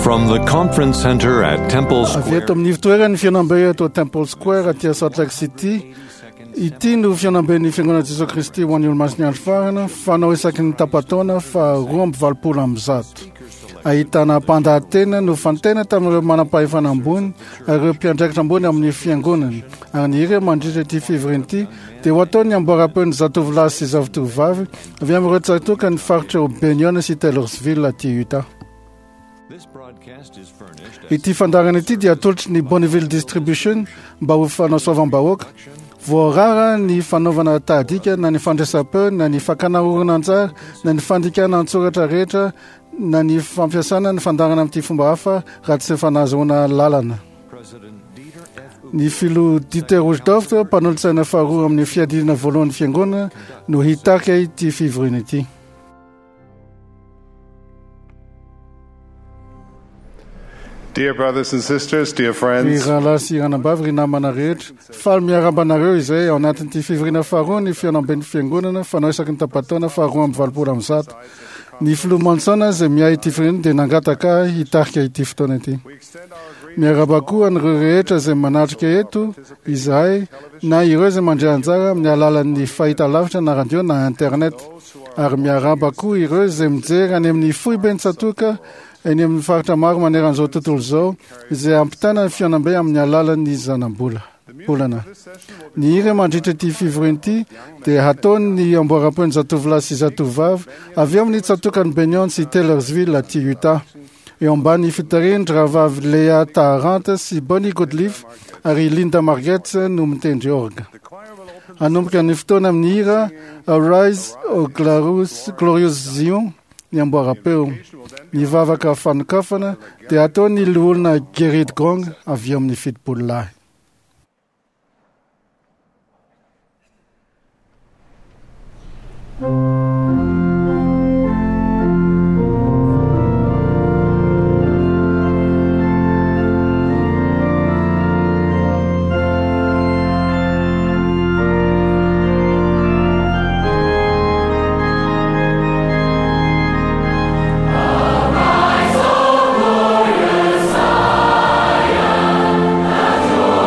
From the conference center at Temple Avy eto Square, amin'ny fitoerany fianambe eto Temple Square aty Salt Lake City. Ity no fianamben'ny Fiangonana Jesoa Kristy ho an'ny olo-masiny andro farana, fanao isaky ny tapataona fa 2020. Ahitana mpandahatena no fantena tamin'ireo manam-pahefana ambony ary ireo mpiandraikitra ambony amin'ny fiangonana. Ary ny ireo mandritra ity fivoriny ity dia ho ataony amboara-peo ny zatovolahy sy zatovovavy avy amin'ireo tsatoka ny faritra Benion sy Taylorsville aty Utah. Ity fandarana ity dia atolotry ny Bonneville Distribution mba ho fanasoavam-bahoaka. Voarara ny fanaovana tadika na ny fandraisam-peo na ny fakana oronan-tsary na ny fandikana an-tsoratra rehetra na ny fampiasana ny fandarana amin'ity fomba hafa raha tsy fanazahoana lalana. Ny filo Dieter Roosdorff, mpanolontsaina faharoa amin'ny fiadilana voalohan'ny fiangonana no hitaka ity fivorina ity. Dear brothers and sisters, dear friends, Rahalahy sy ranambavy ry namana rehetra, faly miaramba-nareo izay ao anatin'ity fivorina faharoa ny fianamben'ny fiangonana fanao isaky ny tapataona faharoa amby 2020. Ny filoha Mantsona izay miahy ity fivorina dia nangataka hitarika ity fotoana ity. Miaraba koa an'ireo rehetra izay manatrika eto izahay na ireo izay mandray anjara amin'ny alalan'ny fahitalavitra na radio na internet. Ary miaraba koa ireo izay mijery any amin'ny foibe ny tsatoka eny amin'ny faritra maro maneran'izao tontolo izao izay ampitana ny fianambe amin'ny alalan'ny zanam-bolana. Ny hira mandritra ity fivorina ity dia hataony ny amboara-peo ny zatovolahy sy zatovovavy avy amin'ny tsatokany Benion sy Taylorsville aty Utah. Eo ambany fitariny rahavavy Léa Tarrant sy Bonnie Godliff ary Linda Margetts no mitendry orga. Hanomboka ny fotoana amin'ny hira Arise, O Glorious Zion, ny amboara-peo. Ny vavaka fanokafana dia ataony olona Gerrit Gong avy amin'ny fitopolo lahy. Arise, O glorious Zion, that your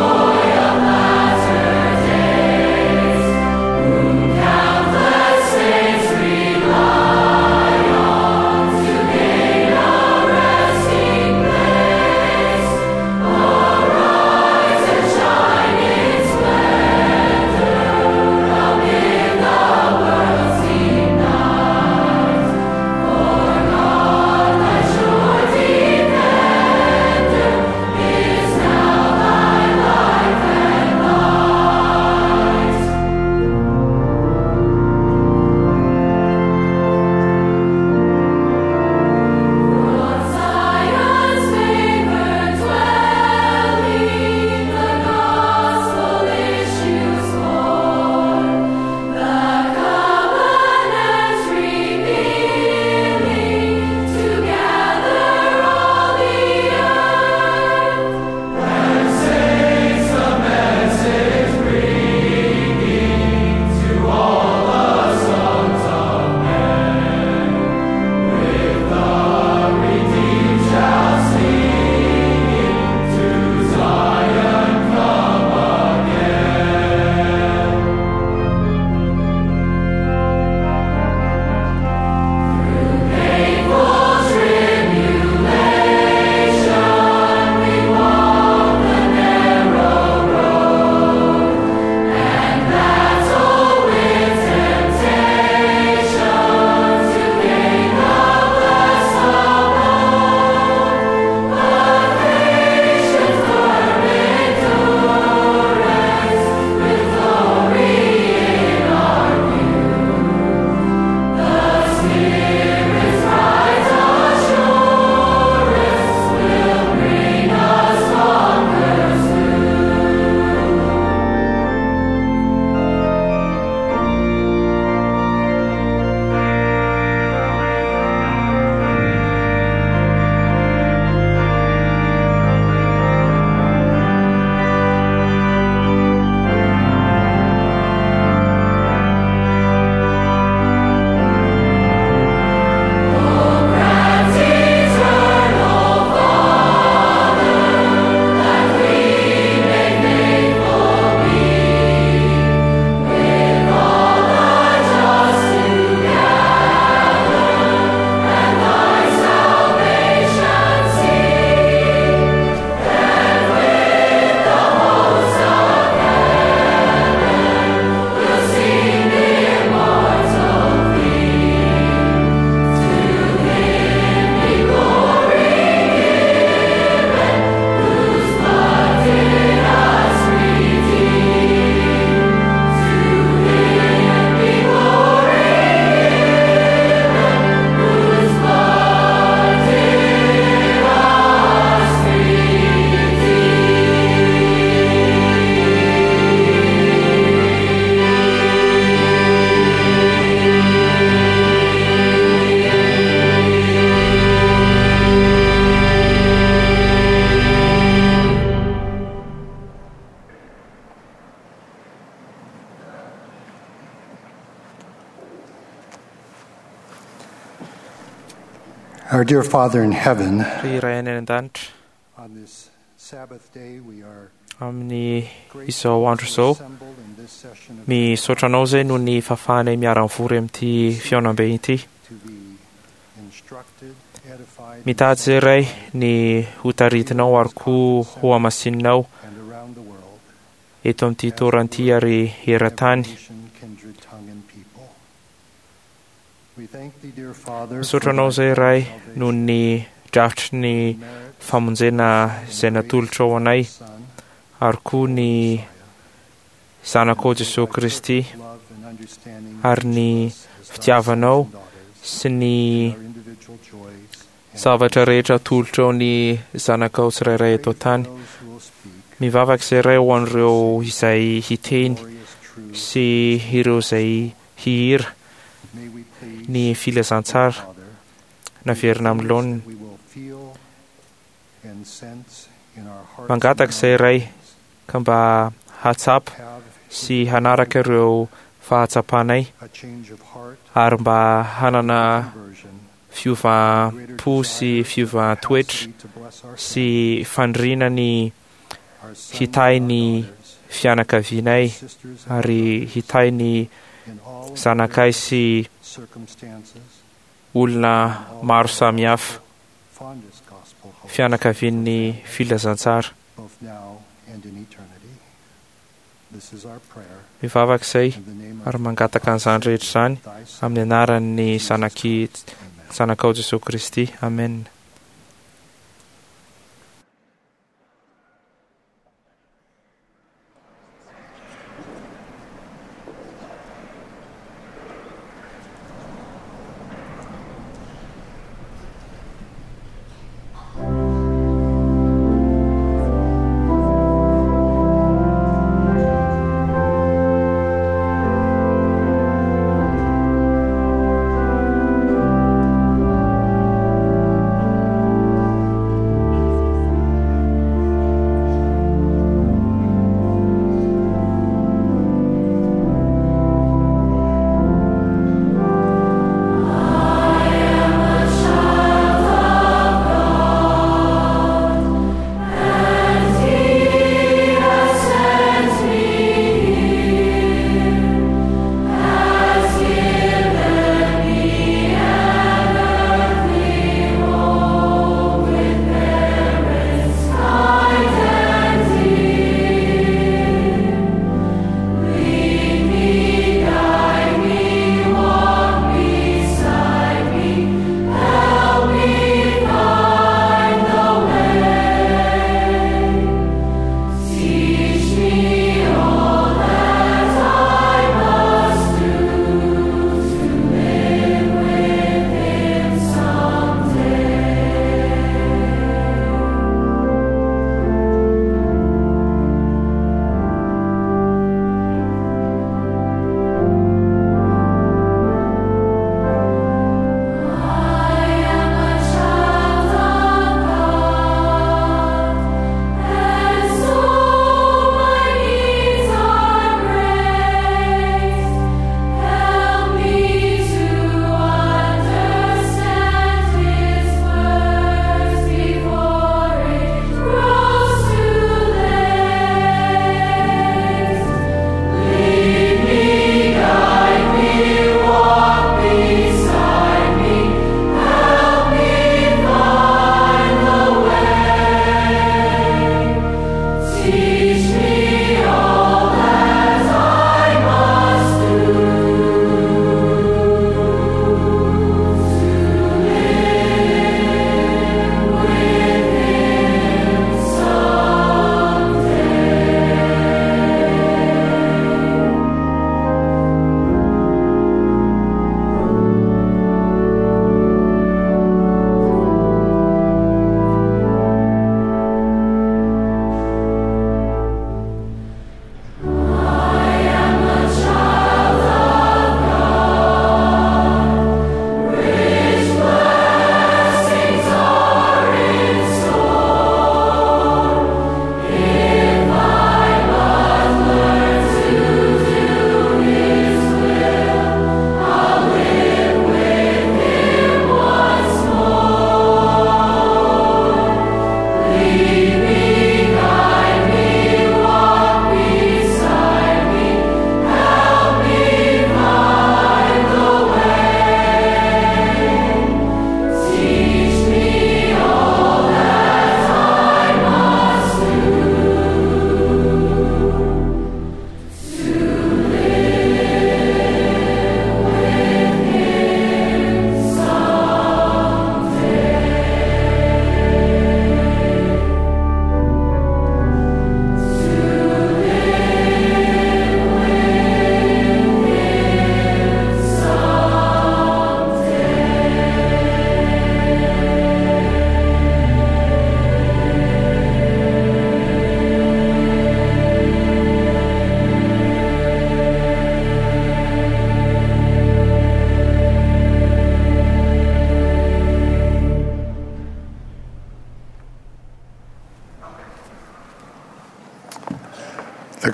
Our dear Father in heaven, Ry iray any an-danitra, on this Sabbath day we are amin'ny izao andro izao, assembled in this session of misaotra anao izay noho ny fahafahanay miara-mivory amin'ity fihaonam-be ity. to be instructed, edified, Mitady izay iray ny ho taritinao ary koa ho amasininao and around the world, eto amin'ity toran'ity ary eran-tany. nation, kindred, tongue, and people. We thank thee, dear Father, Misaotra anao izay iray noho ny drafitry ny famonjena izay natolotra ao anay Son, ary koa ny zanakao Jesosy Kristy love and understanding ary ny fitiavanao sy ny our individual joys, zavatra rehetra atolotra ao ny zanakao tsirairay eto tany. those who will speak Mivavaka izay iray ho an'ireo izay hiteny glorious truth. sy ireo izay hihira May we please, ny filazantsara Father, naverina amin'ny laoniny. we will feel and sense in our hearts Mangataka and izay our iray minds ka mba hatsapa have sy hanaraka ireo fahatsapanay a change of heart, ary mba hanana conversion, fiovam-po sy fiovam-toetra capacity to bless our sy fandriana ny our sons, hitay our ny daughters, fianakavianay sisters and ary hitay ny in all of zanakay their sy circumstances, olona maro samihafa fondest gospel hope, fianakavian'ny filazantsara. both now and in eternity. This is our prayer Mivavaka izay in the name ary of mangataka an'izany rehetra izany thy Son. amin'ny anaran'ny Amen. zanakao Jesosy Kristy. Amen.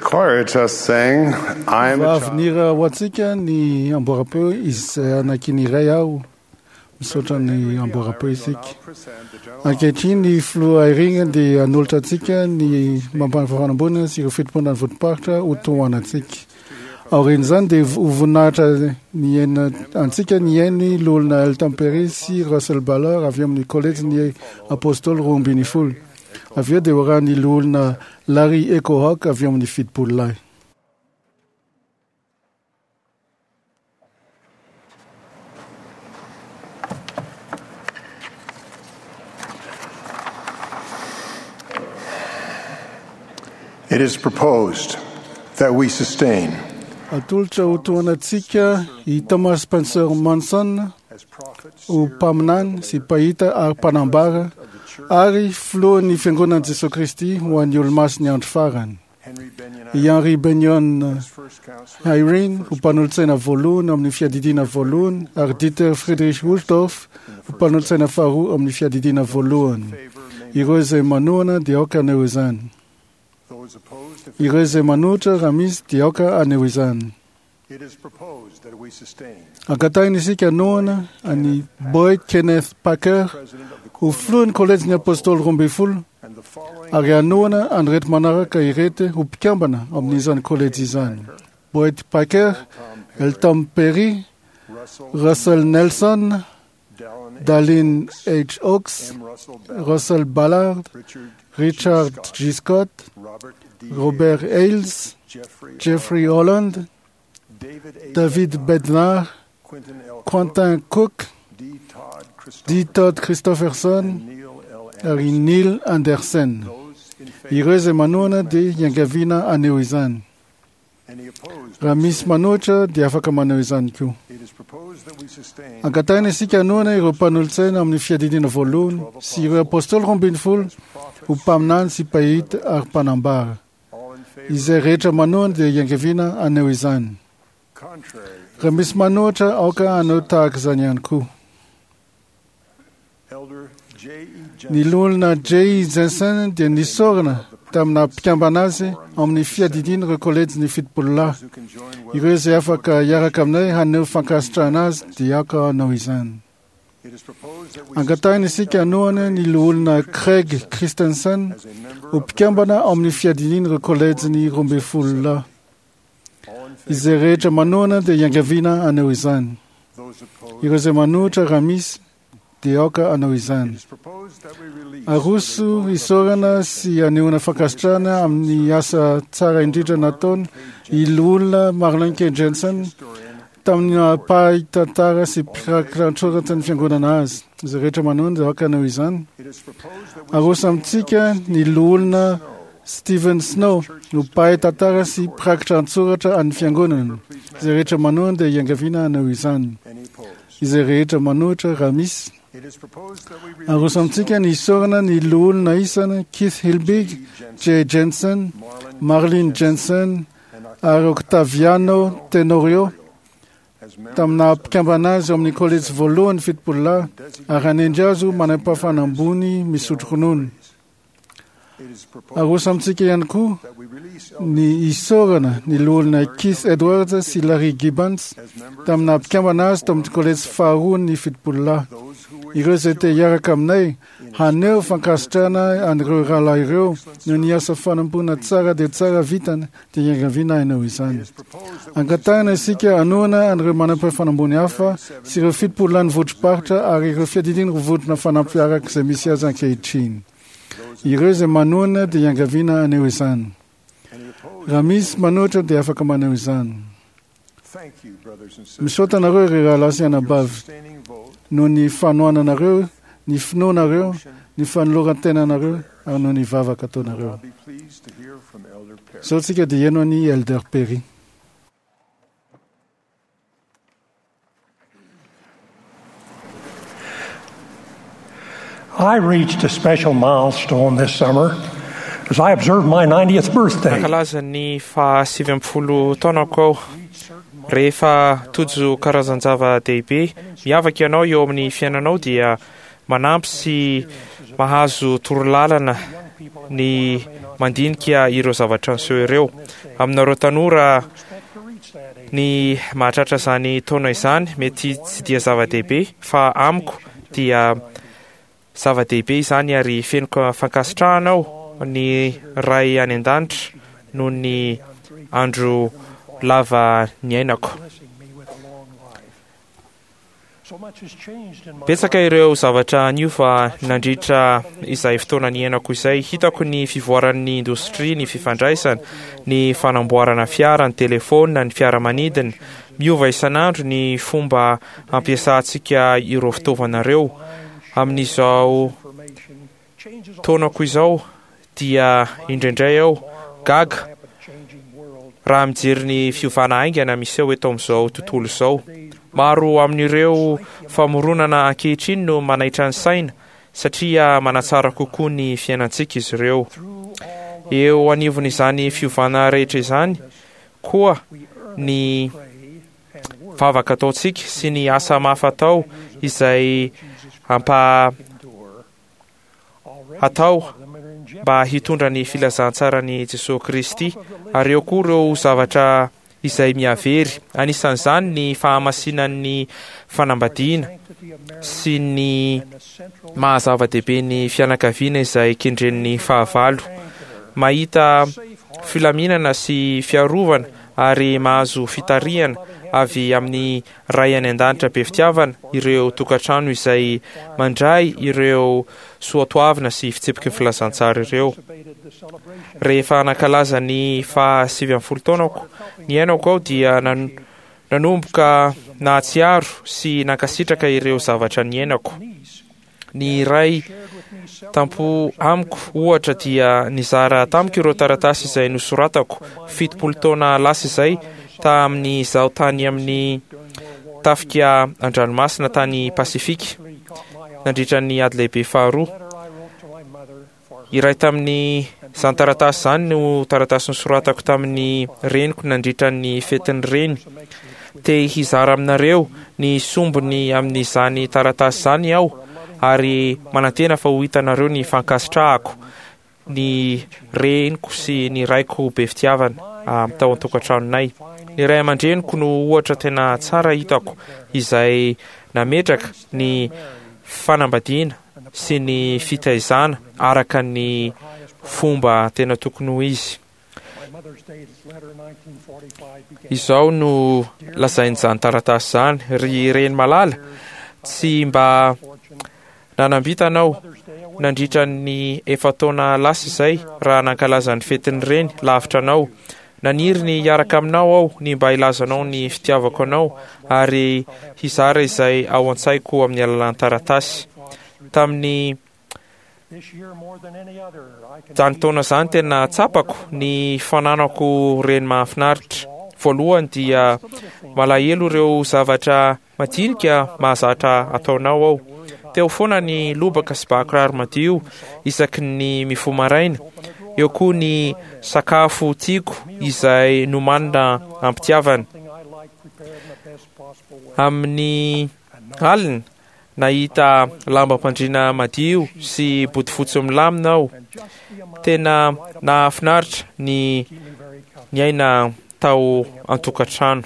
choir just sang, I am a child. Avenira ho antsika ny amboara-peo izay anakin'iray aho misaotra ny amboara-peo isika. Ankehitriny ny filoha irigna dia hanolotra antsika ny mampanafafanambonina sy ireo fitopona ny votim-paritra ho tohanantsika. Aoriana izany dia hovonahitra ny aina antsika ny ainy l'olona Elton Perry sy Russell Ballard avy amin'ny collège ny apôstôly roa ambin'ny folo. Avy eo dia ho raha ny l'olona Larry Ecohawk avy amin'ny fitopolo lahy. It is proposed that we sustain Atolotra ho tohanantsika i Thomas Spencer Monson ho mpaminany sy mpahita ary mpanambara ary filohan'ny fiangonan'i Jesosy Kristy ho an'ny olo-masiny andro farany. I Henry Benyon Irene ho mpanolotsaina voalohany amin'ny fiadidiana voalohany ary Dieter Friedrich Wuchtdorf ho mpanolotsaina faharoa amin'ny fiadidiana voalohany. Ireo izay manohana dia aoka aneo izany. Ireo izay manohitra raha misy dia aoka aneo izany. Ankatahina isika anohana any Boyd Kenneth Packer ho filohan'ny collège ny apôstôly roa ambin'ny folo ary anohana an'ireto manaraka irety ho mpikambana amin'izany collège izany. Boyd Packer, Elton Perry, Russell Nelson, Dallin H. Oaks, Russell Ballard, Richard G. Scott, Robert Ailes, Jeffrey Holland, David Bednar, Quentin Cook, D. Todd Christopherson ary Neil Anderson. Ireo izay manohana dia iangaviana aneo izany. Raha misy manohitra dia afaka maneo izany koa. Ankatahina isika anohana ireo mpanolotsaina amin'ny fiadidiana voalohany sy ireo apôstôly roa ambin'ny folo ho mpaminany sy mpahita ary mpanambara. Izay rehetra manohana dia iangaviana aneo izany. Raha misy manohitra aoka aneo tahaka izany ihany koa. Ny lolona J. Jensen dia nisorana tamina mpikambana azy amin'ny fiadidiana ireo collège ny fitopolo lahy. Ireo izay afaka hiaraka aminay haneo fankasitrahana azy dia aoka anao izany. Ankatahina isika anohana ny lolona Craig Christensen ho mpikambana amin'ny fiadidiana ireo collège ny roa ambin'ny folo lahy. Izay rehetra manohana dia iangaviana aneo izany. Ireo izay manohitra raha misy dia aoka anao izany. Aroso isorana sy anehoana fankasitrahana amin'ny asa tsara indrindra nataony i lolona Marlon K. Jensen tamin'ny mpahay-tantara sy mpirakitran-tsoratra ny fiangonana azy. Izay rehetra manohana dia aoka anao izany. Aroso amintsika ny lolona Stephen Snow no mpahay-tantara sy mpirakitran-tsoratra amin'ny fiangonana. Izay rehetra manohana dia iangaviana anao izany. Izay rehetra manohitra raha misy. Aroso amintsika ny isorana ny lolona isana Keith Hilbig, J. Jensen, Marlene Jensen ary Octaviano Tenorio tamina mpikambana azy amin'ny collège voalohany fitopolo lahy ary hanendry azy manam-pahafana ambony misotro ronono. Aroso amintsika ihany koa ny isorana ny lolona Keith Edwards sy Larry Gibbons tamina mpikambana azy tamin'ny collège faharoa ny fitopolo lahy. Ireo izay te hiaraka aminay haneo fankasitrahana an'ireo rahalahy ireo no ny asa fanampona tsara dia tsara vitana dia iangaviana anao izany. Ankatahina isika anohana an'ireo manam-pahafanambony hafa sy ireo fitopolo lahy ny votrim-paritra ary ireo fiadidiana votrina fanampiaraka izay misy azy ankehitriny. Ireo izay manohana dia iangaviana aneo izany. Raha misy manohitra dia afaka maneo izany. Misaotra anareo ireo rahalahy sy anabavy noho ny fanohananareo, ny finoanareo, ny fanoloran-tenanareo ary noho ny vavaka ataonareo. Zao tsika dia heno ny Elder Perry. I reached a special milestone this summer as I observed my 90th birthday. Nankalaza ny fa-70 taonako ao rehefa tojo karazan-java-dehibe miavaka ianao eo amin'ny fiainanao dia manampy sy mahazo torolalana ny mandinika ireo zavatra niseho ireo. Aminareo tanora ny mahatratra izany taona izany mety tsy dia zava-dehibe, fa amiko dia zava-dehibe izany ary fenoka fankasitrahanao ny ray any an-danitra noho ny andro lava ny ainako. Betsaka ireo zavatra niova nandritra izay fotoana ny ainako izay. Hitako ny fivoaran'ny indostria, ny fifandraisana, ny fanamboarana fiara, ny telefona, ny fiaramanidina. Miova isan'andro ny fomba ampiasantsika ireo fitaovanareo. Amin'izao taonako izao dia indraindray aho gaga raha mijery ny fiovana haingana miseho eto amin'izao tontolo izao. Maro amin'ireo famoronana ankehitriny no manaitra ny saina satria manatsara kokoa ny fiainantsika izy ireo. Eo anivon'izany fiovana rehetra izany koa ny vavaka ataontsika sy ny asa mafatao izay atao mba hitondra ny filazantsarany Jesosy Kristy. Ary eo koa ireo zavatra izay miavery. Anisan'izany ny fahamasinan'ny fanambadiana sy ny mahazava-dehibe ny fianakaviana izay kendren'ny fahavalo. Mahita filaminana sy fiarovana ary mahazo fitariana avy amin'ny ray any an-danitra be fitiavana ireo tokantrano izay mandray ireo soatoavina sy fitsipiky ny filazantsara ireo. Rehefa nankalaza ny 70 taonako ny ainako ao dia nanomboka nahatsiaro sy nankasitraka ireo zavatra ny ainako. Ny ray tampo amiko ohatra dia nizara tamiko ireo taratasy izay nosoratako 70 taona lasa izay tamin'ny izaho tany amin'ny tafika an-dranomasina tany Pasifika nandritra ny ady lehibe faharoa. Iray tamin'ny izany taratasy izany no taratasy nosoratako tamin'ny reniko nandritra ny fetin'ny reny. Te hizara aminareo ny sombony amin'izany taratasy izany aho ary manantena fa ho hitanareo ny fankasitrahako ny reniko sy ny raiko be fitiavana tao an-tokantranonay. Ny ray aman-dreniko no ohatra tena tsara hitako izay nametraka ny fanambadiana sy ny fitaizana araka ny fomba tena tokony ho izy. Izao no lazain'izany taratasy izany. Ry reny malala, tsy mba nanambitanao nandritra ny 4 taona lasa izay raha nankalaza ny fetin'ny reny lavitra anao. Naniry ny hiaraka aminao aho ny mba ilazanao ny fitiavako anao ary hizara izay ao an-tsaiko amin'ny alalan'ny taratasy. Tamin'ny zany taona zany tena tsapako ny fananako reny mahafinaritra. Voalohany dia malahelo ireo zavatra madinika mahazatra ataonao ao. Teo foana ny lobaka sy bakiraro madio isaky ny mifomaraina. Eo koa ny sakafo tiako izay nomanina ampitiavana. Amin'ny alina nahita lambam-pandriana madio sy bodofotsy milamina aho. Tena nahafinaritra ny aina tao an-tokantrano.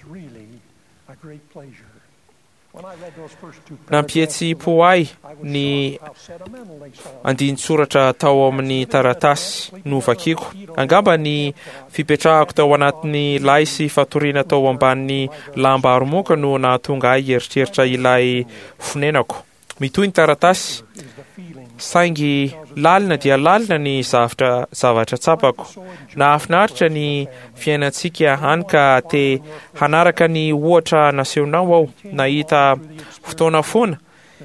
Nampietsy-po ahy ny andinin-tsoratra tao amin'ny taratasy novakiako. Angamba ny fipetrahako tao anatin'ny lay sy fatoriana tao ambanin'ny lamba haromoka no nahatonga ahy eritreritra ilay fonenako. Mitohy ny taratasy, saingy lalina dia lalina ny zavatra tsapako. Nahafinaritra ny fiainantsika hany ka te hanaraka ny ohatra nasehonao aho. Nahita fotoana foana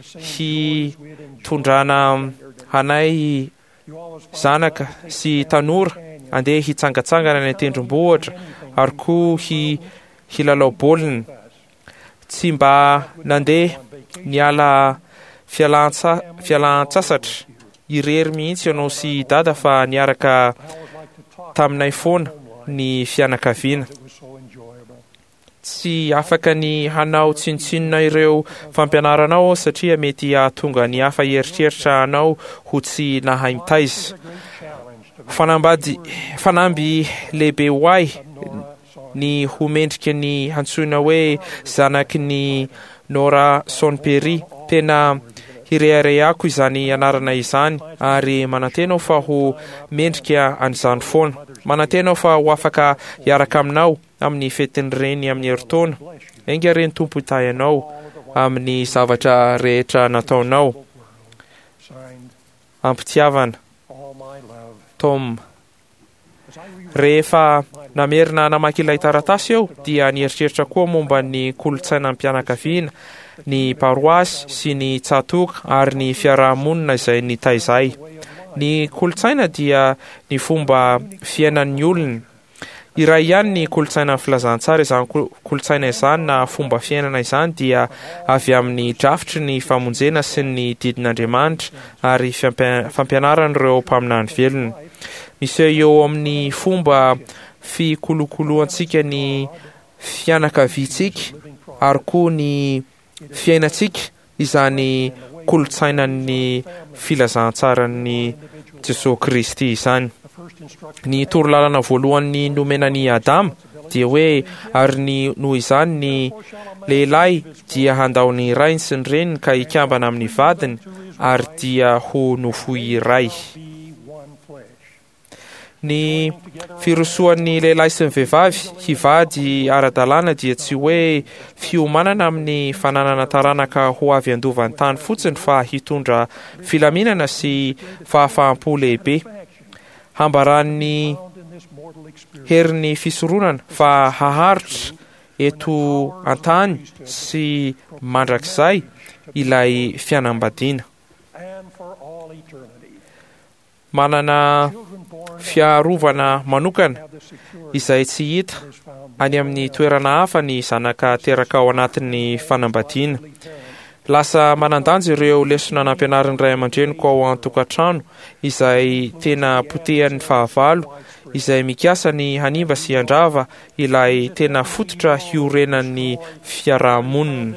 hitondrana hanay zanaka sy tanora andeha hitsangatsangana ny tendrombohitra ary koa hilalao baolina. Tsy mba nandeha niala fialan-tsasatra irery mihitsy ianao sy dada fa niaraka taminay foana ny fianakaviana. Tsy afaka ny hanao tsinotsinona ireo fampianaranao satria mety hahatonga ny hafa eritreritra anao ho tsy nahay mitaiza. fanamby lehibe ho ahy ny homendriky ny antsoina hoe zanaky ny Nora Sonperry. Tena hirehareako izany anarana izany ary manantena fa ho mendrika an'izany foana. Manantena fa ho afaka hiaraka aminao amin'ny fetiny reny amin'ny heritaona. Enga reny tompo itahy ianao amin'ny zavatra rehetra nataonao. Ampitiavana, Tom. Rehefa namerina namaky ilay taratasy eo dia nieritreritra koa momba ny kolotsaina am-pianakaviana, ny paroasy sy ny tsatoka ary ny fiarahamonina izay nitaizay. Ny kolotsaina dia ny fomba fiainan'ny olona. Iray ihany ny kolotsaina filazantsara izany kolotsaina izany na fomba fiainana izany dia avy amin'ny drafitry ny famonjena sy ny didin'Andriamanitra ary fampianaran'ireo mpaminany velona. Misy eo amin'ny fomba fikolokoloantsika ny fianakaviantsika ary koa ny fiainantsika izany kolotsainan'ny filazantsarany Jesosy Kristy izany. Ny torolalana voalohany nomenany Adama dia hoe ary noho izany ny lehilahy dia handao ny rainy sy ny reniny ka hikambana amin'ny vadiny ary dia ho nofoy iray. Ny firosoan'ny lehilahy sy ny vehivavy hivady ara-dalàna dia tsy hoe fiomanana amin'ny fananana taranaka ho avy andovan'ny tany fotsiny fa hitondra filaminana sy fahafaham-po lehibe. Hambaran'ny herin'ny fisoronana fa haharitra eto an-tany sy mandrakizay ilay fianambadiana. Manana fiarovana manokana izay tsy hita any amin'ny toerana hafa ny zanaka teraka ao anatin'ny fanambadiana. Lasa manandanja ireo lesona nampianarin'ny ray aman-dreniko ao an-tokantrano izay tena potehan'ny fahavalo izay mikasa ny hanimba sy handrava ilay tena fototra hiorenan'ny fiarahamonina.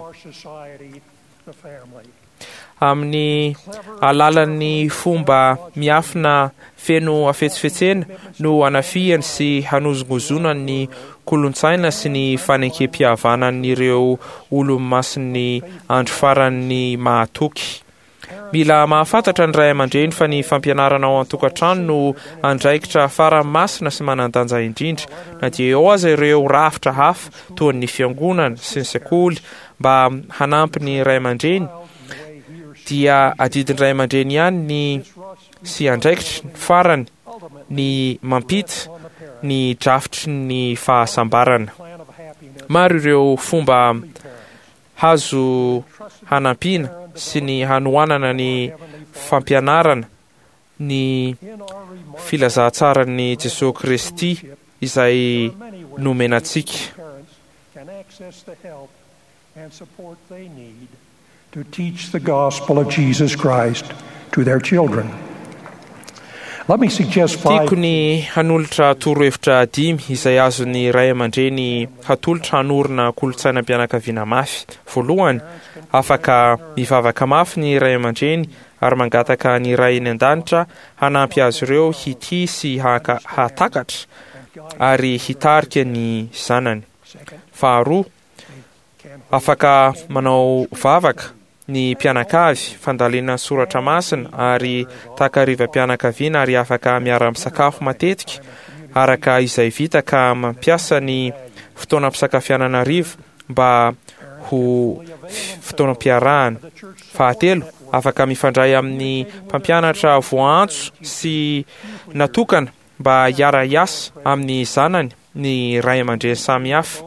Amin'ny alalan'ny fomba miafina feno afetsifetsena no anafihany sy hanozongozonany ny kolontsaina sy ny fanenkempihavanan'ireo olo-masiny andro faran'ny mahatoky. Mila mahafantatra ny ray aman-dreny fa ny fampianarana ao an-tokantrano no andraikitra fara-masina sy manandanja indrindra, na dia eo aza ireo rafitra hafa toa ny fiangonana sy ny sekoly mba hanampy ny ray aman-dreny dia adidin'ny ray aman-dreny ihany ny sy andraikitra farany ny mampita ny drafitry ny fahasambarana. Maro ireo fomba hazo hanampiana sy ny hanoanana ny fampianarana ny filazantsarany Jesosy Kristy izay nomenantsika. To teach the gospel of Jesus Christ to their children. Let me suggest 5. Tiako ny hanolotra torohevitra 5 izay azon'ny ray aman-dreny hatolotra hanorina kolotsainam-pianakaviana mafy. Voalohany, afaka mivavaka mafy ny ray aman-dreny ary mangataka ny ray eny an-danitra hanampy azy ireo hity sy hatakatra ary hitarika ny zanany. Faharoa, afaka manao vavaka ny mpianakavy fandalina soratra masina ary takariva mpianakaviana ary afaka miara-misakafo matetika araka izay vita ka mampiasa ny fotoanam-pisakafianana riva mba ho fotoanam-piarahana. Fahatelo, afaka mifandray amin'ny mpampianatra voantso sy natokana mba hiara-iasa amin'ny zanany ny ray aman-dreny samihafa.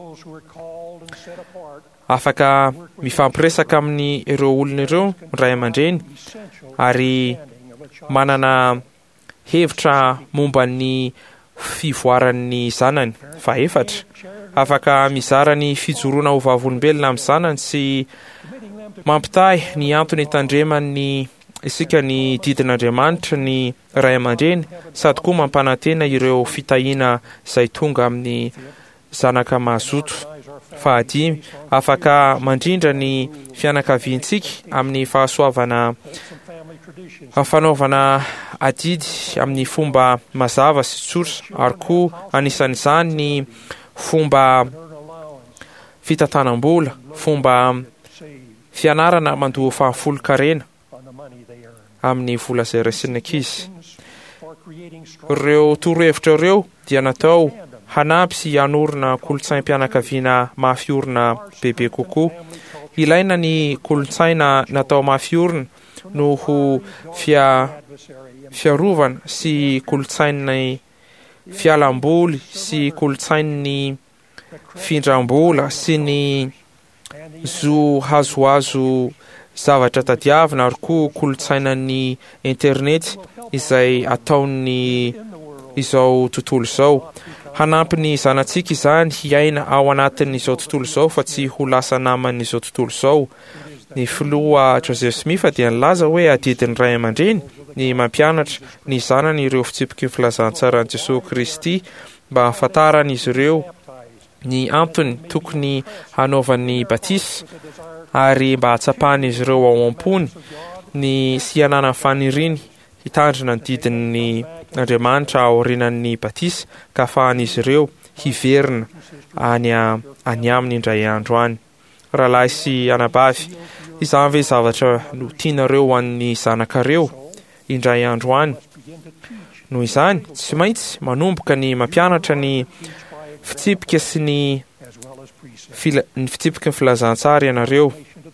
Afaka mifampiresaka amin'ny ireo olona ireo ray aman-dreny ary manana hevitra momba ny fivoaran'ny zanany. Fahaefatra, afaka mizara ny fijoroana ho vavolombelona amin'ny zanany sy mampitahy ny antony tandreman'ny isika ny didin'Andriamanitra ny ray aman-dreny sady koa mampanantena ireo fitahiana izay tonga amin'ny zanaka mazoto. Fahadimy, afaka mandrindra ny fianakaviantsika amin'ny fahasoavana fanaovana adidy amin'ny fomba mazava sy tsotra ary koa anisan'izany ny fomba fitantanam-bola, fomba fianarana mandoa fahafolo-karena amin'ny vola izay raisina ankizy. Ireo torohevitra ireo dia natao hanampy sy hanorina kolontsaim-pianakaviana mafiorina bebe kokoa. Ilaina ny kolontsaina natao mafiorina no ho fiarovana sy kolontsain'ny fialamboly sy kolontsain'ny findram-bola sy ny hazohazo zavatra tadiavina ary koa kolontsainan'ny internet izay ataony izao tontolo izao. Hanampy ny zanatsika izany hiaina ao anatin'izao tontolo izao fa tsy ho lasa naman'izao tontolo izao. Ny filoha Joseph Smith dia nilaza hoe adidin'ny ray aman-dreny ny mampianatra ny zanany ireo fitsipiky ny filazantsarany Jesosy Kristy mba hahafantarana izy ireo ny antony tokony hanaovan'ny batisy ary mba hatsapahana izy ireo ao am-pony ny sianana faniriny hitandrina ny didin'ny Andriamanitra aorinan'ny batisy ka ahafahan'izy ireo hiverina any aminy indray andro any. Rahalahy sy anabavy, izany ve zavatra no tianareo an'ny zanakareo indray andro any? Noho izany, tsy maintsy manomboka ny mampianatra ny fitsipika sy ny fitsipika ny filazantsara ianareo.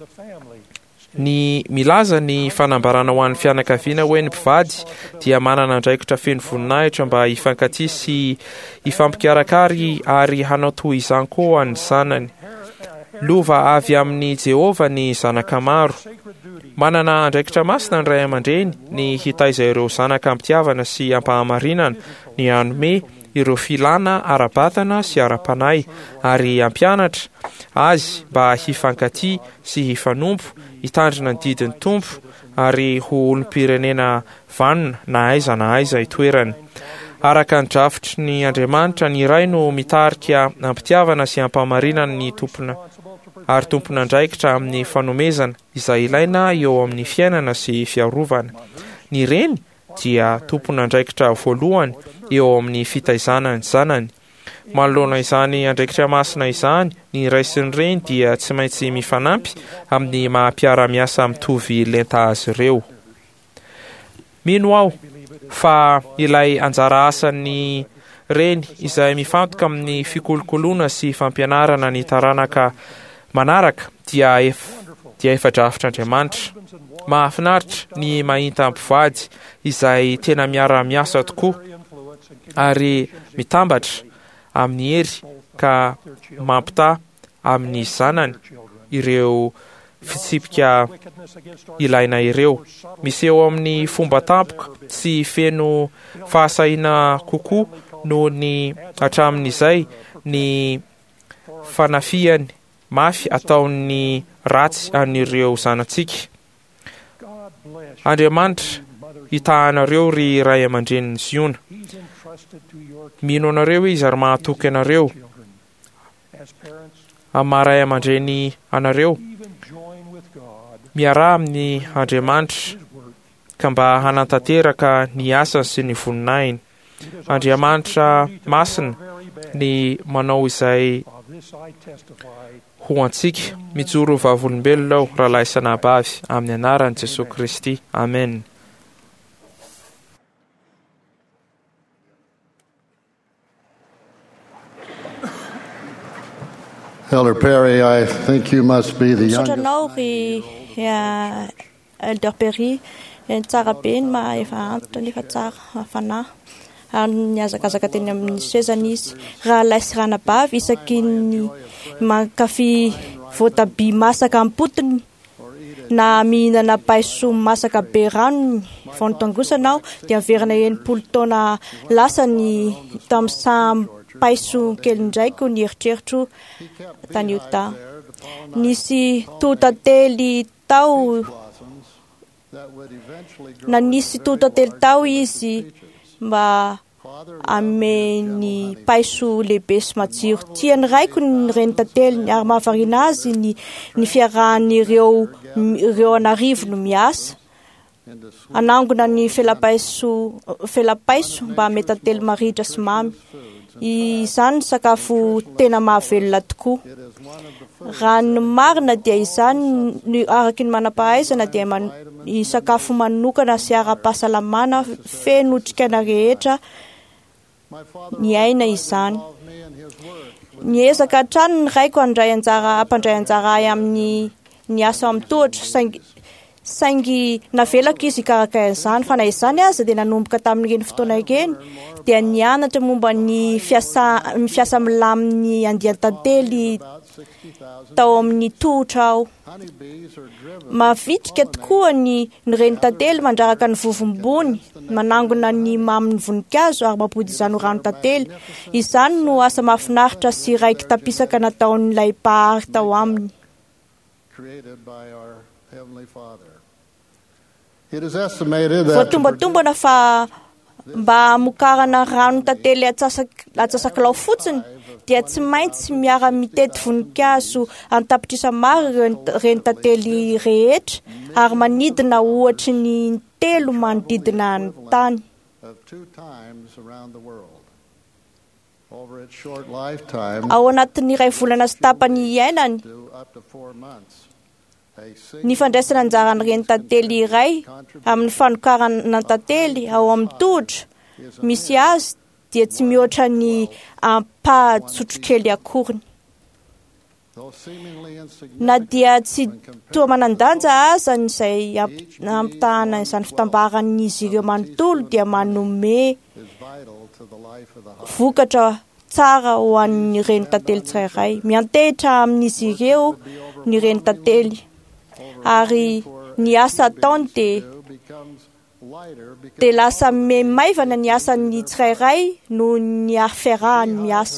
Ny milaza ny fanambarana ho an'ny fianakaviana hoe ny mpivady dia manana andraikitra feno voninahitra mba hifankatia sy hifampikiarakary ary hanao toy izany koa ny zanany. Lova avy amin'ny Jehova ny zanaka maro. Manana andraikitra masina ny ray aman-dreny ny hitaiza ireo zanaka ampitiavana sy ampahamarinana, ny hanome ireo filana ara-batana sy ara-panahy ary ampianatra azy mba hifankatia sy hifanompo, hitandrina ny didin'ny tompo ary ho olom-pirenena vanona na aiza itoerany. Araka ny drafitry ny Andriamanitra, ny iray no mitarika ampitiavana sy ampahamarinana ny tompona ary tompona andraikitra amin'ny fanomezana izay ilaina eo amin'ny fiainana sy fiarovana. Ny reny dia tompona andraikitra voalohany eo amin'ny fitaizana ny zanany. Manoloana izany andraikitra masina izany, ny ray sy ny reny dia tsy maintsy mifanampy amin'ny maha-piara-miasa mitovy lenta azy ireo. Mino aho fa ilay anjara asan'ny reny izay mifantoka amin'ny fikolokoloana sy fampianarana ny taranaka manaraka dia efa drafitr'Andriamanitra. Mahafinaritra ny mahita mpivady izay tena miara-miasa tokoa ary mitambatra amin'ny hery ka mampita amin'ny zanany ireo fitsipika ilaina ireo. Misy eo amin'ny fomba tampoka sy feno fahasahiana kokoa noho ny hatramin'izay ny fanafiany mafy ataon'ny ratsy an'ireo zanatsika. Andriamanitra hitahanareo ry ray aman-dreny ny Ziona. Mino anareo izy ary mahatoky anareo amin'ny maha-ray aman-dreny anareo miarah amin'ny Andriamanitra ka mba hanantanteraka ny asany sy ny voninahiny. Andriamanitra masina ny manao izay ho antsika. Mijoro vavolombelona ao rahalahy sy anabavy amin'ny anaran'i Jesosy Kristy. Amen. Elder Perry, I think you must be the youngest. Elder Perry, tsara be ny efa antitra nefa tsara fanahy ary niazakazaka teny amin'ny sezany izy. Rahalahy sy ranabavy isaky ny mankafy voatabia masaka ampotony na mihinana paiso masaka be ranony vao nitangosanao dia miverina 80 taona lasa ny tamin'ny paiso kelindraiky ny eritreritro tany Utah. Nisy totately tao na nisy totately tao izy mba ameny paiso lehibe sy matsiro. Tiany raiko ny reny tateliny ary mahavarina azy ny fiarahan'ireo anarivo no miasa anangona ny felapaiso mba metately maritra sy mamy. Izany sakafo tena mahavelona tokoa. Raha ny marina dia izany araky ny manam-pahaizana dia sakafo manokana sy ara-pahasalamana feno otrikaina rehetra ny aina izany. Niezaka hatrany ny raiko handray anjara amin'ny ny asa amin'ny tohatra saingy navelako izy karakara izany fa na izany aza dia nanomboka tamin'ireny fotoana ireny dia nianatra momba ny fiasa milaminy andian-tantely tao amin'ny tohatra aho. Mavitrika tokoa ny reny tantely mandraraka ny vovombony manangona ny mamin'ny voninkazo ary mampody izany ho rano tantely. Izany no asa mahafinaritra sy raiky tapisaka nataon'ilay mpahary tao aminy. Voatombotombona fa mba hamokarana rano tantely atsasakalao fotsiny dia tsy maintsy miara-mitety voninkazo antapitrisy maro reny tantely rehetra ary manidina ohatry ny 3 manodidina ny tany. Ao anatin'ny 2 volana sy tapany iainany, ny fandraisana anjarany reny tantely iray amin'ny fanokarana tantely ao amin'ny tohatra misy azy dia tsy mihoatra ny ampahatsotro-kely akoriny. Na dia tsy toa manandanja aza izay ampitahana izany fitambaran'izy ireo manontolo dia manome vokatra tsara ho an'ny reny tantely tsirairay. Miantehitra amin'izy ireo ny reny tantely ary ny asa ataony dia lasa maivana ny asan'ny tsirairay no ny afiarahany miasa.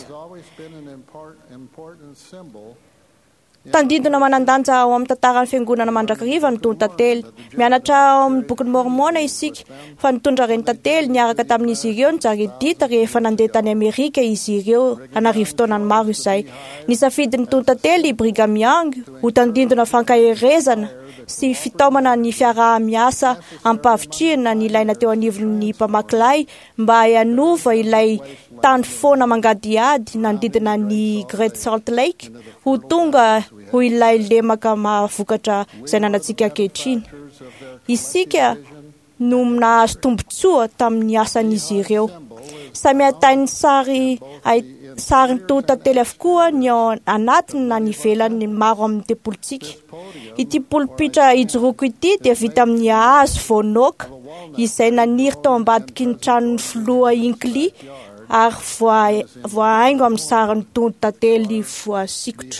Tandindona manandanja ao amin'ny tantaran'ny fiangonana mandrakariva ny tony tantely. Mianatra ao amin'ny boky ny Mormona isika fa nitondra reny tantely niaraka tamin'izy ireo ny jaridita rehefa nandeha tany Amerika izy ireo anarivo taonany maro izay. Nisafidy ny tony tantely Brigham Young ho tandindona fankaherezana sy fitaomana ny fiaraha-miasa ampavitrihana ny ilaina teo anivon'ny mpamaklay mba hanova ilay tany foana mangadiady nanodidina ny Great Salt Lake ho tonga ho ilay lemaka mahavokatra izay nanantsika ankehitriny. Isika no nahazo tombotsoa tamin'ny asan'izy ireo. Samy atainy sary tony tantely avokoa ny ao anatiny na ny ivelany maro amin'ny tempolontsika. Ity polipitra ijoroako ity dia vita amin'ny hazo voanoka izay naniry tao ambadiky ny tranon'ny filoha Hinckley ary voahaingo amin'ny sarin'ny tony tantely voasikotra.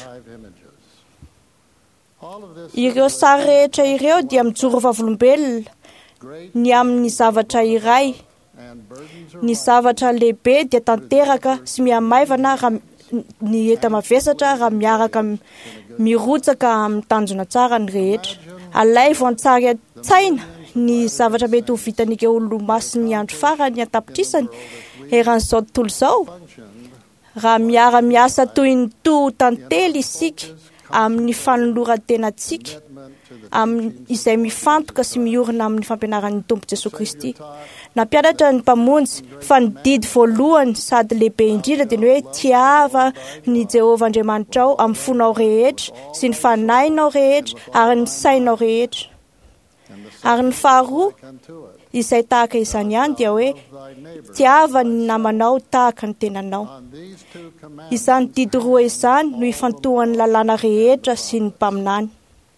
Ireo sary rehetra ireo dia mijoro vavolombelona ny amin'ny zavatra iray. Ny zavatra lehibe dia tanteraka sy miamaivana ny eta mavesatra raha miaraka mirotsaka amin'ny tanjona tsara ny rehetra. Alay voantsary an-tsaina ny zavatra mety ho vitan'ireo olo-masiny andro farany antapitrisany eran'izao tontolo izao. Raha miara-miasa toy ny tantely isika amin'ny fanoloran-tenantsika izay mifantoka sy miorina amin'ny fampianaran'ny Tompo Jesosy Kristy. Nampianatra ny mpamonjy fa ny didy voalohany sady lehibe indrindra dia ny hoe tiava ny Jehovah Andriamanitra ao amin'ny fonao rehetra sy ny fanahinao rehetra ary ny sainao rehetra. Ary ny faharoa izay tahaka izany ihany dia hoe tiava ny namanao tahaka ny tenanao. Izany didy roa izany no ifantohan'ny lalàna rehetra sy ny mpaminany.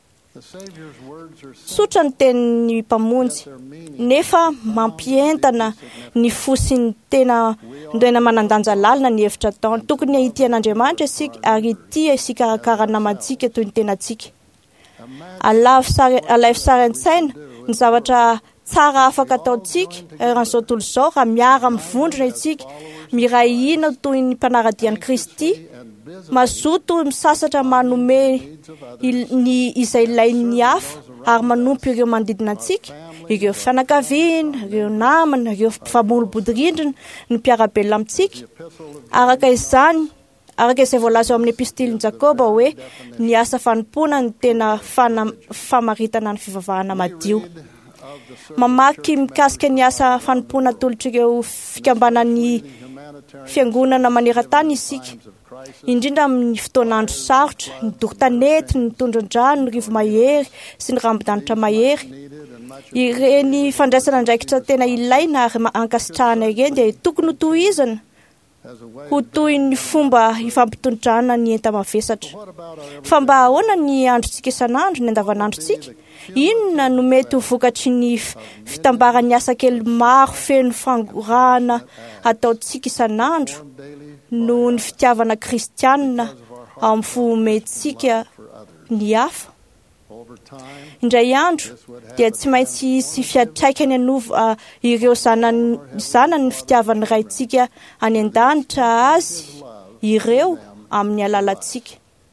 Sotra ny tenin'ny mpamonjy nefa mampientana ny fosiny tena manandanja lalina ny hevitra taony. Tokony ity an'Andriamanitra isika ary ity isika karakara namantsika toy ny tenantsika. Alaivo sary an-tsaina ny zavatra tsara afaka ataontsika eran'izao tontolo izao raha miara mivondrona isika miray hina toy ny mpanaradian'i Kristy mazoto misasatra manome izay ilain'ny hafa ary manompo ireo manodidina antsika, ireo fianakaviana, ireo namana, ireo mpifamolo-bodirindrina ny mpiara-belona amintsika. Araka izay voalaza ao amin'ny epistilin Jakoba hoe ny asa fanompoana ny tena famaritana ny fivavahana madio. mamaky mikasika ny asa fanompoana atolotra eo fikambanan'ny fiangonana maneran-tany isika, indrindra amin'ny fotoan'andro sarotra, ny doro-tanety, ny tondran-drano, ny rivo mahery sy ny rambo-danitra mahery. Ireny fandraisana andraikitra tena ilaina ary ankasitrahana ireny dia tokony ho tohizana ho toy ny fomba ifampitondrana ny enta-mavesatra. Fa mba ahoana ny androntsika isan'andro, ny andavanandrontsika? Inona no mety ho vokatry ny fitambaran'ny asa kely maro feno fangorahana ataontsika isan'andro no ny fitiavana kristianina ao amin'ny fomentsika ny hafa? Indray andro dia tsy maintsy hisy fiatraikany anova ireo zanany fitiavany raintsika any an-danitra azy ireo amin'ny alalantsika.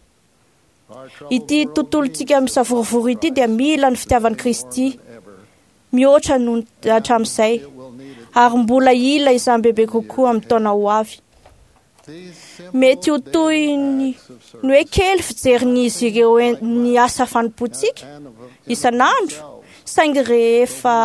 Ity tontolontsika misavorovoro ity dia mila ny fitiavany Kristy mihoatra no hatramin'izay, ary mbola ila izany bebe kokoa amin'ny taona ho avy. Mety ho toy ny hoe kely fijerin'izy ireo ny asa fanompoantsika isan'andro, saingy rehefa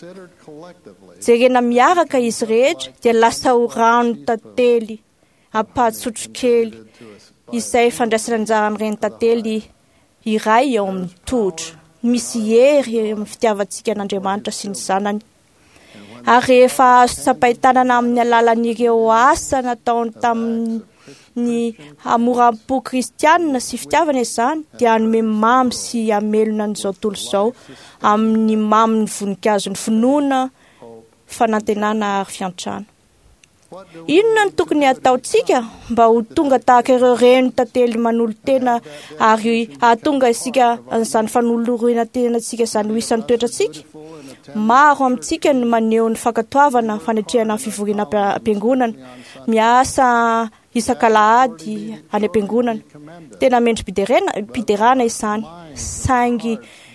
jerena miaraka izy rehetra dia lasa ho rano tantely ampahatsotro kely izay fandraisana anjara amin'ireny tantely iray eo amin'ny tohatra. Misy hery amin'ny fitiavantsika an'Andriamanitra sy ny zanany. Ary rehefa azo tsapain-tanana amin'ny alalan'ireo asa nataony tamin'ny hamoram-po kristianina sy fitiavana izany, dia hanome mamy sy hamelona an'izao tontolo izao amin'ny mamy ny voninkazo ny finoana, fanantenana ary fiantrana. Inona no tokony ataontsika mba ho tonga tahaka ireo reny tantely manolo-tena ary ahatonga isika an'izany fanolorona tenantsika izany ho isan'ny toetrantsika? Maro amintsika ny maneho ny fankatoavana fanetrehana fivoriana am-piangonana, miasa isan-kalahady any am-piangonana. Tena mendry mpiderana izany, saingy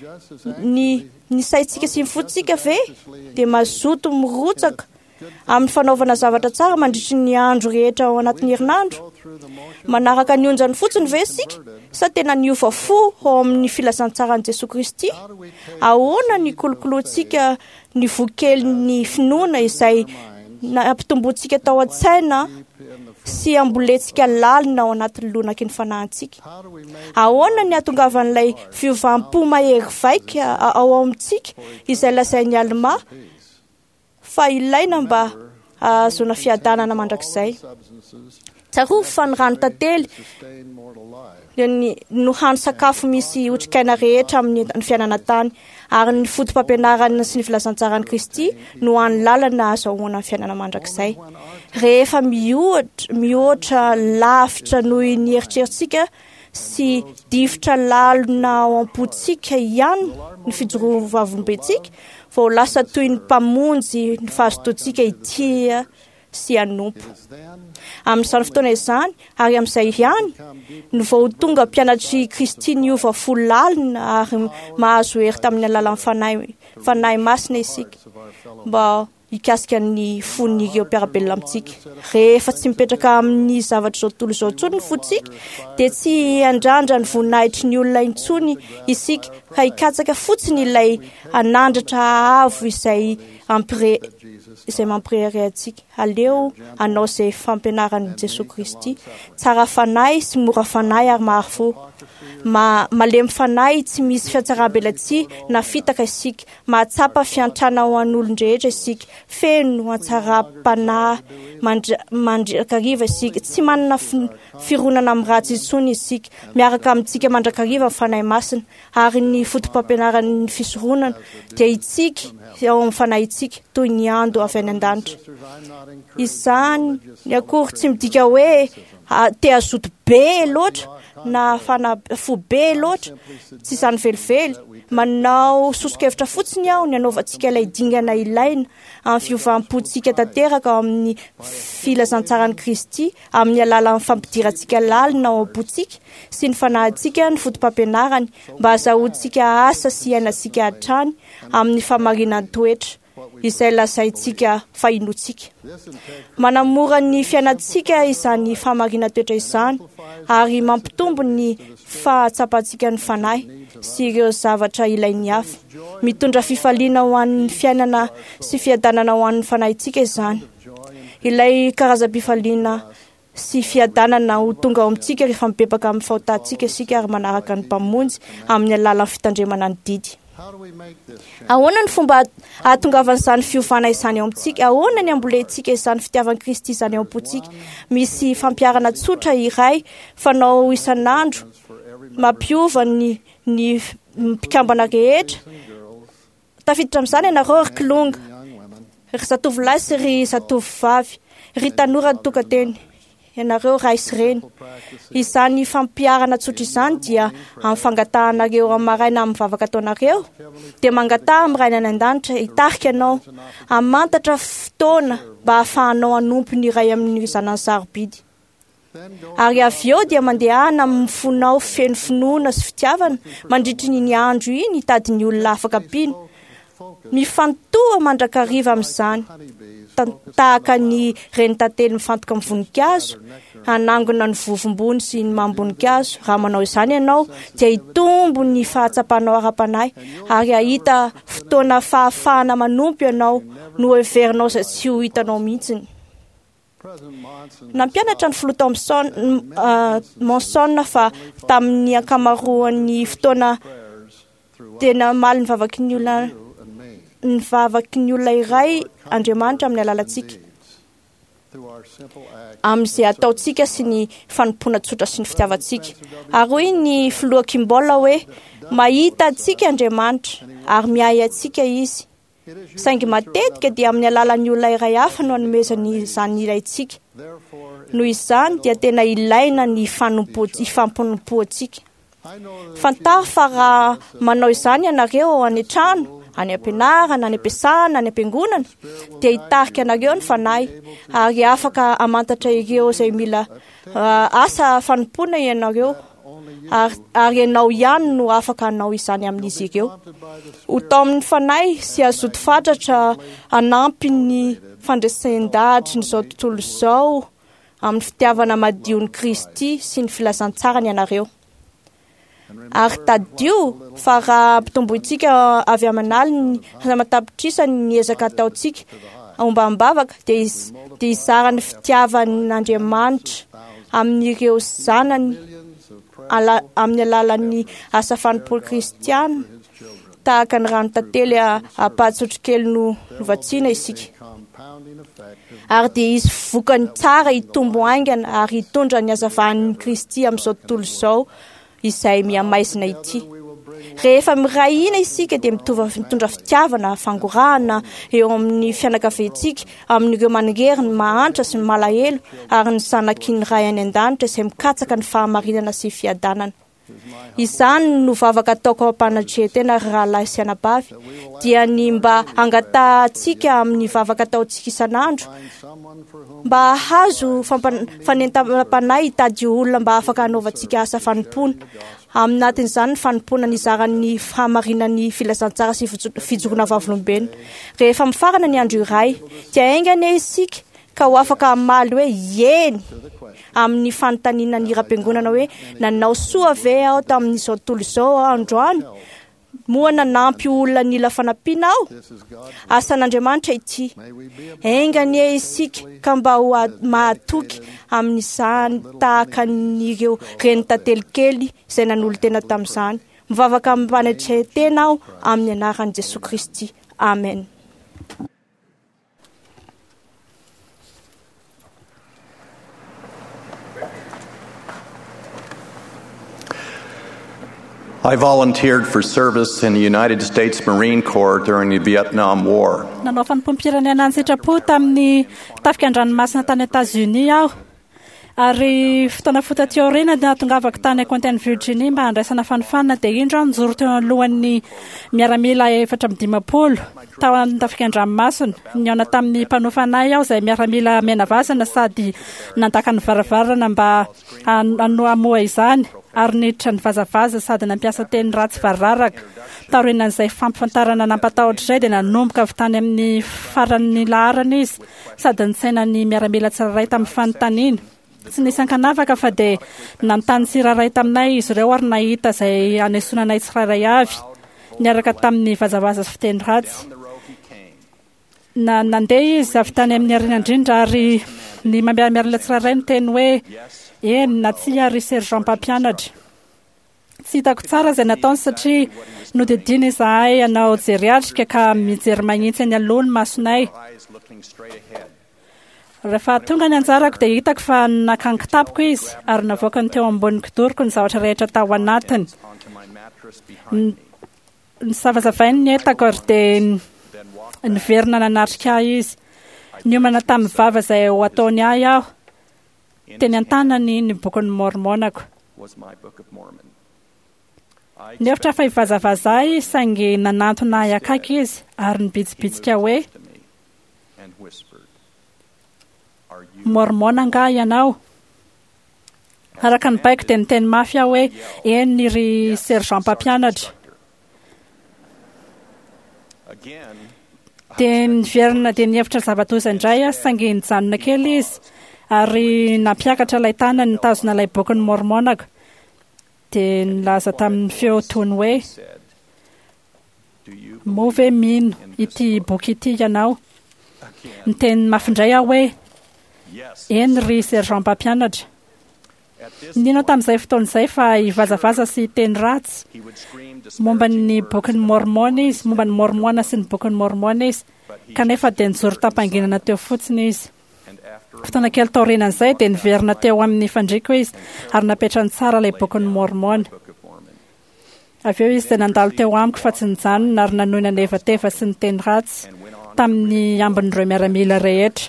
ny saintsika sy ny fotsika ve dia mazoto mirotsaka amin'ny fanaovana zavatra tsara mandritry ny andro rehetra ao anatin'ny herinandro? Manaraka ny onjany fotsiny ve isika sa tena niova fo ao amin'ny filazantsaran'i Jesosy Kristy? Ahoana ny kolokoloantsika ny vokely ny finoana izay nampitomboantsika tao an-tsaina sy ambolentsika lalina ao anatin'ny lonaky ny fanahintsika? Ahoana ny ahatongavan'ilay fiovam-po mahery vaika ao amintsika izay lazain'ny Alma fa ilaina mba azona fiadanana mandrakizay? Tsaroa fa ny rano tantely no hany sakafo misy otrikaina rehetra amin'ny fiainana tany, ary ny fotom-pampianarana sy ny filazantsaran'i Kristy no hany lalana azahoana ny fiainana mandrakizay. Rehefa mihoatra lavitra noho ny eritrerintsika sy difotra lalina ao am-potsika ihany ny fijorovavombentsika, vao lasa toy ny mpamonjy ny fahazotoantsika itia sy hanompo. Amin'izany fotoana izany ary amin'izay ihany no vao tonga mpianatry Kristy niova fo lalina ary mahazo hery tamin'ny alalan'ny fanahy masina isika mba hikasika ny fon'ireo mpiara-belona amintsika. Rehefa tsy mipetraka amin'ny zavatra izao tontolo izao intsony ny fontsika dia tsy handrandra ny voninahitry ny olona intsony isika, ka hikatsaka fotsiny ilay anandratra avo izay mampirehery antsika. Aleo anao izay fampianaran'i Jesosy Kristy, tsara fanahy sy mora fanahy ary marifo. Malemy fanahy tsy misy fiatsara-belatsi na fitaka isika, mahatsapa fiantrana ho an'olon-drehetra isika, feno antsara-panahy mandrakariva isika, tsy manana fironana amin'ny ratsy intsony isika, miaraka amintsika mandrakariva amin'ny fanahy masina, ary ny fotom-pampianaran'ny fisoronana dia itsika ao amin'ny fanahy itsika toy ny ando avy any an-danitra. Izany ny akory tsy midika hoe te hazoto be loatra na fo be loatra, tsy izany velively. Manao sosokevitra fotsiny aho ny anaovantsika ilay dingana ilaina amin'ny fiovampontsika tanteraka amin'ny filazantsaran'i Kristy amin'ny alalan'ny fampidirantsika lalina ao am-pontsika sy ny fanahintsika ny fotom-pampianarany mba azahoantsika asa sy iainantsika hatrany amin'ny famarinan'ny toetra izay lazaintsika fahinotsika. Manamora ny fiainantsika izany famarina toetra izany ary mampitombo ny fahatsapantsika ny fanahy sy ireo zavatra ilainy hafa. Mitondra fifaliana ho an'ny fiainana sy fiadanana ho an'ny fanahintsika izany. Ilay karazam-pifaliana sy fiadanana ho tonga ao amintsika rehefa mibebaka amin'ny fahotantsika isika ary manaraka ny mpamonjy amin'ny alalan'ny fitandremana ny didy. Ahoana ny fomba ahatongavan'izany fiovana izany ao amintsika? Ahoana ny ambolentsika izany fitiavan'i Kristy izany ao am-pontsika? Misy fampiarana tsotra iray fanao isan'andro mampiova ny mpikambana rehetra. Tafiditra amin'izany ianareo ry kilonga, ry zatovolahy sy ry zatovovavy, ry tanora ny tokanteny, ianareo ray sy reny. Izany fampiarana tsotra izany dia amin'ny fangatahanareo amaraina amin'ny vavaka ataonareo, dia mangataha amin'ny raina any an-danitra hitarika ianao, hamantatra fotoana mba hahafahanao hanompo ny iray amin'ny zanany sarobidy. Ary avy eo dia mandehana mifonao feno finoana sy fitiavana mandritry ny andro iny hitady ny olona afaka ampiana. Mifantoha mandrakariva amin'izany, tahaka ny reny tantely mifantoka amin'ny voninkazo, hanangona ny vovombony sy ny mamboninkazo. Raha manao izany ianao dia hitombo ny fahatsapanao ara-panahy ary ahita fotoana fahafahana manompo ianao no heverinao izay tsy ho hitanao mihitsiny. Nampianatra ny filoha Monson fa tamin'ny ankamaroan'ny fotoana tena maly ny vavaky ny olona iray Andriamanitra amin'ny alalantsika amin'izay ataontsika sy ny fanompoana tsotra sy ny fitiavantsika. Ary hoy ny filoha Kimbola hoe mahita antsika Andriamanitra ary miay antsika izy. Saingy matetika dia amin'ny alalan'ny olona iray hafa no hanomezany izany ilaintsika. Noho izany dia tena ilaina ny fampinompoantsika. Fantaro fa raha manao izany ianareo any an-trano, any am-pianarana, any am-piasana, any am-piangonana, dia hitarika anareo ny fanahy ary afaka hamantatra ireo izay mila asa fanompoana ianareo ary ianao ihany no afaka hanao izany amin'izy ireo. Ho tao amin'ny fanahy sy azoto fatratra hanampy ny fandraisan-dahatra nyizao tontolo izao amin'ny fitiavana madion'i Kristy sy ny filazantsarany ianareo. Ary tadio fa raha ampitombointsika avy aman'alina ny matapitrisany ny ezaka ataontsika omba ambavaka dia izara ny fitiavan'Andriamanitra amin'ireo zanany amin'ny alalan'ny asa fanompolo kristiana tahaka ny rano tantely apahatsotro-kely no vatsiana isika. Ary dia izy vokany tsara hitombo haingana ary hitondra ny hazavan'ny Kristy amin'izao tontolo izao izay miamaizina ity. Rehefa mirahina isika dia mitondra fitiavana, fangorahana eo amin'ny fianakaviantsika amin'ireo mangeriny mahantra sy malahelo ary ny zanaky ny ray any an-danitra izay mikatsaka ny fahamarinana sy fiadanana. Izany no vavaka ataoko ampanatrehatena rahalahy sy anabavy dia ny mba angatahantsika amin'ny vavaka ataontsika isan'andro mba hahazo fanentam-panahy hitady olona mba afaka hanaovantsika asa fanompona. Aminatin'izany ny fanompona nizaran'ny fahamarinan'ny filazantsara sy fijorona vavolombelona. Rehefa mifarana ny andro iray dia aingana isika ka ho afaka hamaly hoe eny amin'ny fanontaniana ny ra-piangonana hoe nanao soa ve aho tamin'izao tontolo izao androany moa nanampy olona ny lafanampiana aho. Asan'Andriamanitra ity, aingana isika ka mba ho mahatoky amin'izany tahaka n'ireo reny tantelikely izay nanolo tena tamin'izany. Mivavaka amin'ny mpanatrehatena aho amin'ny anaran'i Jesosy Kristy. Amen. I volunteered for service in the United States Marine Corps during the Vietnam War. Nanao fanompoam-pirenena ny sitrapo tamin'ny tafika an-dranomasina tany États-Unis aho. Ary fotoana fotateorina dia natongavako tany Quentin, Virginia mba handraisana fanofanana dia indro nijoro teo alohan'ny miaramila 450 tao an-tafika an-dranomasina. Niaona tamin'ny mpanofanay aho izay miaramila menavasana sady nandaka ny varavarana mba hamoa izany. ary niditra ny vazavaza sady nampiasa teny ratsy vararaka taorinan'izay fampifantarana nampatahotra izay dia nanomboka avy tany amin'ny faran'ny laharana izy sady nitsaina ny miaramila tsiraray tamin'ny fanontaniana tsy nisy ankanavaka fa dia nanontany tsiraray taminay izy ireo ary nahita izay anesonanay tsiraray avy niaraka tamin'ny vazavaza sy fiteny ratsy nandeha izy avy tany amin'ny arinandrindra ary ny miaramila tsiraray ny teny hoe eny na tsy ary sergent mpampianatra tsy hitako tsara izay nataony satria nodidina izahay anao jeriatrika ka mijery magnitsy any aloha ny masonay rehefa tonga ny anjarako dia hitako fa nakankitapiko izy ary navoaka ny teo ambony kidoroko ny zavatra rehetra tao anatiny ny zavazavainy ny entako ary dia niverina nanatrika ahy izy niomana tamin'ny vava izay ho ataony ahy aho teny an-tanany ny boky ny mormonako nefitra fa hivazavaza izy saingy nanantona ahy akaiky izy ary nibitsibitsika hoe mormona nga ianao araka ny baiko dia niteny mafy aho hoe eny ny ry sergent mpampianatra dia niverina dia nihevitra zavatoza indray aho saingy nijanona kely izy ary nampiakatra ilay tanany nitazona ilay boky ny mormonako dia nilaza tamin'ny feo tony hoe move mino ity boky ity ianao niteny mafindray aho hoe eny ry sergent mpampianatra ninao tamin'izay fotoan'izay fa hivazavaza sy teny ratsy momba ny boky ny mormona izy momba ny mormona sy ny boky ny mormona izy kanefa dia nijoro tampanginana teo fotsiny izy fotoana kely taorinan'izay dia niverina teo amin'ny fandriko izy ary napetrany tsara ilay boky ny mormona avy eo izy dia nandalo teo amiko fa tsy nijanona ary nanoina nevateva sy ny teny ratsy tamin'ny ambin'ireo miaramila rehetra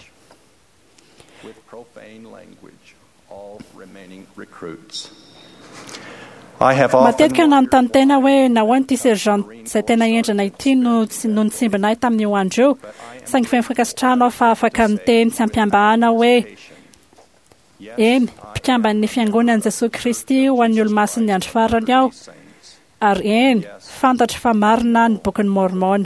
matetika nanontany tena hoe nahoany ity sergent izay tena endrana ity no nitsimbinay tamin'ny io andro io saingy fiafikasitrano aho fa afaka miteny tsy ampiambahana hoe eny mpikambany fiangonan'i Jesosy Kristy ho an'ny olo-masiny andro farany aho ary eny fantatra fa marina ny boky ny mormona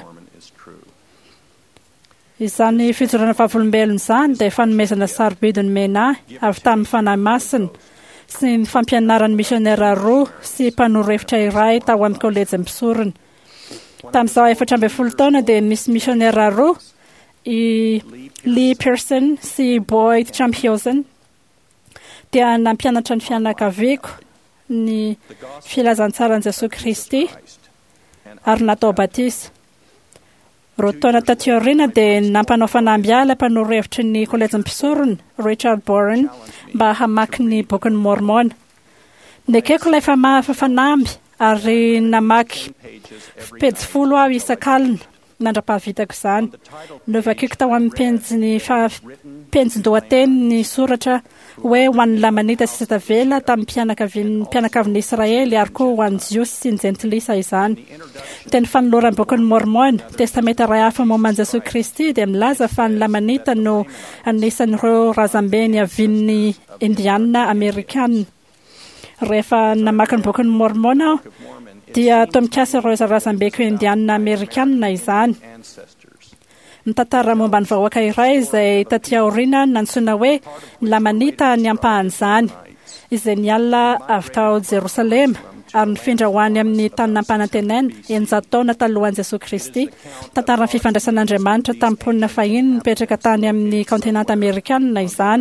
izany fijorana vavolombelona izany dia fanomezana sarobidiny menahy avy tamin'ny fanahy masina sy ny fampianaran'ny misionera roa sy mpanorevitra iray tao amin'ny kolejy mpisorona tamin'izao 14 taona dia misy misionera roa i Lee Pearson sy Boyd Champiosen dia nampianatra ny fianakaviako ny filazantsaran'i Jesosy Kristy ary natao batisa ro taona taty aoriana dia nampanao fanambiala mpanorevitry ny kolejy mpisorona Richard Boren mba hamaky ny boky ny mormona nekeko ilay fanamby ary namaky pejy 10 aho isan-kalina nandra-pahavitako izany novakiko tao amin'ny penjin-dohateny ny soratra hoe ho an'ny lamanita sy satavela tamin'ny mpianakavin'ny Israely ary koa ho an'ny jiosy sy ny jentilisa izany teny fanoloran'ny boky ny mormona testamenta iray hafa momban'i Jesosy Kristy dia milaza fa ny lamanita no anisan'ireo razambe ny avian'ny indiana amerikana rehefa namaky ny boky ny mormona aho dia toa mikasa ireo razambeko indiana amerikana izany mitantara momba ny vahoaka iray izay taty aoriana nantsoina hoe ny lamanita ny ampahan'izany izay nialina avy tao Jerosalema ary nifindra ho any amin'ny tany nampanantenaina 100 taona talohan'i Jesosy Kristy tantaran'ny fifandraisan'Andriamanitra tamin'ny mponina fahiny nipetraka tany amin'ny kontinanta amerikana izany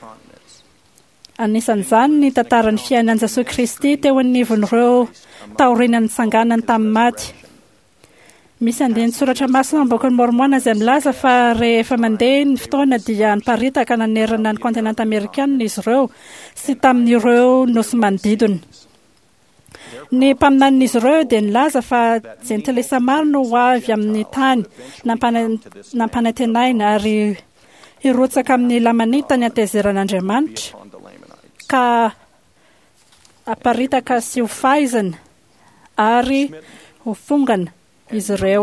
anisan'izany ny tantaran'ny fiainan'i Jesosy Kristy teo anivon'ireo taorian'ny tsanganany tamin'ny maty misy andiny soratra masina ny boky ny mormona izay milaza fa rehefa mandeha ny fotoana dia niparitaka nanerana ny kontinanta amerikana izy ireo sy tamin'ireo nosy manodidina ny mpaminan'izy ireo dia nilaza fa jentilisa maro no ho avy amin'ny tany nampanantenaina ary hirotsaka amin'ny lamanita ny antezeran'Andriamanitra ka aparitaka sy ho fahaizana ary ho fongana izy ireo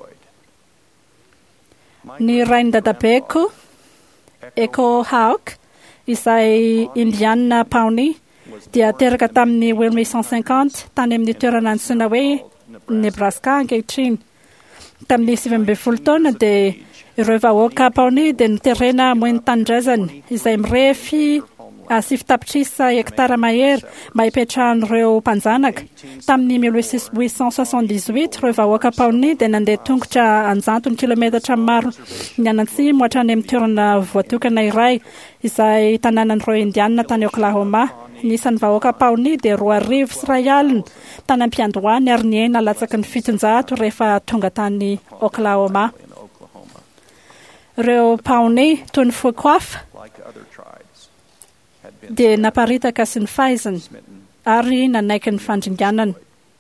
ny rainy dadabeko Echo Hawk izay Indiana Pawnee dia teraka tamin'ny 1850 tany amin'ny toerana antsoina hoe Nebraska ankehitriny. Tamin'ny 17 taona dia ireo vahoaka paony dia niterena moa ny tanindrazany izay mirefy 7 tapitrisa hektara mahery mba hipetrahan'ireo mpanjanaka. Tamin'ny 1878 ireo vahoaka paony dia nandeha tongotra 100 kilometatra maro ny anatsimo hatrany amin'ny toerana voatokana iray izay tanànan'ireo indiana tany Oklahoma. Nisan'ny vahoaka paony dia 2,000 sy 1 alina tany am-piandohany ary ny ena latsaky ny 700 rehefa tonga tany Oklahoma. Ireo paony toy ny Fuquafa dia naparitaka sy ny fahaizany ary nanaiky ny fandringanana.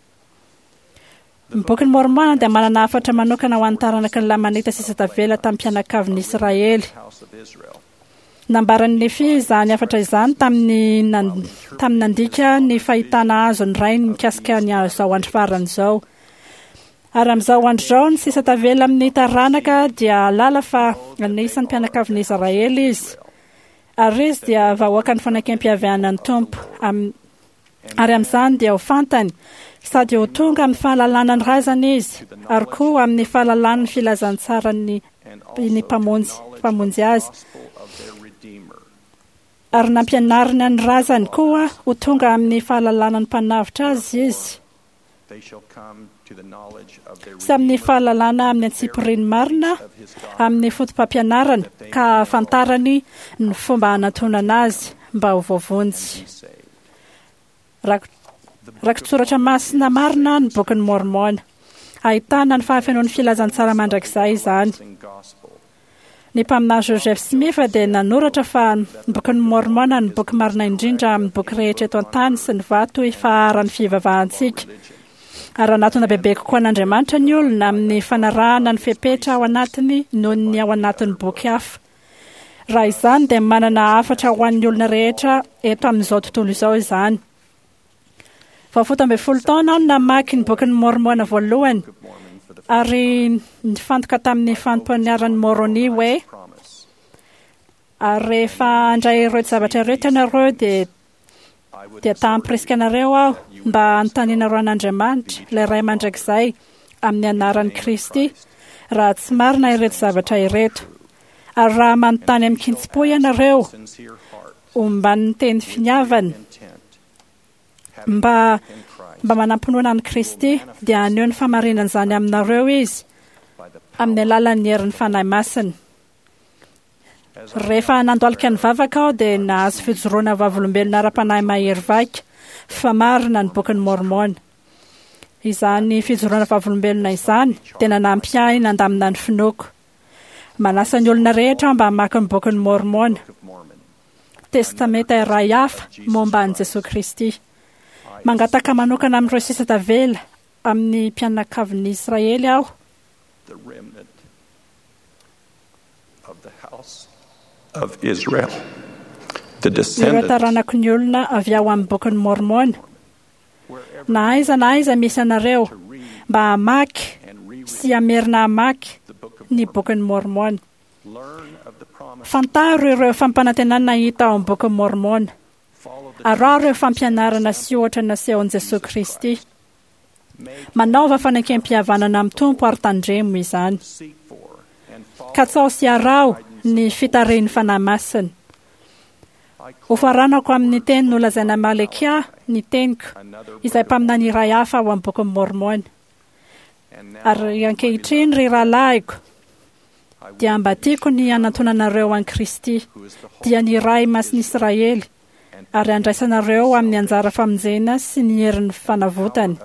Ny boky ny Mormona dia manana hafatra manokana ho an'ny taranaky ny lamanita sisa tavela tamin'ny mpianakavin'ny Israely. Nambaran'ny Lefi izany hafatra izany tamin'ny nandika ny fahitana azo ny rainy mikasika ny zao andro farany zao. Ary amin'izao andro zao ny sisa tavela amin'ny taranaka dia lala fa anisan'ny mpianakavin'ny Israely izy. Ary izy dia vahoaka ny fanakem-piavianan'ny tompo. Ary amin'izany dia ho fantany sady ho tonga amin'ny fahalalana ny razany izy ary koa amin'ny fahalalana ny filazantsara ny mpamonjy azy. Ary nampianarina ny razany koa ho tonga amin'ny fahalalana ny mpanavitra azy izy. Sy amin'ny fahalalana amin'ny antsipiriny marina amin'ny fotom-pampianarana ka fantarany ny fomba hanatonana azy mba ho voavonjy. Rakitsoratra masina marina ny boky ny Mormona. Ahitana ny fahafenoan'ny filazantsara mandrakizay izany. Ny mpaminahy Joseph Smith dia nanoratra fa ny boky ny Mormona ny boky marina indrindra amin'ny boky rehetra eto an-tany sy ny vato hifaharan'ny fivavahantsika. Ary anatona bebe kokoa an'Andriamanitra ny olona amin'ny fanarahana ny fepetra ao anatiny noho ny ao anatin'ny boky hafa. Raha izany dia manana hafatra ho an'ny olona rehetra eto amin'izao tontolo izao izany. Vao 17 taona aho namaky ny boky ny Mormona voalohany ary nifantoka tamin'ny fantompoaniaran'ny Moroni hoe ary rehefa andray ireo zavatra ireo itanareo dia tahampirisika anareo aho mba anontanianareo an'Andriamanitra ilay ray mandrakizay amin'ny anaran'i Kristy raha tsy marina ireto zavatra ireto. Ary raha manontany amin'ny kintsim-po ianareo omban'ny teny finiavana mba manampinoana an'i Kristy dia aneo ny famarinana izany aminareo izy amin'ny alalan'ny herin'ny fanahy masina. Rehefa nandoalika ny vavaka aho dia nahazo fijoroana vavolombelona ara-panahy mahery vaika fa marina ny boky ny Mormona. Izany fijoroana vavolombelona izany dia nanampy ahy nandamina ny finoko. Manasa ny olona rehetra mba hamaky ny boky ny Mormona. Testamenta iray hafa momba an'i Jesosy Kristy. Mangataka manokana amin'ireo sisa tavela amin'ny mpianakavin'ny Israely aho. Ireo taranako ny olona avy ao amin'ny boky ny Mormona. Na aiza misy anareo mba hamaky sy hamerina hamaky ny boky ny Mormona. Fantaro ireo fampanantenana hita ao amin'ny boky ny Mormona. Araro ireo fampianarana sy ohatra nasehon'i Jesosy Kristy. Manaova fanakem-pihavanana amin'ny tompo ary tandremo izany. Katsao sy arao ny fitarian'ny fanahy masina. Hofaranako amin'ny teny nolazaina Malekia ny teniko izay mpaminany iray hafa ao amin'ny boky ny Mormona. Ary ankehitriny ry rahalahiko dia mba tiako ny anantonanareo an'i Kristy dia ny ray masin'i Israely ary andraisanareo amin'ny anjara famonjena sy ny herin'ny fanavotany.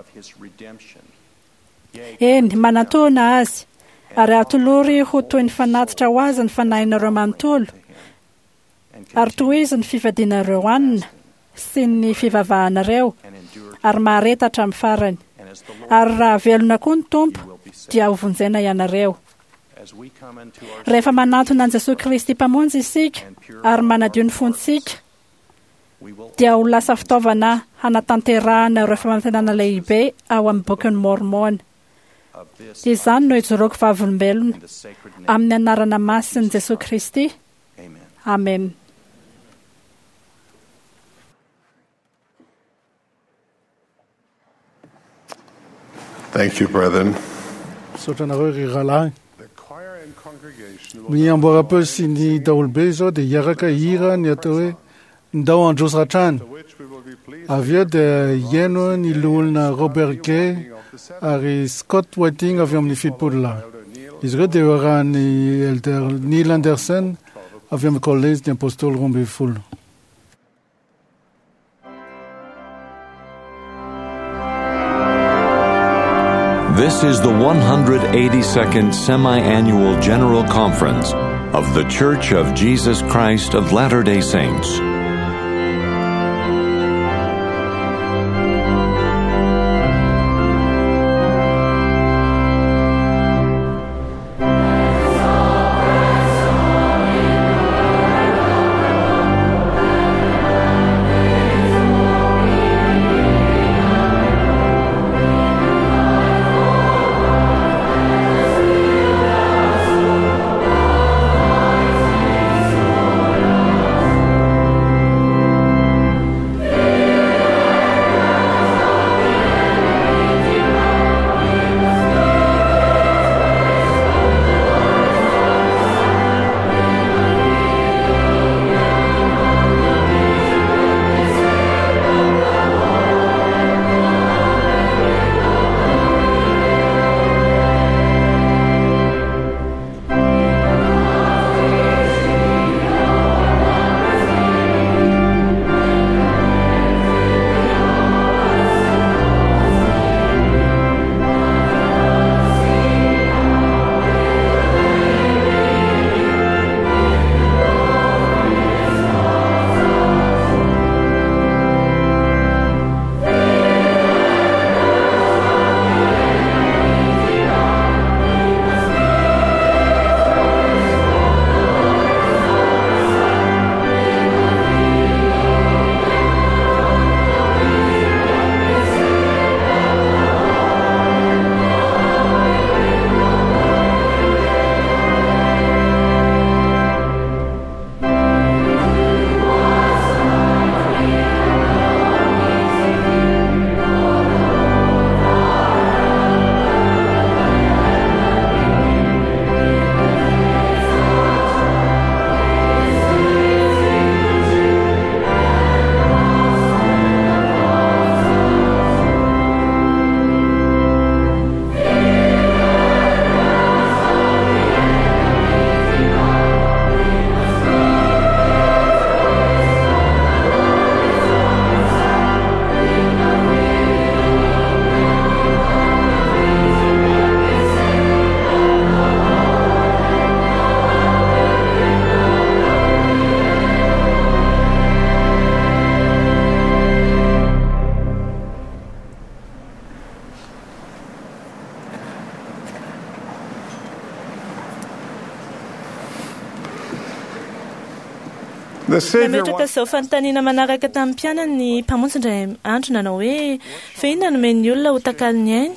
Eny, manatona azy ary atolory ho toy ny fanatitra ho azy ny fanahinareo manontolo ary tohizo ny fivadianareo anina sy ny fivavahanareo ary maharetatra amin'ny farany. Ary raha velona koa ny tompo dia hovonjena ianareo. Rehefa manatona an'i Jesosy Kristy mpamonjy isika ary manadio ny fontsika dia ho lasa fitaovana hanatanterahana ireo famampianana lehibe ao amin'ny boky ny Mormona. Izany no ijoroako vavolombelona amin'ny anarana masin'i Jesosy Kristy. Amen. Thank you, brethren. Misaotra anareo ry rahalahy. The choir and congregation will Miamboara peu sy ny daholobe zao dia hiaraka hira ny atao hoe ndao androso hatrany. which we will be pleased Avy eo dia hiaino ny loholona Robert Gay ary Scott Whiting avy amin'ny fitopolo lahy. Izy ireo dia arahan'ny Elder Neil Anderson avy amin'ny collège ny apôstôly roa ambin'ny folo. This is the 182nd Semi-Annual General Conference of The Church of Jesus Christ of Latter-day Saints. nametraka izao fanontaniana manaraka tamin'ny mpianany ny mpamonjy indray andro nanao hoe fa inona nomeny ny olona ho takaliny ainy.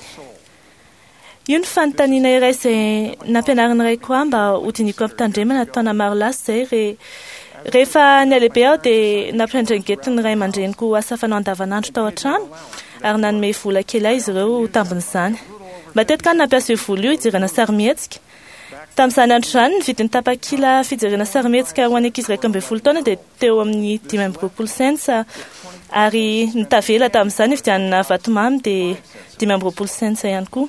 Io ny fanontaniana iray izay nampianarina iray koa mba hodiniko ampitandremana taona maro lasa izay rehefa ny alehibe aho dia nampirendrengetiny ny ray aman-dreniko asa fanao andavanandro tao an-trano ary nanome vola kely ahy izy ireo tambin'izany. Matetika nampiasa io vola io hijerena sarimihetsika. Tamin'izany andro izany ny vidin'ny tapakila fijerena sarimihetsika ho an'ny ankizy 12 taona dia teo amin'ny 520 sentsa ary ny tavela tamin'izany fividianana vatomamy dia 520 sentsa ihany koa.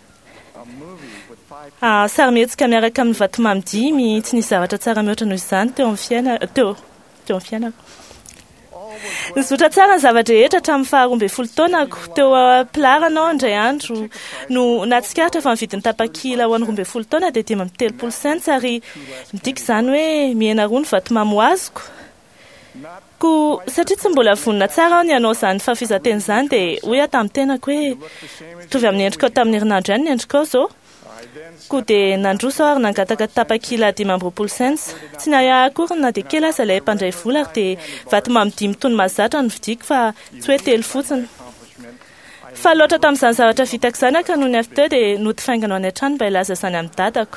Sarimihetsika miaraka amin'ny vatomamy 10 tsy nisy zavatra tsara mihoatra noho izany teo amin'ny fianako. Nizotra tsara ny zavatra rehetra hatramin'ny 12 taonako teo Pilaranao indray andro no natsikaritra fa mividin'ny tapakila ho an'ny 12 taona dia 530 sentsa ary midika izany hoe mihena roa ny vatomamy ho azoko. Ko satria tsy mbola vonona tsara aho ny hanao izany fahafizateny izany dia hoy aho tamin'ny tenako hoe tovy amin'ny endrikao tamin'ny herinandro ihany ny endrikao izao. Ko dia nandroso ary nangataka tapakila 520 sentsa. Tsy nahay akory na dia kely aza ilay mpandray vola ary dia vatomamy 10 tony mazatra no vidiko fa tsy hoe 3 fotsiny. Fa loatra tamin'izany zavatra vitako izany aka noho ny avy teo dia notifaingana any an-trano mba hilaza izany amin'ny dadako.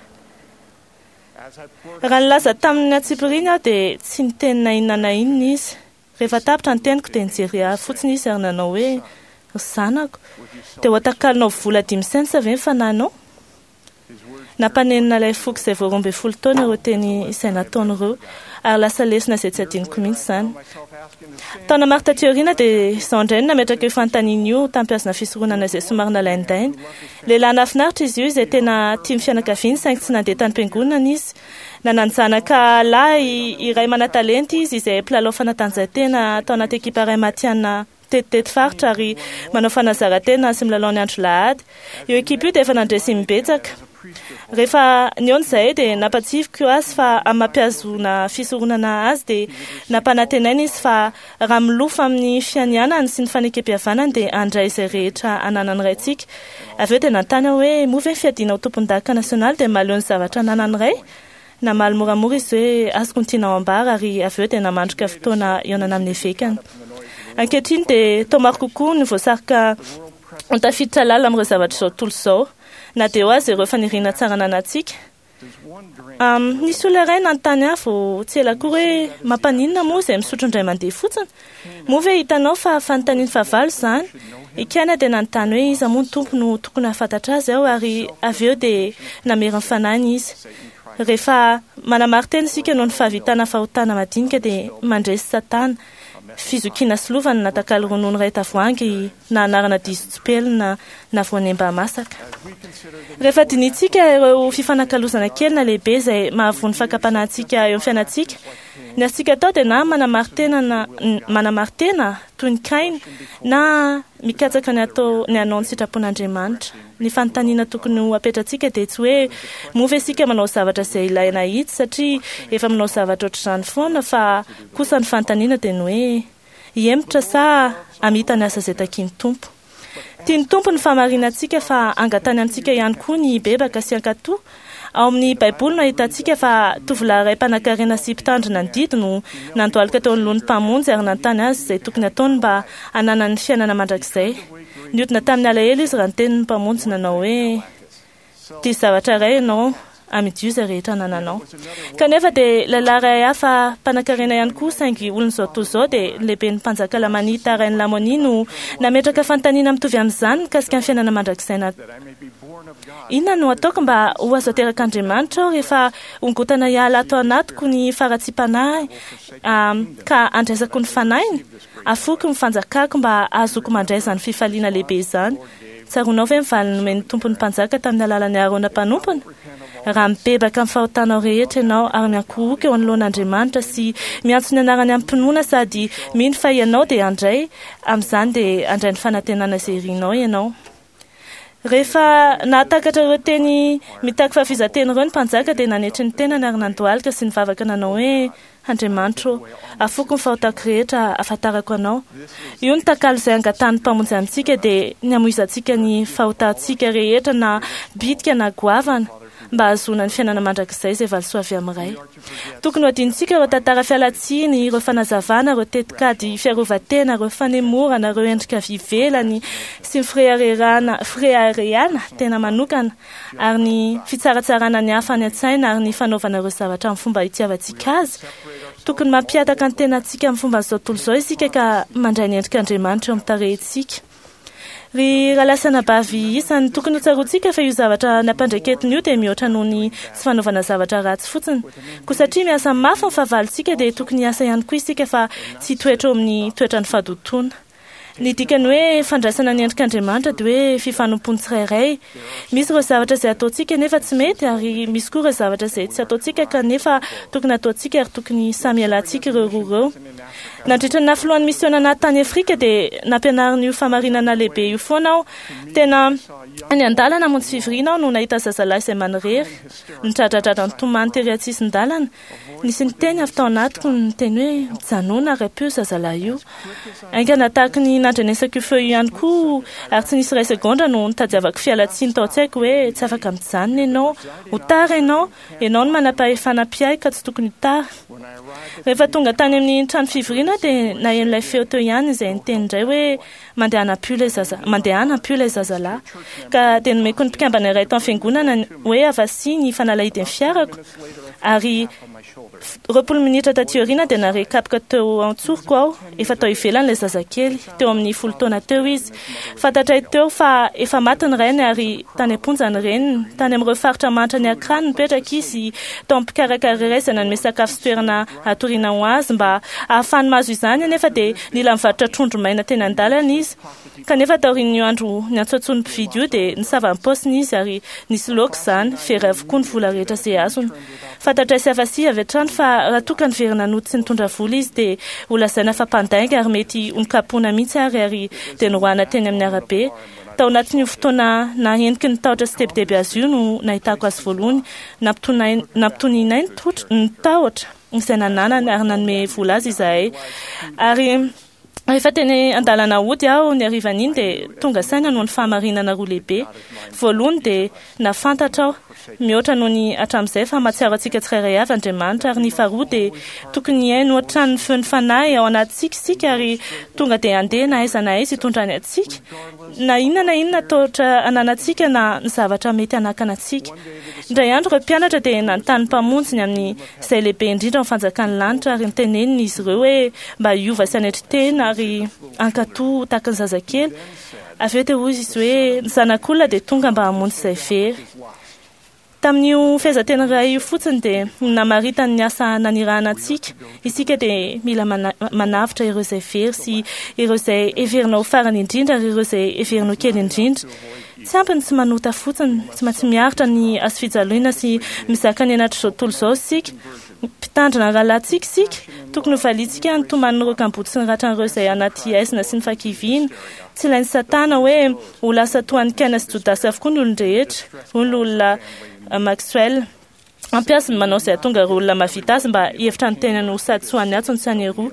Raha nilaza tamin'ny atsipiriny aho dia tsy niteny na inona na inona izy. Rehefa tapitra ny teniko dia nijery fotsiny izy ary nanao hoe zanako dia hoatakalinao vola 5 cents ve mifananao nampanenina ilay foky izay vao 12 taona ireo teny izay nataon'ireo ary lasa lesona izay tsy adiniko mihitsy izany taona maro taty aoriana dia izao indray nametraka io fanontaniana io tampiazona fisoronana izay somary nalaindainy lehilahy nafinaritra izy io izay tena tia mifianakaviany saingy tsy nandeha tany am-piangonana izy nananjanaka lahy iray mana-talenty izy izay mpilalao fanatanjahantena atao anaty ekipa iray matiana tetitety faritra ary manao fanazarantena sy milalao ny andro lahady io ekipa io dia efa nandresy mibetsaka rehefa niona izay dia nampatsifiko azy fa amin'ny mampiazona fisoronana azy dia nampanantenaina izy fa raha milofa amin'ny fianianany sy ny fanekem-pihavanany dia andray izay rehetra ananany ray tsika avy eo dia nantany hoe move fiadiana ao tompon-daka nasionaly dia maleo ny zavatra ananany ray namaly moramora izy hoe azoko ny tianao ambara ary avy eo dia namandrika fotoana eonana amin'ny evekany ankehitriny dia tomaro kokoa ny voasarika ontafiditra lala amin'ireo zavatra izao tontolo izao na dia ho azy ireo faniriana tsara nanantsika nisy olona iray nanontany ahy vao tsy ela koa hoe mampaninona moa izay misotro indray mandeha fotsiny moa ve hitanao fa fanontaniany fahavalo izany ikaina dia nanontany hoe iza moa ny tompo no tokony hafantatra azy ao ary avy eo dia namery ny fanany izy rehefa manamarinteny isika noho ny fahavitana fahotana madinika dia mandresy satana fizokiana sy lovana natakalo ronono ray tavoangy na anarana diso tsopelina na voanemba masaka rehefa dinitsika ireo fifanakalozana kely na lehibe izay mahavony fakapanantsika eo amin'ny fiainantsika ny asika atao dia na manamaritena toy ny kaina na mikatsaka ny anao ny sitrapon'Andriamanitra ny fanontaniana tokony ho apetratsika dia tsy hoe move isika manao zavatra izay ilaina hitsy satria efa manao zavatra ohatr'izany foana fa kosa ny fanontaniana dia ny hoe hiemitra sa amita ny asa izay takiany tompo tia ny tompo ny fahamarinantsika fa angatany antsika ihany koa ny bebaka sy ankatoa ao amin'ny baiboly no ahitantsika fa tovolahy iray mpanankarena sy mpitandrina ny didy no nandohalika teo anoloan'ny mpamonjy ary nanontany azy izay tokony ataony mba hanana ny fiainana mandrakizay niodina tamin'ny alahelo izy raha ny tenin'ny mpamonjy nanao hoe tia zavatra iray ianao amidioza rehetra nananao kanefa dia lehilahy ray hafa mpanankarena ihany koa saingy olona izao toy izao dia lehibe ny mpanjaka lamanita rainy lamoni no nametraka fanontaniana mitovy amin'izany mikasika ny fiainana mandrakizay inona no ataoko mba ho azo aterak'Andriamanitra aho rehefa ongotana hiala ato anatiko ny faratsiam-panahy ka andraisako ny fanainy afoko mifanjakako mba azoko mandray izany fifaliana lehibe izany tsaronao ve mivaly nomeny tompony mpanjaka tamin'ny alalan'ny Arona mpanompony raha mibebaka amin'ny fahotanao rehetra ianao ary miankohoka eo anoloan'Andriamanitra sy miantso ny anarany amin'ny mpinoana sady mino fa ianao dia andray amin'izany dia andray ny fanantenana izay rinao ianao rehefa nahatakatra ireo teny mitaky fahavizateny ireo ny mpanjaka dia nanetry ny tenany ary nandohalika sy nivavaka nanao hoe Andriamanitra afoko ny fahotako rehetra afantarako anao io ny takalo izay angatany mpamonjy amintsika dia ny amoizantsika ny fahotantsika rehetra na bitika na goavana mba azona ny fiainana mandrakizay izay valisoa avy amin'iray tokony ho adinitsika ireo tantara fialatsiny ireo fanazavana ireo tetikady fiarovatena ireo fanemorana ireo endrika vivelany sy ny fireharehana tena manokana ary ny fitsaratsarana ny hafa any an-tsaina ary ny fanaovana ireo zavatra amin'ny fomba hitiavantsika azy tokony mampiataka ny tenantsika amin'ny fomba izao tontolo izao isika ka mandray ny endrik'Andriamanitra eo amin'ny tarehintsika ry rahalasana bavy isany tokony ho tsaroantsika fa io zavatra nampandraiketiny io dia mihoatra noho ny tsy fanaovana zavatra ratsy fotsiny koa satria miasa mafy ny fahavalontsika dia tokony hiasa ihany koa isika fa tsy hitoetra eo amin'ny toetra ny fahadotoana ny dikany hoe fandraisana ny endrik'Andriamanitra dia hoe fifanompony tsirairay misy ireo zavatra izay ataontsika nefa tsy mety ary misy koa ireo zavatra izay tsy ataontsika kanefa tokony ataontsika ary tokony samy ialantsika ireo roa ireo nandritra ny nafoloan'ny misionana tany Afrika dia nampianarin'io famarinana lehibe io foana aho tena ny an-dalana montsy fivoriana aho no nahita zazalahy izay manirery nidradradratra ny tomany tery atsisin-dalana nisy ny teny avy tao anatiko ny teny hoe mijanona ray-peo zazalahy io aingana tahaka ny nandrenesako io feo ihany koa ary tsy nisy iray segondra no nitadiavako fialatsiny tao tsy-haiko hoe tsy afaka mijanona ianao ho tara ianao no manam-pahefana mpiay ka tsy tokony ho tara rehefa tonga tany amin'ny trano fivoriana dia nahen'ilay feo teo ihany izay niteny indray hoe mandeha anampio ilay zazalahy ka dia nomeko ny mpikambana iray tao amin'ny fiangonana hoe avasy ny fanalahidy ny fiarako ary 20 minitra taty aoriana dia narekapaka teo antsoroko aho efa tao ivelan'ilay zazakely teo amin'ny 10 taona teo izy fantatray teo fa efa maty ny rainy ary tany amponja ny reniny tany amin'ireo faritra manitra ny Accra nipetraka izy tao amin'ny mpikarakaraizana ny sakafo sy toerana atoriana ho azy mba ahafahany mahazo izany anefa dia nila mivarotra trondro maina teny an-dalana izy kanefa taorian'io andro ny antsoatsony mpividy io dia nisava ny paosiny izy ary nisy loka izany very avokoa ny vola rehetra izay azony fantatray sy afasy avy hatrany fa raha toka ny verina nody sy nitondra vola izy dia olazaina fa mpandainga ary mety honikapoana mihitsy ary dia niroana teny amin'ny arabe tao anatin'io fotoana naheniky ny tahotra sy tebideby azy io no nahitako azy voalohany nampitoninay ny tahotra izay nananany ary nanome vola azy izahay ary rehefa teny andalana ody aho ny arivan'iny dia tonga saina noho ny fahamarinana roa lehibe voalohany dia nafantatra aho mihoatra noho ny hatramin'izay fa mahatsiaro antsika tsirairay avy Andriamanitra ary ny faharoa dia tokony haino ohatrany ny feon'ny fanahy ao anaty sika ary tonga dia andeha na aiza na aiza hitondrany antsika na inona tohatra ananantsika na ny zavatra mety hanakana antsika indray andro ireo mpianatra dia nanontany mpamonjy amin'ny izay lehibe indrindra amin'ny fanjakan'ny lanitra ary niteneniny izy ireo hoe mba hiova sy anetritena ary ankatoa tahaka ny zazakely avy eo dia hoy izy hoe ny zanak'olona dia tonga mba hamonjy izay very tamin'io fehezanteny iray io fotsiny dia namaritany ny asa nanirahana antsika isika dia mila manavitra ireo izay very sy ireo izay heverinao farany indrindra ary ireo izay heverinao kely indrindra tsy ampiny tsy manota fotsiny tsy maintsy miaritra ny azo fijaliana sy mizaka ny anatr'izao tontolo izao isika mpitandrina rahalatsika isika tokony ho valiantsika ny toman'ireo kambody sy ny ratran'ireo izay anaty aizina sy ny fakiviana tsy ilain'ny satana hoe ho lasa toan'ny Kaina sy Jodasy avokoa ny olon-drehetra hoy ny olona Maxwell ampiasa ny manao izay atonga ireo olona mavita azy mba hihevitra ny tenany ho sady soany atsony sy aneroa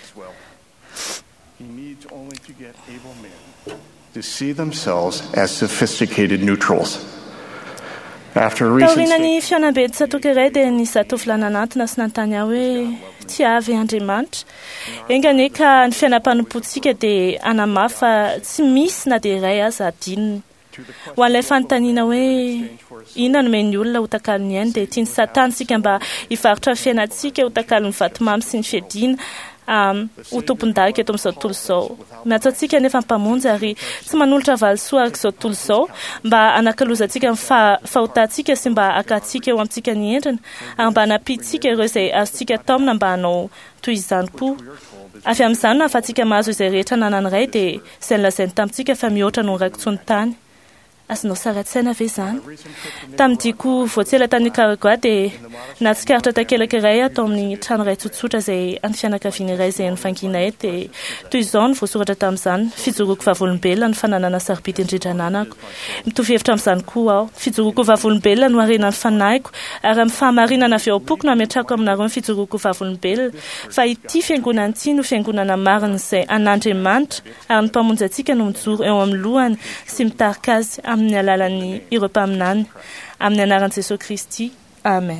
to see themselves as sophisticated neutrals. Taorina ny fianam-bedy satoky iray dia ny zatovy lananantona sy nantany aho hoe tsy avy Andriamanitra engane ka ny fiainam-panompotsika dia anamafy fa tsy misy na dia iray aza adininy ho an'ilay fanontaniana hoe inona no meny olona ho takalo ny ainy dia tiany satana sika mba hivarotra ny fiainantsika ho takalo ny vatomamy sy ny fiadiana ho tompon-daka eto amin'izao tontolo izao miantso antsika nefa mpamonjy ary tsy manolotra valisoa araka izao tontolo izao mba anakalozantsika ny fahotantsika sy mba akatsika eo amintsika ny endrina ary mba hanampiditsika ireo izay azontsika taomina mba hanao toy izany koa avy amin'izany no ahafahantsika mahazo izay rehetra nanany iray dia izay nilazainy tamintsika fa mihoatra no raikitsony tany azonao saratsaina ve izany tamin'ny diako voatsela tany Nicaragua dia natsikaritra takelaka iray atao amin'ny trano iray tsotsotra izay any fianakaviana iray izay nifanginay dia toy izao ny voasoratra tamin'izany fijoroako vavolombelona ny fananana sarobidy indrindra nanako mitovy hevitra amin'izany koa aho fijoroako vavolombelona no arena ny fanahiko ary amin'ny fahamarinana avy ao am-poko no ametrako aminareo ny fijoroako vavolombelona fa ity fiangonana ity no fiangonana marina izay an'Andriamanitra ary ny mpamonjy antsika no mijoro eo amin'ny lohany sy mitarika azy amin'ny alalan'ny ireo mpaminany amin'ny anaran'i Jesosy Kristy. Amen.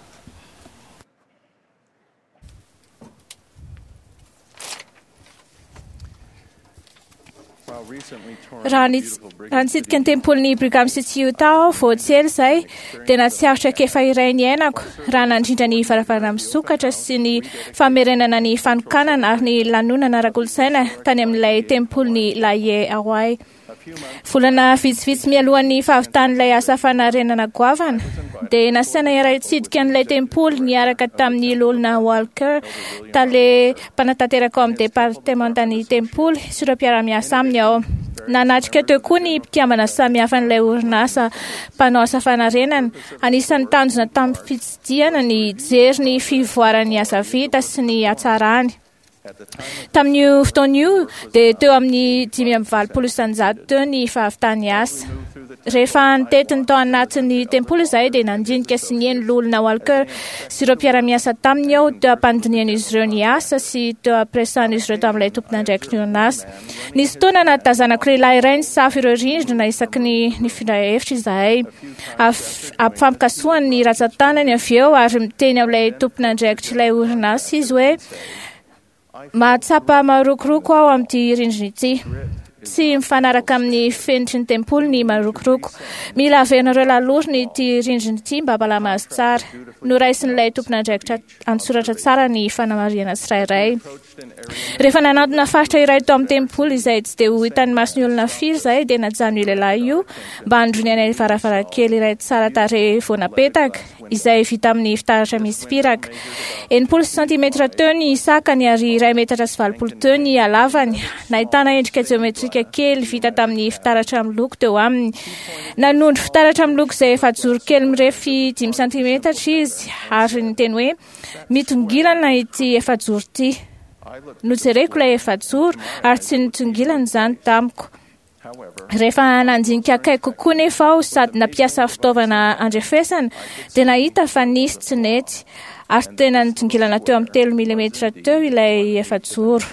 Raha nitsidika ny tempolin'ny Brigham City Utah voatsely izay dia natsiaritra kefa iray ny ainako raha nandrindra ny varavarana misokatra sy ny famerenana ny fanokanana ary ny lanonana ara-kolontsaina tany amin'ilay tempolin'ny Laie Hawaii. Volana vitsivitsy mialohan'ny fahavitan'ilay asa fanarenana goavana dia nasaina iray tsidika an'ilay tempoly niaraka tamin'ny lolona Walker tale mpanatanteraka ao amin'ny departementany tempoly sy ireo mpiara-miasa aminy ao nanatrika teo koa ny mpikambana samihafa n'ilay orinasa mpanao asa fanarenana anisan'ny tanjona tamin'ny fitsidiana ny jery ny fivoaran'ny asa vita sy ny hatsarany tamin'io fotoan'io dia teo amin'ny 5,700 teo ny fahavitany asa rehefa nitetiny tao anatin'ny tempoly izay dia nandinika sy ny eny lolona Walker sy ireo mpiara-miasa taminy ao teo ampandinian'izy ireo ny asa sy teo ampiresan'izy ireo tamin'ilay tompon'andraikitra ny orinasa nisy fotoana natazanako lehilahy iray ny safo ireo rindrina isaky ny findra hevitra izahay ampifampikasoany ny ratsan-tanany avy eo ary miteny amin'ilay tompon'andraikitra ilay orinasa izy hoe mahatsapa marokoroko aho amin'ity rindrina ity tsy mifanaraka amin'ny fenitry ny tempoly ny marokoroko. Mila averinareo lalorony ity rindriny ity mba hampalama azy tsara. Noraisin'ilay tompon'andraikitra an-tsoratra tsara ny fanamariana tsirairay. Rehefa nanantona faritra iray tao amin'ny tempoly izay tsy dia ho hitan'ny masony olona firy izay dia najano io lehilahy io mba handrony any varavarankely iray tsara tarehy vao napetaka izay vita amin'ny fitaratra misy firaka. 80 cm teo ny sakany ary 2 metatra sy 20 teo ny halavany. Nahitana endrika geometrika kely vita tamin'ny fitaratra miloko teo aminy. Nanondro fitaratra miloko izay efajoro kely mirefy 5 cm izy ary niteny hoe mitongilana ity efajoro ity. Nojereko ilay efajoro ary tsy nitongilana izany tamiko. Rehefa nandinika akaiky kokoa nefa aho sady nampiasa fitaovana andrefesana dia nahita fa nisy tsy nety ary tena nitongilana teo amin'ny 3 mm teo ilay efajoro.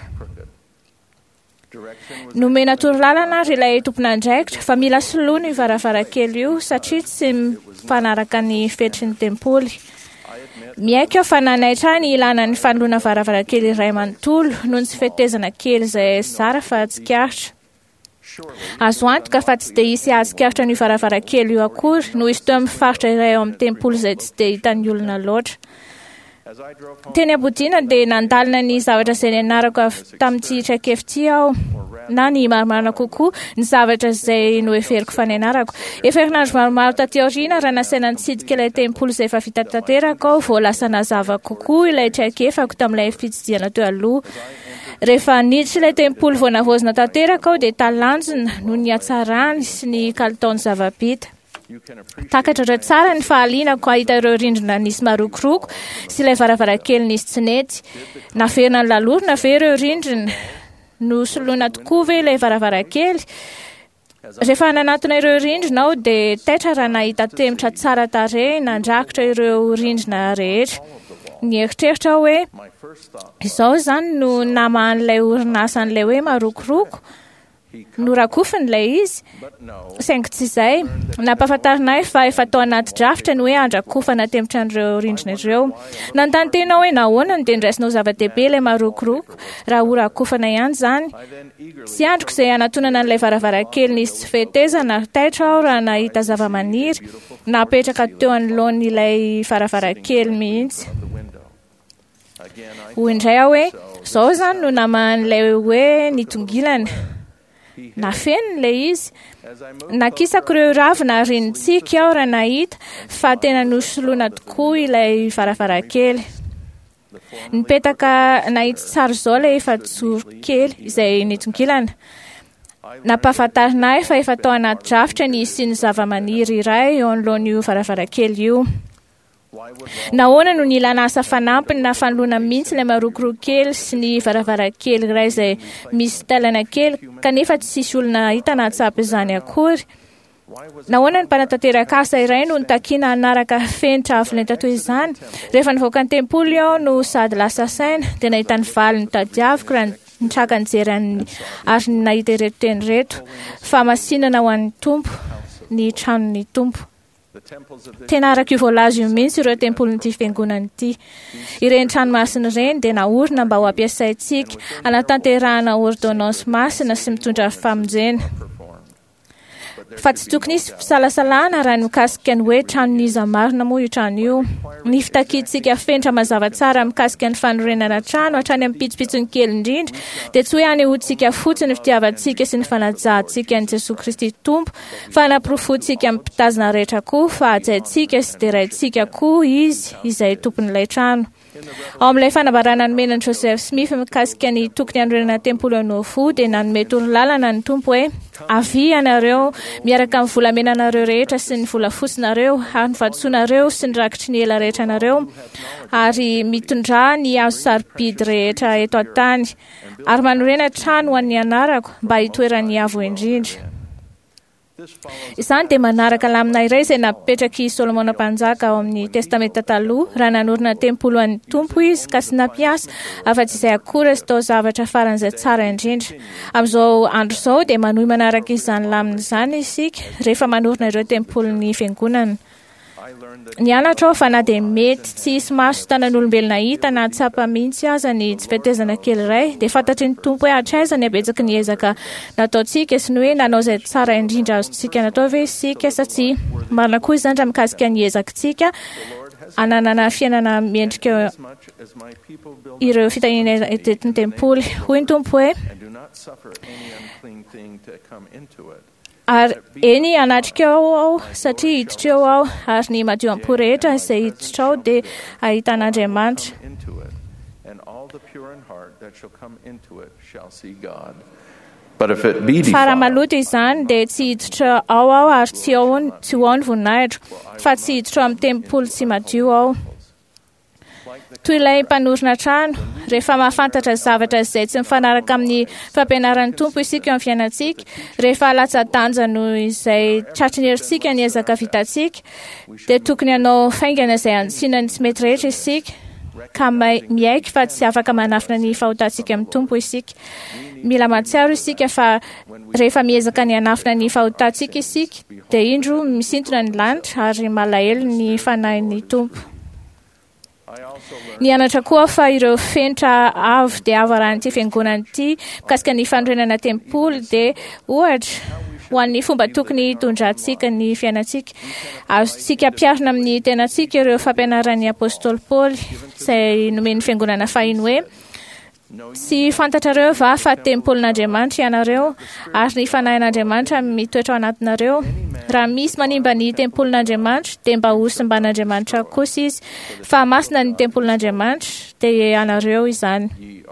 Nomena torolalana ary ilay tompon'andraikitra fa mila soloina io varavarankely io satria tsy mifanaraka ny fetry ny tempoly. Miaika aho fa nanaitra ny ilana ny fanoloana varavarankely iray manontolo noho ny tsy fetezana kely izay zara fa tsikaritra. Azo antoka fa tsy dia hisy atsikaritra ny varavarankely io akory noho izy teo amin'ny faritra iray ao amin'ny tempoly izay tsy dia hitan'ny olona loatra. Teny Abodiana dia nandalina ny zavatra izay nianarako tamin'ity traikefa-ty aho na ny marimarina kokoa ny zavatra izay noeferiko fa nianarako. Efa herinandro maromaro taty aoriana raha nasaina nitsidika ilay tempoly izay efa vita tanteraka aho vao lasa nazava kokoa ilay traikefako tamin'ilay fitsidihana teo aloha. Rehefa niditra ilay tempoly vao navozina tanteraka aho dia talanjona noho ny hatsarany sy ny kalitaon'ny zava-bita. Takatra tsara ny fahalinako ahita ireo rindrina nisy marokoroko sy ilay varavarankely nisy tsy nety. Naverina ny lalorina ve ireo rindrina? Nosoloina tokoa ve ilay varavarankely? Rehefa nanatona ireo rindrina aho dia taitra raha nahita temotra tsara tarehy nandrakotra ireo rindrina rehetra. Nieritreritra aho hoe izao izany no namahan'ilay orinasan'ilay hoe marokoroko. Norakofin'ilay izy saingy tsy izay. Nampahafantarina fa efa tao anaty drafitra ny hoe andrakofana temotra an'ireo rindrina ireo. Nanontany tena hoe nahoana no dia niraisinao zava-dehibe ilay marokoroko raha ho rakofana ihany izany. Tsy androko izay anatonana n'ilay varavarankely nisy tsy fetezana taitra aho raha nahita zava-maniry napetraka teo anoloan'ilay varavarankely mihitsy. Hoy indray aho hoe izao izany no namahan'ilay hoe nitongilana. Nafenina ilay izy. Nakisako ireo ravina ary nitsika aho raha nahita fa tena nosoloina tokoa ilay varavarankely. Nipetaka nahita tsara izao ilay efajoro kely izay nitongilana. Nampahafantarina fa efa tao anaty drafitra ny isiany zava-maniry iray eo anoloan'io varavarankely io. Nahoana no nilana asa fanampiny na fanoloana mihitsy ilay marokoroko kely sy ny varavarankely iray izay misy talana kely kanefa tsisy olona hita na tsapy izany akory? Nahoana ny mpanatanteraka asa iray no nitakiana hanaraka fenitra avo lenta toy izany? Rehefa nivoaka ny tempoly aho no sady lasa saina dia nahita ny valy ny tadiaviko raha nitraka nijery ary nahita ireto teny reto fa masinana ho an'ny tompo ny tranon'ny tompo. Tena araka io voalazo io mihitsy ireo tempolin'ity fiangonana ity. Ireny trano masina ireny dia naorina mba ho ampiasaintsika anatanterahana ordonance masina sy mitondra famonjena. Fa tsy tokony hisy fisalasalana raha ny mikasika ny hoe tranon'iza marina moa io trano io. Ny fitakiantsika fenitra mazava tsara mikasika ny fanorenana trano hatrany amin'ny pitsopitsony kely indrindra dia tsy hoe hanehoantsika fotsiny fitiavantsika sy ny fanajantsika ny Jesosy Kristy Tompo fa hanampirofo-tsika amin'ny mpitazana rehetra koa fa hajaintsika sy deraintsika koa izy izay tompon'ilay trano. Ao amin'ilay fanambarana nomenan'i Joseph Smith mikasika ny tokony hanorenana tempoly Novo dia nanome torolalana ny tompo hoe avy ianareo miaraka amin'ny volamenanareo rehetra sy ny volafosinareo ary ny vatosoanareo sy ny rakitry ny ela rehetra nareo ary mitondrà ny azo sarobidy rehetra eto an-tany ary manorena trano ho an'ny anarako mba hitoeran'ny avo indrindra. Izany dia manaraka lamina iray izay napetraky Solomona mpanjaka ao amin'ny testamenta taloha raha nanorina tempoly ho an'ny tompo izy ka sy nampiasa afa-tsy izay akory sy tao zavatra faran'izay tsara indrindra. Amin'izao andro izao dia manohy manaraka izany lamina izany isika rehefa manorina ireo tempoly ny fiangonana. Nianatra aho fa na dia mety tsy hisy maso tanan'olombelona hita na tsapa mihitsy aza ny tsy fetezana kely iray dia fantatry ny tompo hoe hatraiza ny abetsaky ny ezaka nataontsika sy ny hoe nanao izay tsara indrindra azontsika natao ve isika sa tsia. Marina koa izany raha mikasika ny ezakantsika ananana fiainana miendrika ireo fitahiana etetiny tempoly. Hoy ny tompo hoe ary eny anatrikao aho satria hiditra eo aho ary ny madio am-po rehetra izay hiditra ao dia ahitan'Andriamanitra. Fa raha maloto izany dia tsy hiditra ao aho ary tsy ao ny voninahitra fa tsy hiditra ao amin'ny tempoly tsy madio aho. Toy ilay mpanorina trano rehefa mahafantatra zavatra izay tsy mifanaraka amin'ny fampianaran'ny tompo isika eo amin'ny fiainantsika, rehefa latsa-danja noho izay tratry ny herintsika ny ezaka vitantsika dia tokony hanao faingana izay ansinany tsy mety rehetra isika ka miaiky fa tsy afaka manafina ny fahotantsika amin'ny tompo isika. Mila matsiaro isika fa rehefa miezaka ny hanafina ny fahotantsika isika dia indro misintona ny lanitra ary malahelo ny fanahin'ny tompo. Nianatra koa fa ireo fenitra avo dia avo arahan'ity fiangonana ity mikasika ny fanorenana tempoly dia ohatra ho an'ny fomba tokony hitondrantsika ny fiainantsika. Azontsika ampiarina amin'ny tenantsika ireo fampianaran'ny apôstôly Paoly izay nomen'ny fiangonana fahiny hoe tsy fantatrareo va fa tempolin'Andriamanitra ianareo ary ny fanahin'Andriamanitra mitoetra ao anatinareo. Raha misy manimba ny tempolin'Andriamanitra dia mba ho simban'Andriamanitra kosa izy, fa masina ny tempolin'Andriamanitra dia ianareo izany.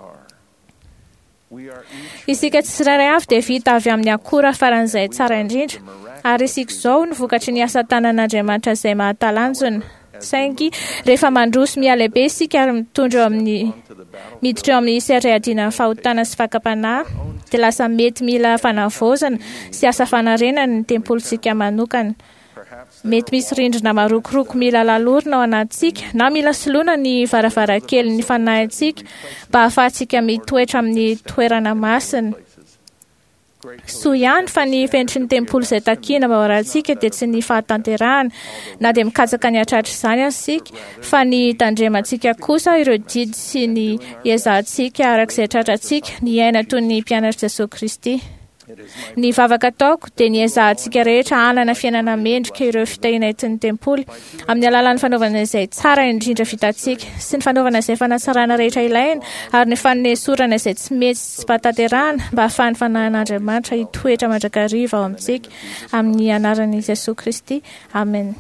Isika tsirairay avy dia vita avy amin'ny akora faran'izay tsara indrindra ary isika izao no vokatry ny asa tanan'Andriamanitra izay mahatalanjona. Saingy rehefa mandroso mialehibe isika ary miditra eo amin'ny sehatra iadiana fahotana sy fakapanahy dia lasa mety mila fanavaozana sy asa fanarenana ny tempolintsika manokana. Mety misy rindrina marokoroko mila lalorina ao anatintsika na mila soloina ny varavarankely ny fanahintsika mba ahafahantsika mitoetra amin'ny toerana masina. Soa ihany fa ny fenitry ny tempoly izay takiana mba horantsika dia tsy ny fahatanterahana na dia mikatsaka ny hatratra izany isika fa ny tandremantsika kosa ireo didy sy ny ezahantsika arak'izay tratrantsika ny aina toy ny mpianatra Jesosy Kristy. Ny vavaka ataoko dia ny ezahantsika rehetra hanana fiainana mendrika ireo fitahiana etin'ny tempoly amin'ny alalan'ny fanaovana izay tsara indrindra vitantsika sy ny fanaovana izay fanatsarana rehetra ilaina ary ny fanesorana izay tsy mety sy fahatanterahana mba ahafahan'ny fanahin'Andriamanitra hitoetra mandrakariva ao amintsika amin'ny anaran'i Jesosy Kristy. Amen.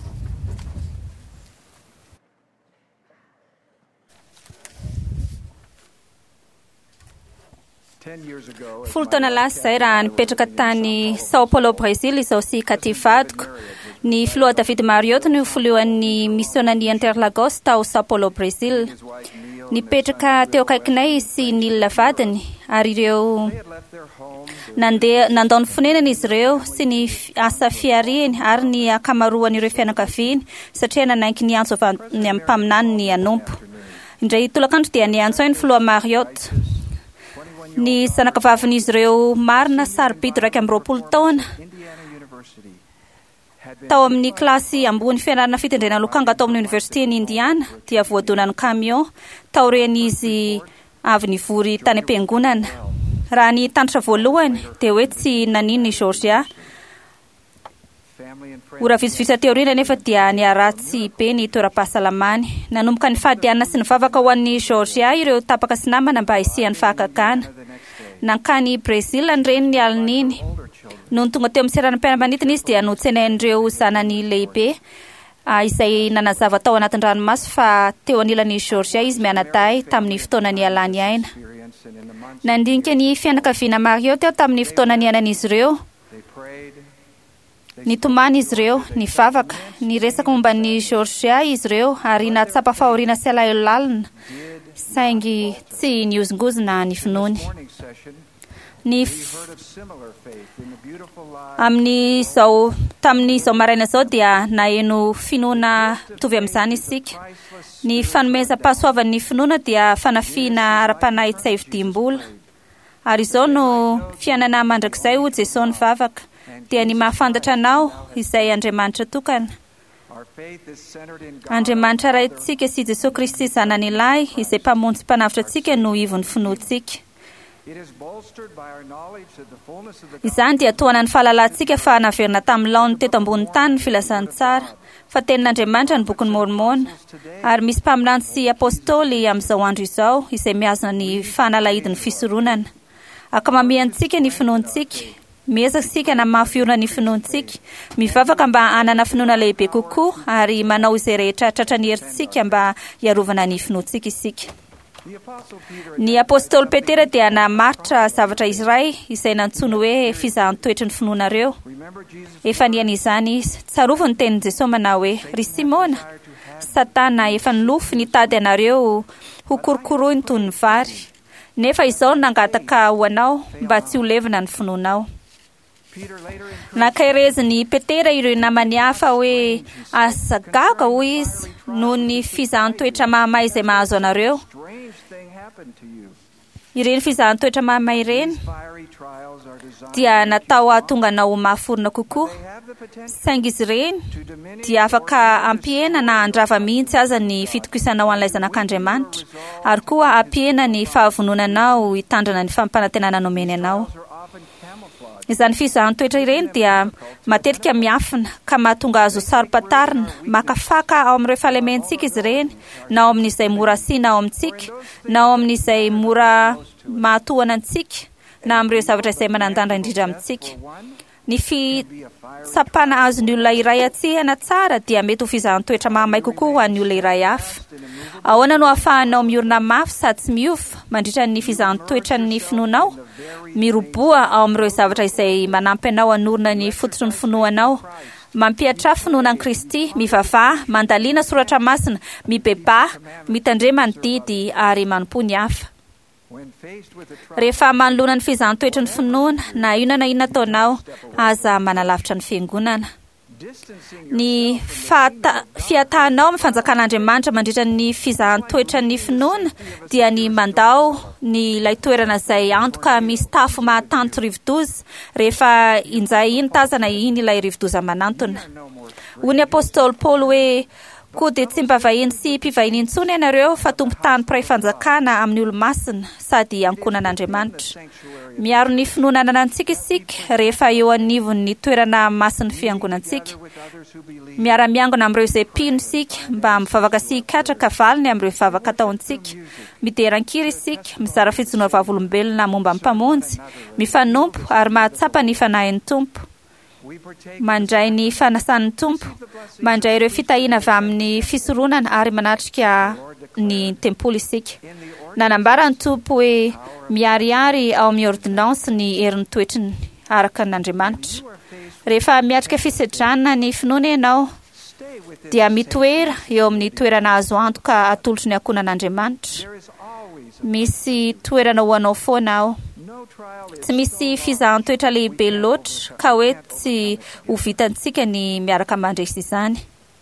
Folo taona lasa izay raha nipetraka tany Sao Paulo Brazil izaho sy kativadiko. Ny filoha David Mariotta no filohan'ny misionany Interlagos tao Sao Paulo Brazil. Nipetraka teo akaikinay sy Nila vadiny ary ireo nandao ny fonenana izy ireo sy ny asa fiariany ary ny akamaroany ireo fianakaviany satria nanaiky ny antso avy amin'ny mpaminany ny anompo. Indray tolakandro dia ny antso ny filoha Mariotta. Ny zanakavavin'izy ireo marina sarobidy 20 taona tao amin'ny klasy ambony fianarana fitendrena lokanga tao amin'ny Université ny Indiana dia voadonany camion taoren'izy avy nivory tany am-piangonana. Raha ny tandrotra voalohany dia hoe tsy nanino ny Georgia. Ora vitsivitsy teoriana nefa dia niaratsy be ny toeram-pahasalamany. Nanomboka ny fahadiana sy ny vavaka ho an'ny Georgia ireo tapaka sy namana mba hisian'ny fahakakana. Nankany Brazil ny reny ny alininy. Nohony tonga teo amin'ny seranam-piaramanidina izy dia notsenain'ireo zanany lehibe izay nanazava tao anatin'ny ranomasy fa teo anilan'ny Georgia izy mianadahy tamin'ny fotoana ny alany aina. Nandinika ny fianakaviana Mariotta tamin'ny fotoana ny ainan'izy ireo. Nitomany izy ireo, ny vavaka, ny resaka momba ny Georgia izy ireo ary natsapa fahoriana sy alahelo lalina saingy tsy niozongozona ny finoany. Tamin'izao maraina izao dia naheno finoana mitovy amin'izany isika. Ny fanomeza-pahasoavan'ny finoana dia fanafiana ara-panahy tsy hividim-bola. Ary izao no fiainana mandrakizay ho Jesosy ny vavaka dia ny mahafantatra anao izay Andriamanitra tokana Andriamanitra raintsika sy Jesosy Kristy zananylahy izay mpamonjy mpanavitra antsika no ivon'ny finoantsika. Izany dia toana ny fahalalantsika fa naverina tamin'ny laony teto ambonin'ny tany ny filazantsara fa tenin'Andriamanitra ny bokin'ny Mormona ary misy mpamilany sy apôstôly amin'izao andro izao izay miazona ny fanalahidin'ny fisoronana. Akamamiantsika ny finoantsika, miezaka sika na mahafiorina ny finoantsika, mivavaka mba hanana finoana lehibe kokoa ary manao izay rehetra tratran'ny herintsika mba hiarovana ny finoantsika isika. Ny apôstôly Petera dia namaritra zavatra iray izay nantsoiny hoe fizahan-toetry ny finoanareo. Efa niany izany izy. Tsarovo ny tenin'i Jesosy manao hoe: ry Simona, Satana efa nilofy nitady anareo ho korokoroiny toy ny vary. Nefa izao nangataka ho anao mba tsy ho levina ny finoanao. Nakaireziny Petera ireo namany hafa hoe azagaga hoy izy noho ny fizahan-toetra mahamay izay mahazo anareo. Ireny fizahan-toetra mahamay ireny dia natao ahatonga anao mahaforona kokoa. Saingy izy ireny dia afaka ampiena na andrava mihitsy aza ny fitokisanao an'ilay zanak'Andriamanitra ary koa ampiena ny fahavononanao hitandrana ny fampanantenana nomeny anao. Izany fizahan-toetra ireny dia matetika miafina ka mahatonga azo sarom-patarina makafaka ao amin'ireo fahalementsika izy ireny, na ao amin'izay mora asiana ao amintsika, na ao amin'izay mora mahatohana antsika, na amin'ireo zavatra izay manandandra indrindra amintsika. Ny fitsapana azon'ny olona iray atsihana tsara dia mety ho fizahan-toetra mahamay kokoa ho an'ny olona iray hafa. Ahoana no ahafahanao miorina mafy sady tsy miova mandritra ny fizahan-toetra ny finoanao, miroboa ao amin'ireo zavatra izay manampy anao hanorina ny fototry ny finoanao, mampiatra finoana an'i Kristy, mivavaha, mandaliana soratra masina, mibeba, mitandre manodidy ary manompo ny hafa. Rehefa manoloana ny fizahan-toetra ny finoana na inona ataonao, aza manalavitra ny fiangonana. Ny fiatahanao amin'ny fanjakan'Andriamanitra mandritra ny fizahan-toetra ny finoana dia ny mandao ny ilay toerana izay antoka misy tafo mahatanto rivo-doza rehefa injay iny tazana iny ilay rivo-doza manantona. Hoy ny apôstôly Paoly hoe: koa dia tsy mpivahiny sy mpivahiny intsony ianareo fa tompo-tany mpiray fanjakana amin'ny olo-masina sady ankonan'Andriamanitra. Miaro ny finoana anantsika isika rehefa eo anivon'ny toerana masin'ny fiangonantsika. Miara-miangona amin'ireo izay mpino isika mba mivavaka sy hikatraka valiny amin'ireo vavaka ataontsika. Mideran-kira isika, mizara fitsinona vavolombelona momba ny mpamonjy, mifanompo ary mahatsapa ny fanahin'ny tompo. Mandray ny fanasan'ny tompo, mandray ireo fitahiana avy amin'ny fisoronana ary manatrika ny tempoly isika. Nanambara ny tompo hoe miariary ao amin'ny ordinance ny herin'ny toetriny araka n'Andriamanitra. Rehefa miatrika fisedrana ny finoana ianao dia mitoera eo amin'ny toerana azo antoka atolotry ny ankonan'Andriamanitra. Misy toerana ho anao foana ao. Tsy misy fizahan-toetra lehibe loatra ka hoe tsy ho vitantsika ny miaraka mandresy izany.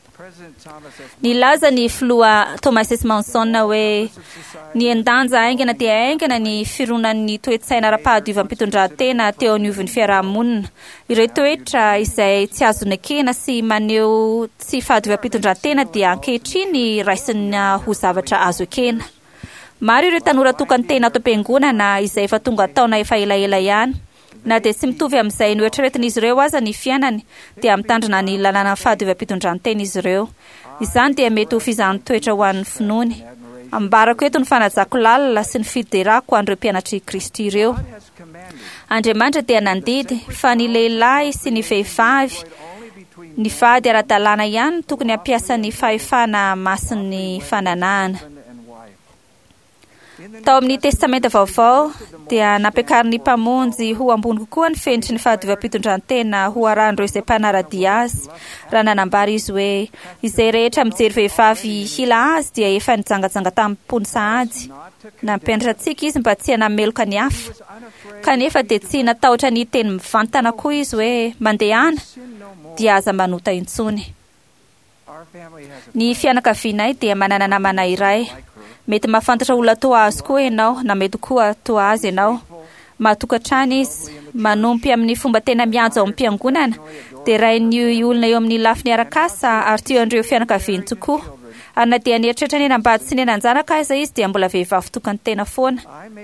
Nilaza ny filoha Thomas S. Manson hoe ny andanja aingana dia aingana ny fironan'ny toe-tsaina ara-pahadiovam-pitondran-tena teo anivon'ny fiarahamonina. Ireo toetra izay tsy azo nakena sy maneho tsy fahadiovam-pitondran-tena dia ankehitriny raisina ho zavatra azo ekena. Maro ireo tanora tokan-tena ato am-piangonana izay efa tonga taona efa elaela ihany. Na dia tsy mitovy amin'izay noeritreretin'izy ireo aza ny fiainany dia mitandrina ny lalàna fahadiovam-pitondran-tena izy ireo. Izany dia mety ho fizahan-toetra ho an'ny finoany. Ambarako eto ny fanajako lalina sy ny fiderako an'ireo mpianatry Kristy ireo. Andriamanitra dia nandidy fa ny lehilahy sy ny vehivavy, ny vady ara-dalàna ihany tokony hampiasa ny fahefana masin'ny fananahana. Tao amin'ny testamenta vaovao dia nampiakarin'ny mpamonjy ho ambony kokoa ny fenitry ny fahadiovam-pitondran-tena ho arahan'ireo izay mpanarady azy. Raha nanambara izy hoe izay rehetra mijery vehivavy hila azy dia efa nijangajanga tamin'ny mpony sahady. Nampianatra antsika izy mba tsy hanameloka ny hafa. Kanefa dia tsy natahotra ny teny mivantana koa izy hoe mandehana dia aza manota intsony. Ny fianakavianay dia manana namana iray. Mety mahafantatra olona toa azy koa ianao, na mety koa toa azy ianao. mahatokantrano izy manompy amin'ny fomba tena miajo ao amin'ny mpiangonana dia rain'ny olona eo amin'ny lafiny arakasa ary teo andreo fianakaviany tokoa ary na dia nieritreritra ny enam-bady sy ny enanjanaka aza izy dia mbola vehivavy tokany tena foana.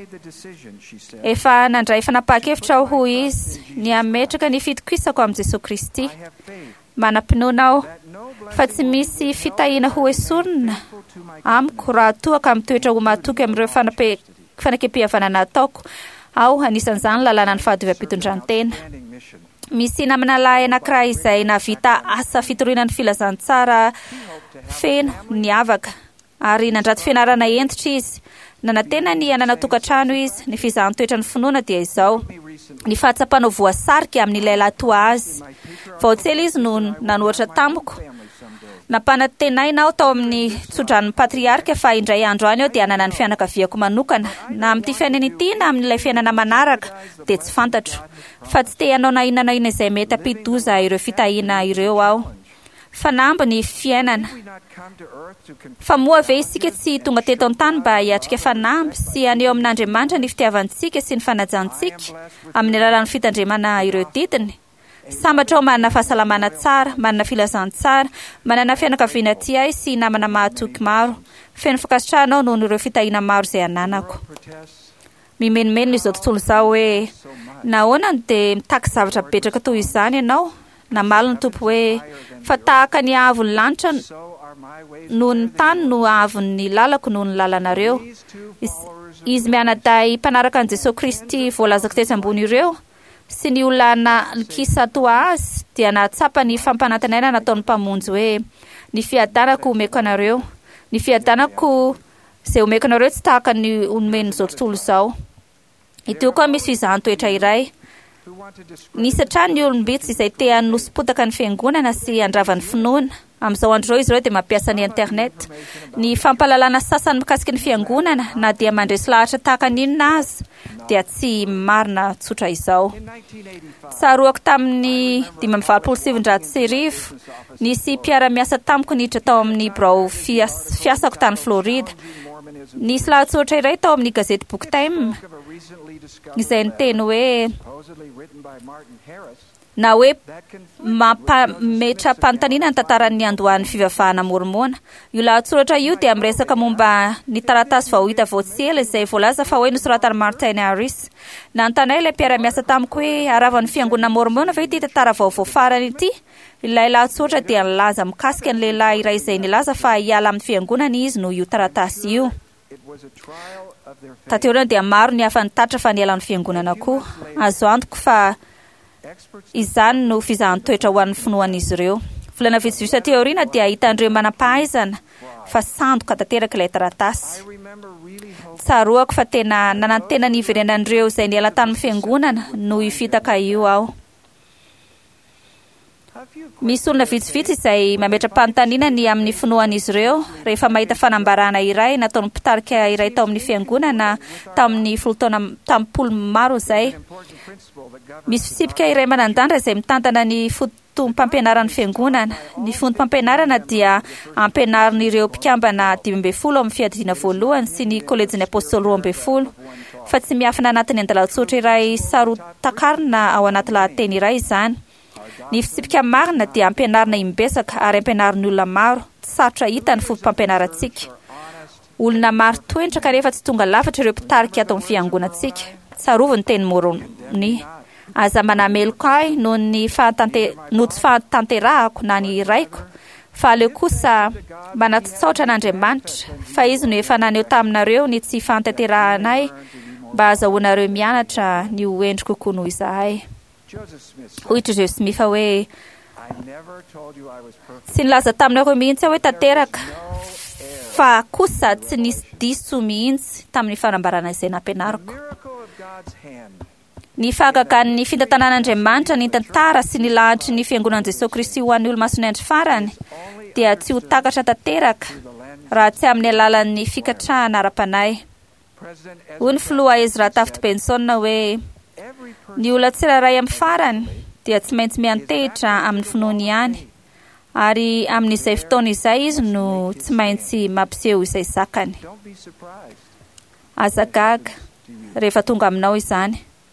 Efa nandray fanapa-kevitra aho hoy izy ny ametraka ny fitokisako amin'i Jesosy Kristy. Manam-pinoana aho fa tsy misy fitahiana ho esorina amiko raha toaka amin'ny toetra ho mahatoky amin'ireo fanakempihavanana ataoko aho anisan'izany lalàna ny fahadiovim-pitondran-tena. Misy namana lahy anankiray izay navita asa fitoriana ny filazantsara feno ny avaka ary nandrato fianarana entitra izy. Nanantena ny anana tokantrano izy. Ny fizahan-toetra ny finoana dia izao: ny fahatsapanao voasarika amin'ny lehilahy toa azy. Vaotsely izy no nanohatra tamiko. Nampanantenaina aho tao amin'ny tsodran'ny patriarika fa indray andro any aho dia hanana ny fianakaviako manokana na amin'ity fiainana ity na amin'ilay fiainana manaraka dia tsy fantatro fa tsy te hanao na inona na inona izay mety ampidoza ireo fitahiana ireo aho. Fanambo ny fiainana. Fa moa ve isika tsy tonga teto an-tany mba hiatrika fanamby sy aneo amin'Andriamanitra ny fitiavantsika sy ny fanajantsika amin'ny alalan'ny fitandremana ireo didiny? Sambatra ao manana fahasalamana tsara, manana filazantsara, manana fianakaviana tiay sy namana mahatoky maro. Feno fankasitrahana ao noho ireo fitahiana maro izay ananako. Mimenimeno izao tontolo izao hoe nahoana dia mitaky zavatra betraka toy izany ianao? Namaliny tompo hoe fa tahaka ny avon'ny lanitra noho ny tany no avon'ny lalako noho ny lalanareo. Izy mianaday mpanaraka an'i Jesosy Kristy voalazako tetsy ambony ireo sy ny olana likisa toa azy dia nahatsapa ny fampanantenana nataon'ny mpamonjy hoe ny fiadanako omeko anareo. Ny fiadanako izay omeko anareo tsy tahaka ny onomen'izao tontolo izao. Ito koa misy fizahan-toetra iray. Nisy hatrany ny olombitsy izay te hanosipotaka ny fiangonana sy handravany finoana. Amin'izao andro izy ireo dia mampiasa ny internet. Ny fampalalana sasany mikasika ny fiangonana na dia mandresy lahatra tahaka n'inona azy dia tsy marina tsotra izao. Tsaroako tamin'ny 1970 nisy mpiara-miasa tamiko niditra tao amin'ny birao fiasako tany Florida. Nisy lahatsoratra iray tao amin'ny gazety Book Time izay niteny hoe na hoe mampametra-panontaniana ny tantaran'ny andohan'ny fivavahana mormona. Io lahatsoratra io dia miresaka momba ny taratasy vahohita voatsela izay voalaza fa hoe nosoratan'i Martin Harris. Nanontanay ilay mpiara-miasa tamiko hoe aravan'ny fiangonana mormona ve ity tantara vaovao farany ity? Ilay lahatsoratra dia nilaza mikasika ny lehilahy iray izay nilaza fa hiala amin'ny fiangonana izy no io taratasy io. Tateorana dia maro ny hafa nitatra fa niala amin'ny fiangonana koa. Azo antoko fa izany no fizahan-toetra ho an'ny finoan'izy ireo. Volana vitsivitsy aty aoriana dia hitan'ireo manam-pahaizana fa sandoka tanteraka ilay taratasy. Tsaroako fa tena nanantena ny iverenan'ireo izay niala tamin'ny fiangonana no hifitaka io aho. Misy olona vitsivitsy izay mametra-panontaniana ny amin'ny finoan'izy ireo rehefa mahita fanambarana iray nataon'ny mpitarika iray tao amin'ny fiangonana tamin'ny tampolo maro izay. Misy fisipika iray manandandra izay mitantana ny fotom-pampianaran'ny fiangonana. Ny fotom-pampianarana dia ampianarin'ireo mpikambana 12 amin'ny fiadiana voalohany sy ny kolejin'ny apôstôly 12 fa tsy miafina anatin'ny andalatsotra iray sarotakarina ao anaty lahateny iray izany. Ny fisipika marina dia ampianarina imbesaka ary ampianarin'ny olona maro. Sarotra hita ny fotom-pampianarantsika. Olona maro toentra kanefa tsy tonga lafatra ireo mpitarika ato amin'ny fiangonantsika. Tsarovo ny teny morony. Aza manameloko ahy noho ny tsy fahatanterahako na ny raiko fa aleo kosa manatitsaotra an'Andriamanitra fa izy no efa naneo taminareo ny tsy fahatanteranay mba azahoanareo mianatra ny ho endriko kokoa noho izahay. Hoytry Joseph Smith hoe tsy nilaza taminareo mihitsy hoe tanteraka fa kosa tsy nisy diso mihitsy tamin'ny fanambarana izay nampianariko. Ny fahagagan'ny fitantanan'Andriamanitra ny tantara sy ny lahatry ny fiangonan'i Jesosy Kristy ho an'ny olo-masony andro farany dia tsy ho takatra tanteraka raha tsy amin'ny alalan'ny fikatrahana ara-panahy. Hoy ny filoha Ezra Taft Benson hoe ny olona tsirairay amin'ny farany dia tsy maintsy miantehitra amin'ny finoana ihany ary amin'izay fotoana izay izy no tsy maintsy mampiseho izay zakany. Aza gaga rehefa tonga aminao izany.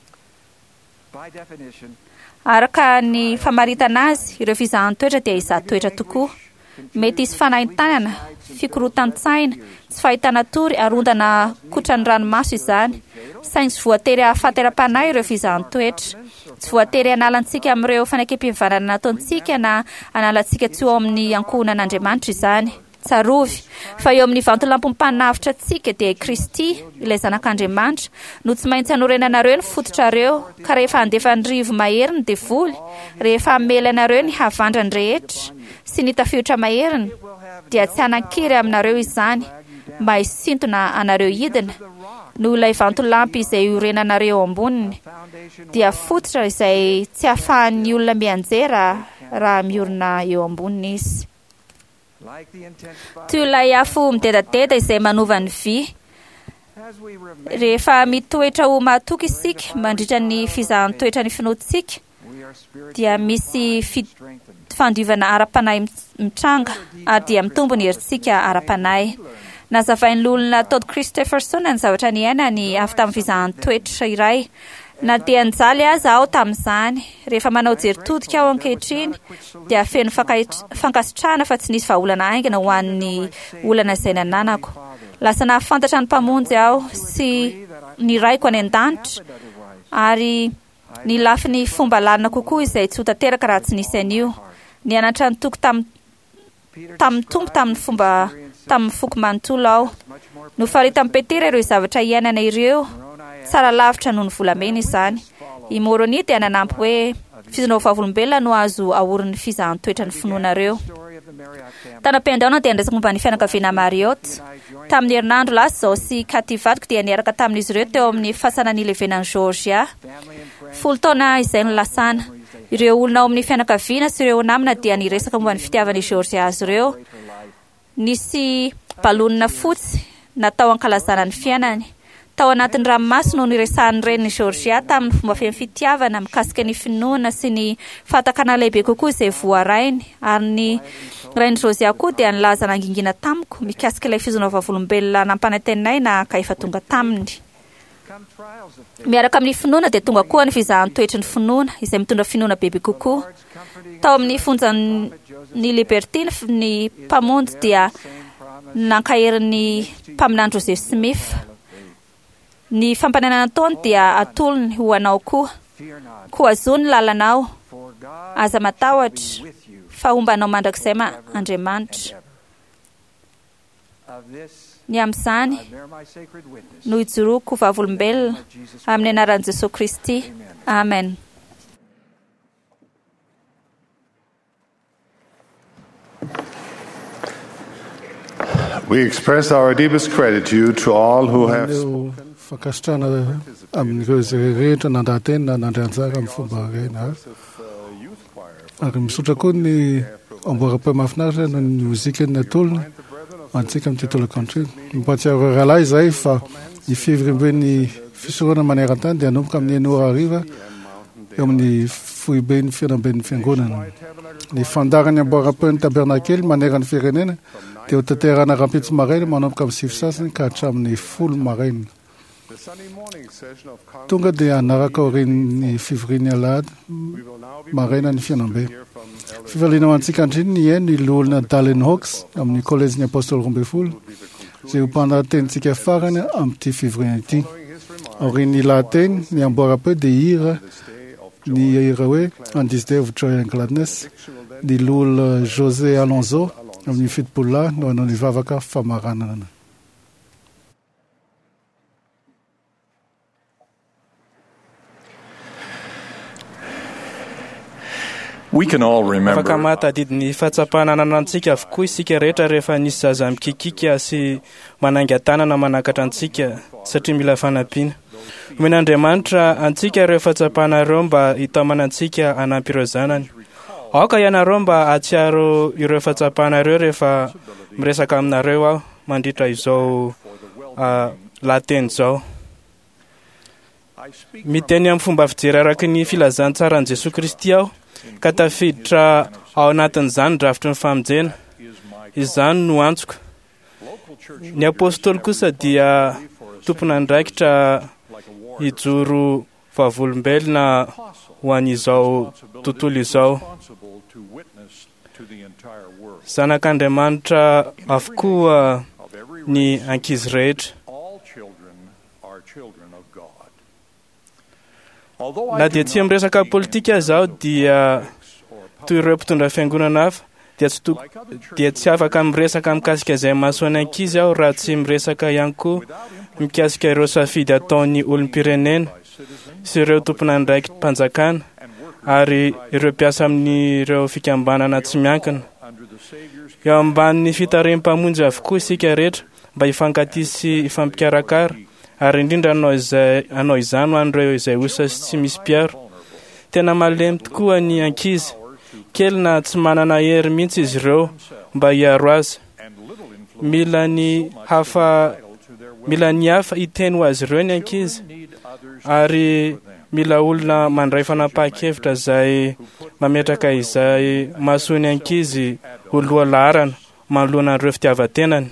araka ny famaritana azy ireo fizahan-toetra dia izahan-toetra tokoa. Mety isy fanahintanana, fikorotantsaina, tsy fahitana tory, arondana kotrany ranomaso izany. Saingy tsy voatery ahafatera-panahy ireo fizahan-toetra. Tsy voatery analantsika amin'ireo fanakem-pihavanana nataontsika na analantsika tsy eo amin'ny ankohonan'Andriamanitra izany. Tsarovy fa eo amin'ny vantolampom-panavitra antsika dia Kristy, ilay zanak'Andriamanitra, no tsy maintsy hanorenanareo ny fototrareo, ka rehefa handefa ny rivo maheriny dia voly, rehefa hamelanareo ny havandrany rehetra sy ny tafiotra maheriny dia tsy hanan-kiry aminareo izany, mba hisintona anareo hidina. No ilay vantolampy izay orenanareo amboniny dia fototra izay tsy hahafahan'ny olona mianjera raha miorina eo amboniny izy. Toy ilay afo midedadeda izay manova ny vy, rehefa mitoetra ho mahatoky isika mandritra ny fizahan-toetra ny finoantsika dia misy fandivana ara-panahy mitranga ary dia mitombo ny herintsika ara-panahy. Nazavain'ny olona Todd Christopherson ny zavatra ny ainany avy tamin'ny fizahan-toetra iray. Na dia nijaly aza aho tamin'izany. Rehefa manao jeritodika aho ankehitriny dia feno fankasitrahana fa tsy nisy vahaolana aingana ho an'ny olana izay nananako. Lasa nahafantatra ny mpamonjy aho sy ny raiko any an-danitra ary ny lafy ny fomba lalina kokoa izay tsy ho tanteraka raha tsy nisy an'io. Nianatra ny toko tamin'ny tompo tamin'ny foko manontolo aho. No farita amin'ny Petera ireo zavatra iainana ireo, tsara lavitra noho ny volamena izany. I Moroni dia nanampy hoe fizonao vavolombelona no azo ahorin'ny fizahan-toetra ny finoanareo. Tanam-piandaona dia nresaka momba ny fianakaviana Mariotte. Tamin'ny herinandro lasa izao sy Katy vadiko dia niaraka tamin'izy ireo teo amin'ny fasanan'ny levenan'i Georgia. 10 taona izay no lasana. Ireo olona ao amin'ny fianakaviana sy ireo namana dia niresaka momba ny fitiavan'i Georgia azy ireo. Nisy balonina fotsy natao ankalazana ny fiainany. Tao anatin'ny ranomasina no niresahan'ny reniny Georgia tamin'ny fomba fitiavana mikasika ny finoana sy ny fahatakana lehibe kokoa izay voarainy, ary ny reniny Josia koa dia nilaza nangingina tamiko mikasika ilay fizonao vavolombelona nampanantenay na ka efa tonga taminy. Miaraka amin'ny finoana dia tonga koa ny fizahan-toetry ny finoana izay mitondra finoana bebe kokoa. Tao amin'ny fonjan'ny Libertine ny mpamonjy dia nankaherin'ny mpaminany Joseph Smith. Ny fampananana taony dia atolony ho anao koa azo ny lalanao, aza matahotra fa ombanao mandrakizay Andriamanitra. Ny amin'izany no ijoroako vavolombelona amin'ny anaran'i Jesosy Kristy. Amen. We express our deepest gratitude to all who have fakasitrana amin'ireo izay rehetra nandranteny na nandray-anjara amin'ny fomba rena. Ary misotra koa ny amboara-peo mahafinaritra na ny mozika ny atolony antsika amin'ny tontolo country. Mimpahatsiaro rahalahy izay fa ny fivoriben'ny fisoroana maneran-tany dia anomboka amin'ny 9 hariva eo amin'ny foiben'ny fianamben'ny fiangonana. Ny fandarany amboara-peo ny tabernakely maneran'ny firenena dia ho tanterana rampitso maraina manomboka amin'ny 7 sasany ka hatramin'ny 10 maraina. Tonga dia anaraka orin'ny fivoriany alahady maraina ny fianambe. Fivaliana ho antsika andriny ny haino ilolona Dallin Hawks amin'ny kolejin'ny apôstôly 12 izay ho mpanantenitsika farany amin'ity fivoriana ity. Orin'ny lahateny ny amboara-peo dia hira ny hira hoe On this day of joy and gladness. Ny lolo José Alonso amin'ny fitopolo no hanao ny vavaka famaranana. We can all remember. Afaka matadidiny fahatsapana ananantsika avokoa isika rehetra rehefa nisy zaza mikikika sy mananga tanana manakatra antsika satria mila fanampiana. Omena Andriamanitra antsika ireo fahatsapanareo mba hitamana antsika hanampy ireo zanany. Aoka ianareo mba hatsiaro ireo fahatsapanareo rehefa miresaka aminareo aho mandritra izao lahateny izao. Miteny amin'ny fomba fijery araky ny filazantsara ny Jesosy Kristy aho ka tafiditra ao anatin'izany drafitry ny famonjena. Izany no antsoka. Ny apôstôly kosa dia tompona andraikitra hijoro vahavolombelona ho an'izao tontolo izao. Zanak'Andriamanitra avokoa ny ankizy rehetra. Na dia tsy miresaka politika izao dia toy ireo mpitondra fiangonana hafa dia tsy afaka miresaka mikasika izay mahasoa ny ankizy aho raha tsy miresaka ihany koa mikasika ireo safidy ataon'ny olom-pirenena sy ireo tompona ndraiky mpanjakana ary ireo mpiasa amin'ireo fikambanana tsy miankina. Eo ambanin'ny fitarim-pamonjy avokoa isika rehetra mba hifankatia sy hifampikarakara ary indrindra anao izany ho an'ireo izay osa sy tsy misy mpiaro. Tena malemy tokoa ny ankizy kely na tsy manana hery mihitsy izy ireo mba hiaro azy. Mila ny hafa hiteny ho azy ireo ny ankizy ary mila olona mandray fanapahan-kevitra izay mametraka izay mahasoa ny ankizy ho loha laharana manoloana an'ireo fitiavan-tenany.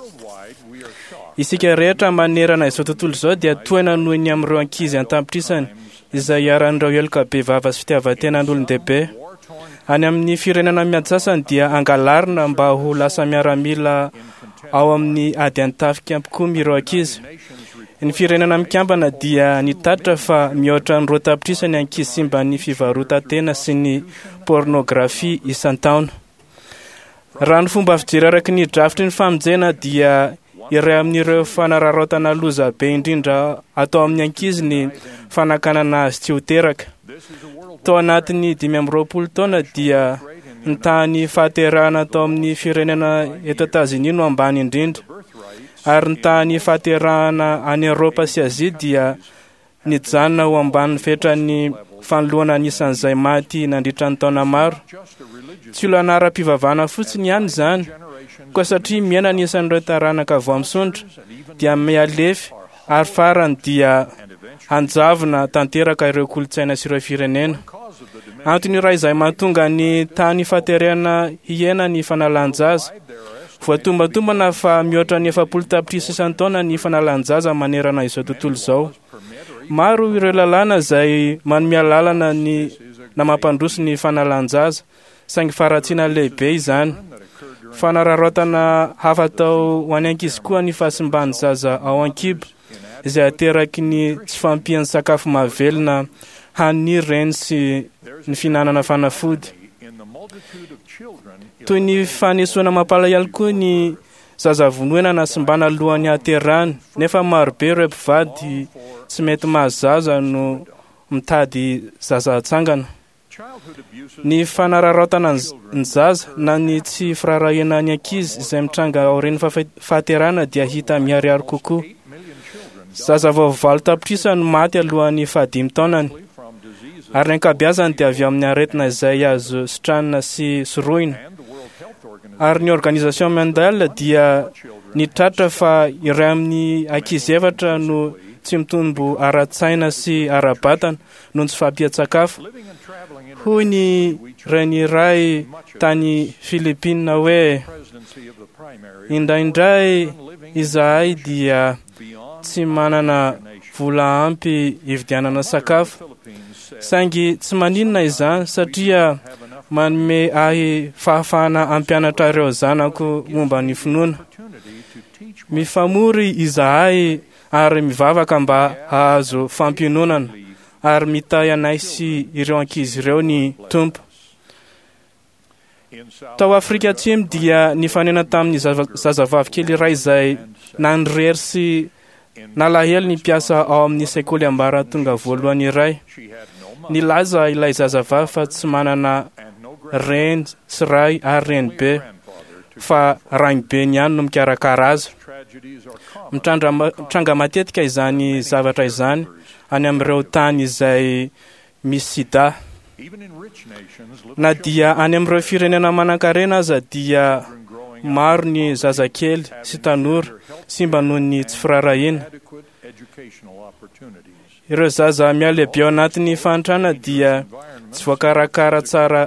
Isika rehetra manerana izao tontolo izao dia toena noho ny amin'ireo ankizy an-tampitrisany izay iaran'ireo heloka be vava sy fitiavan-tenan'olon-dehibe. Any amin'ny firenena miantsasany dia angalarina mba ho lasa miaramila ao amin'ny ady an-tafika ampikomy ireo ankizy. Ny firenena mikambana dia nitatitra fa mihoatra ny roa-tapitrisany ankizy simba ny fivarotan-tena sy ny pornografia isan-taona. Raha ny fomba fijery araky ny drafitry ny famonjena dia iray amin'ireo fanararaotana loza be indrindra atao amin'ny ankizy ny fanakanana azy tsy ho teraka. Tao anatin'ny 520 taona dia ny tany fahaterahana atao amin'ny firenena eto Etazonia no ambany indrindra ary ny tany fahaterahana any Eropa sy Azia dia nijanona ho ambany fetran'ny fanoloana anisan'izay maty nandritra ny taona maro. Tsy olo anara-pivavahana fotsiny ihany izany, koa satria miaina anisan'ireo taranaka vao misondra dia mialefy ary farany dia hanjavona tanteraka ireo kolotsaina sy ireo firenena. Antony raha izay mahatonga ny tany fahaterahana hiena ny fanalan-jaza. Voatombantombana fa mihoatra ny 70 tapitrisa isan-taona ny fanalan-jaza manerana izao tontolo izao. Maro ireo lalàna izay manome lalana na mampandroso ny fanalan-jaza, saingy faratsiana lehibe izany. Fanararaotana hafa tao ho any ankizy koa ny fahasimbany zaza ao an-kibo izay ateraky ny tsy fampian'ny sakafo mahavelona, haniry reny sy ny finanana fanafody. Toy ny fanesoana mampalahelo koa ny zaza vonoina na simbana alohan'ny haterahany, nefa marobe ireo mpivady tsy mety mahazaza no mitady zaza hatsangana. Ny fanararaotana ny zaza na ny tsy firarahena ny ankizy izay mitranga aorian'ny fahaterahana dia hita miharihary kokoa. Zaza vao 9 tapitrisa no maty alohan'ny 15 taonany, ary ny ankabeazany dia avy amin'ny aretina izay azo sitranina sy soroina. Ary ny Organisation Mondiale dia nitratra fa iray amin'ny ankizy 7 no tsy mitombo ara-tsaina sy ara-batana noho tsy fampihan-tsakafo. Hoy ny reniray tany Filipina hoe, indraindray izahay dia tsy manana vola ampy hividianana sakafo, saingy tsy maninona izany satria manome ahy fahafahana ampianatra ireo zanako momba ny finoana. Mifamory izahay ary mivavaka mba hahazo fampiononana ary mitahy anay sy ireo ankizy ireo ny tompo. Tao Afrika Atsimo dia nifanena tamin'ny zazavavy kely iray izay nandrery sy nalahelo ny mpiasa ao amin'ny sekoly ambaratonga voalohany iray. Nilaza ilay zazavavy fa tsy manana reny sy ray ary renibe, fa rainibe ny ihany no mikarakara azy. Mitranga matetika izany zavatra izany any amin'ireo tany izay misy sida. Na dia any amin'ireo firenena manan-karena aza dia maro ny zazakely sy tanora simba noho ny tsy firarahina. Ireo zaza mialehibe ao anatin'ny fantrana dia tsy voakarakara tsara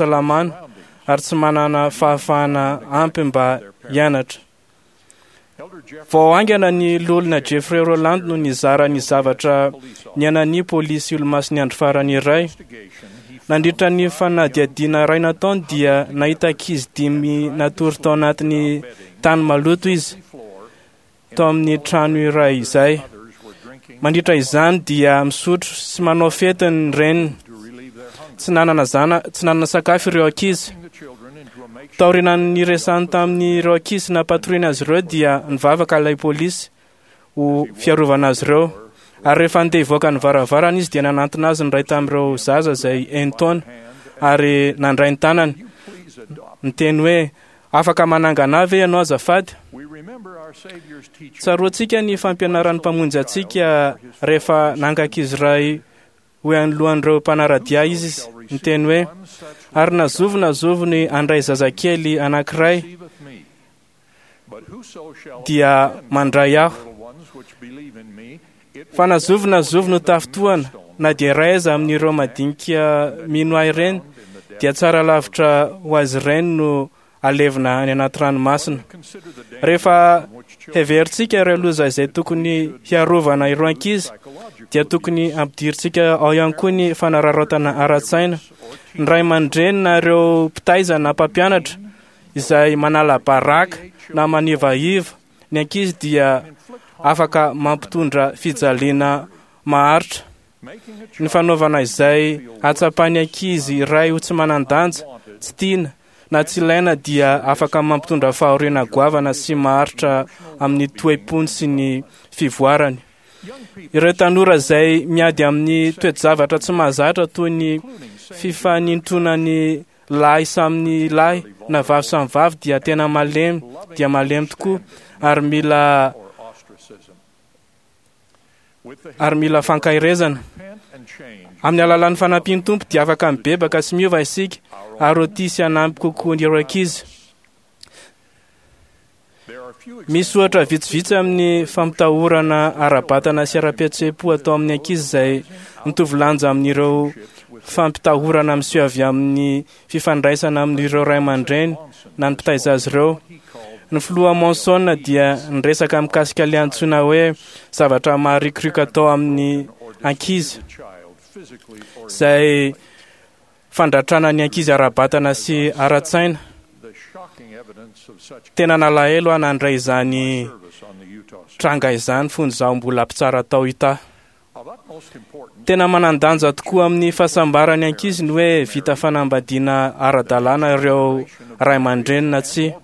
ara-pahasalamana ary tsy manana fahafahana ampy mba hianatra. vao angana ny lolona Jeffrey Roland no nizara ny zavatra nianan'ny polisy olo-masiny andro farany iray. Nandritra ny fanadiadiana ray nataony dia nahita ankizy 5 natory tao anatin'ny tany maloto izy tao amin'ny trano iray izay. Mandritra izany dia misotro sy manao fety ny reniny. Tsy nanana sakafo ireo ankizy. Taorian'ny resany tamin'ireo ankizy na patrolina azy ireo dia nivavaka ilay polisy ho fiarovana azy ireo. Ary rehefa andeha hivoaka ny varavarana izy dia nanantona azy ny ray tamin'ireo zaza izay 1 taona ary nandray ny tanany. Niteny hoe, afaka manangana ve ianao azafady? Tsaroantsika ny fampianaran'ny mpamonjy antsika rehefa nangan-kizy iray ho anoloan'ireo mpanaradia izy. Niteny hoe, ary nazovo ny andray zazakely anankiray dia mandray aho. Fa nazovo no tafitohana na dia raiza amin'ireo madinika mino ahy ireny dia tsara lavitra ho azy ireny no alevina any anaty ranomasina. Rehefa heverintsika ireo loza izay tokony hiarovana ireo ankizy dia tokony ampidiritsika ao ihany koa ny fanararaotana ara-tsaina. Ny ray aman-dreny na ireo mpitaiza na mpampianatra izay manala baraka na manivaiva ny ankizy dia afaka mampitondra fijaliana maharitra. Ny fanaovana izay atsapany ankizy iray ho tsy manan-danja, tsy tiana na tsy ilaina dia afaka mampitondra fahoriana goavana sy maharitra amin'ny toe-pony sy ny fivoarany. Ireo tanora izay miady amin'ny toe-javatra tsy mahazatra toy ny fifanintronany lahy samy lahy na vavy samy vavy dia tena malemy tokoa ary mila fankairezana. Amin'ny alalan'ny fanampian'ny tompo dia afaka mibebaka sy miova isika ary otisy hanampy kokoa ireo ankizy. Misy ohatra vitsivitsy amin'ny fampitahorana ara-batana sy ara-pietsepo atao amin'ny ankizy izay mitovy lanja amin'ireo fampitahorana miseho avy amin'ny fifandraisana amin'ireo ray aman-dreny na ny mpitaiza azy ireo. Ny filoha Monson dia niresaka mikasika ilay antsoina hoe zavatra maharikoriko atao amin'ny ankizy izay fandratrana ny ankizy ara-batana sy ara-tsaina. Tena nalahelo aho nandray izany tranga izany fony zaho mbola mpitsara tao hita. Tena manandanja tokoa amin'ny fahasambarany ankizy ny hoe vita fanambadiana ara-dalàna ireo ray aman-dreny na tsy.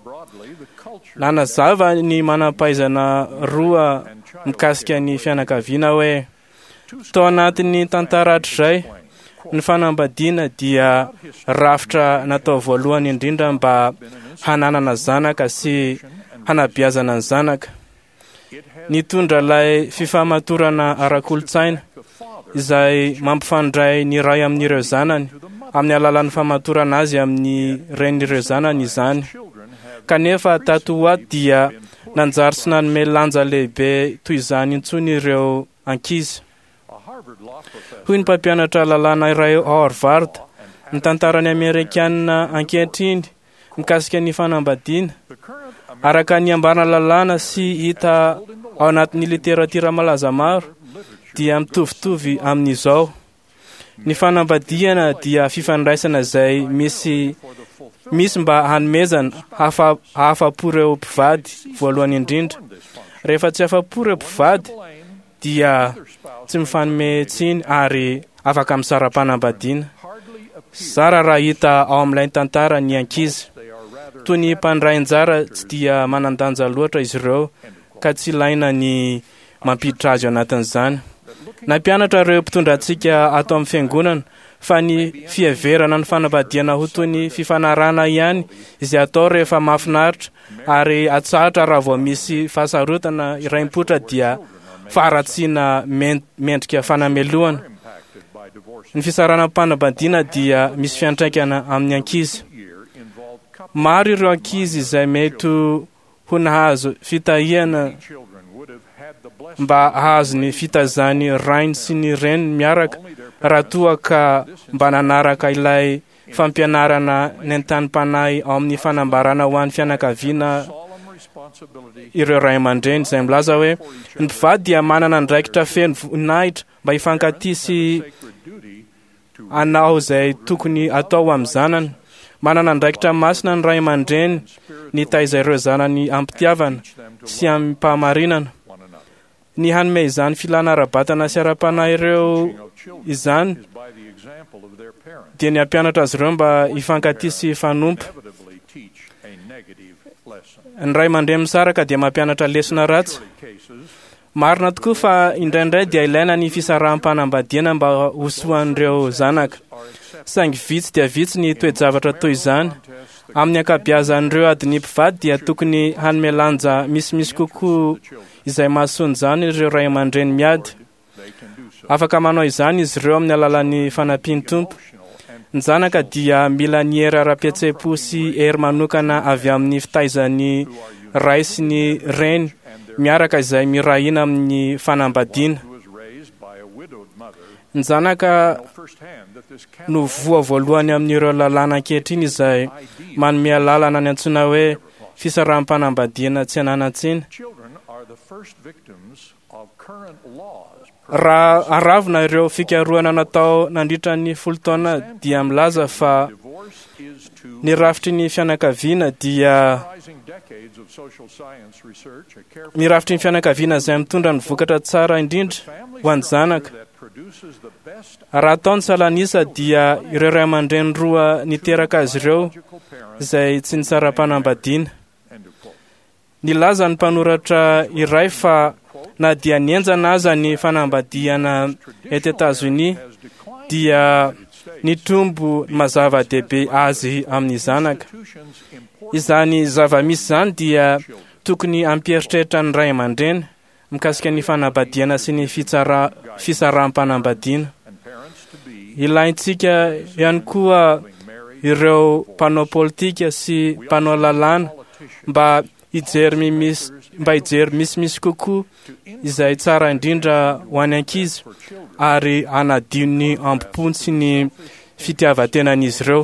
Nanazava ny manam-pahaizana roa mikasika ny fianakaviana hoe tao anatin'ny tantara hatrizay ny fanambadiana dia rafitra natao voalohany indrindra mba hananana zanaka sy hanabeazana ny zanaka. Nitondra ilay fifamatorana ara-kolotsaina izay mampifandray ny ray amin'ireo zanany amin'ny alalan'ny famatorana azy amin'ny ren'ireo zanany izany. Kanefa tato ho ato dia nanjary sy nanome lanja lehibe toy izany intsony ireo ankizy. Hoy ny mpampianatra lalàna iray ao Harvard, ny tantarany Amerikanina ankehitriny mikasika ny fanambadiana araka ny ambana lalàna sy hita ao anatin'ny literatira malaza maro dia mitovitovy amin'izao. Ny fanambadiana dia fifandraisana izay misy mba hanomezana hahafa-po ireo mpivady voalohany indrindra. Rehefa tsy hafa-po ireo mpivady dia tsy mifanome tsiny ary afaka misara-panambadiana. Zara raha hita ao amin'ilay tantara ny ankizy. Toy ny mpandray anjara tsy dia manandanja loatra izy ireo ka tsy ilaina ny mampiditra azy ao anatin'izany. Nampianatra ireo mpitondra antsika atao amin'ny fiangonana fa ny fiheverana ny fanambadiana ho toy ny fifanarana ihany izay atao rehefa mahafinaritra ary atsahatra raha vao misy fahasarotana iray mipotra dia faharatsiana mendrika fanameloana. Ny fisaranam-panambadiana dia misy fiantraikana amin'ny ankizy. Maro ireo ankizy izay mety ho nahazo fitahiana mba hahazo ny fitazany rainy sy ny reniny miaraka raha toa ka mba nanaraka ilay fampianarana ny an-tany-panahy ao amin'ny fanambarana ho an'ny fianakaviana ireo ray aman-dreny izay milaza hoe ny mpivady dia manana ndraikitra feno voninahitra mba hifankatisy anao izay tokony atao amin'ny zanany. Manana ndraikitra masina ny ray aman-dreny ny taiza ireo zanany ampitiavana sy amin'ny mpahamarinana. Ny hanome izany filana ara-batana sy ara-panahy ireo izany dia ny ampianatra azy ireo mba hifankatisy fanompo. Ny ray aman-dreny misaraka dia mampianatra lesona ratsy. Marina tokoa fa indraindray dia ilaina ny fisaraham-panambadiana mba hosoan'ireo zanaka. Saingy vitsy dia vitsy ny toe-javatra toy izany. Amin'ny ankabeazan'ireo adiny mpivady dia tokony hanome lanja misimisy kokoa izay mahasoany izany ireo ray aman-dreny miady. Afaka manao izany izy ireo amin'ny alalan'ny fanampiany tompo. Ny zanaka dia mila ny hery ara-pietsepo sy hery manokana avy amin'ny fitaizan'ny ray sy ny reny miaraka izay mirahina amin'ny fanambadiana. Ny zanaka no voa voalohany amin'ireo lalàna ankehitriny izay manome lalana ny antsoina hoe fisaraham-panambadiana tsy anana-tsiny. Raha aravina ireo fikarohana natao nandritra ny folo taona dia milaza fa ny rafitry ny fianakaviana dia ny rafitry ny fianakaviana izay mitondra ny vokatra tsara indrindra ho an'ny zanaka. Raha ataony salanisa dia ireo ray aman-dreny roa niteraka azy ireo izay tsy nitsara-panambadiana. Nilaza ny mpanoratra iray fa na dia nienjana aza ny fanambadiana eto Etats-Unis dia nitombo mazava-dehibe azy amin'ny zanaka. Izany zava-misy izany dia tokony ampieritreritra ny ray aman-dreny mikasika ny fanambadiana sy ny fisaraham-panambadiana. Ilaintsika ihany koa ireo mpanao politika sy mpanao lalàna mba hijery misimisy kokoa izay tsara indrindra ho any ankizy ary anadio ny ampopony sy ny fitiavan-tenan'izy ireo.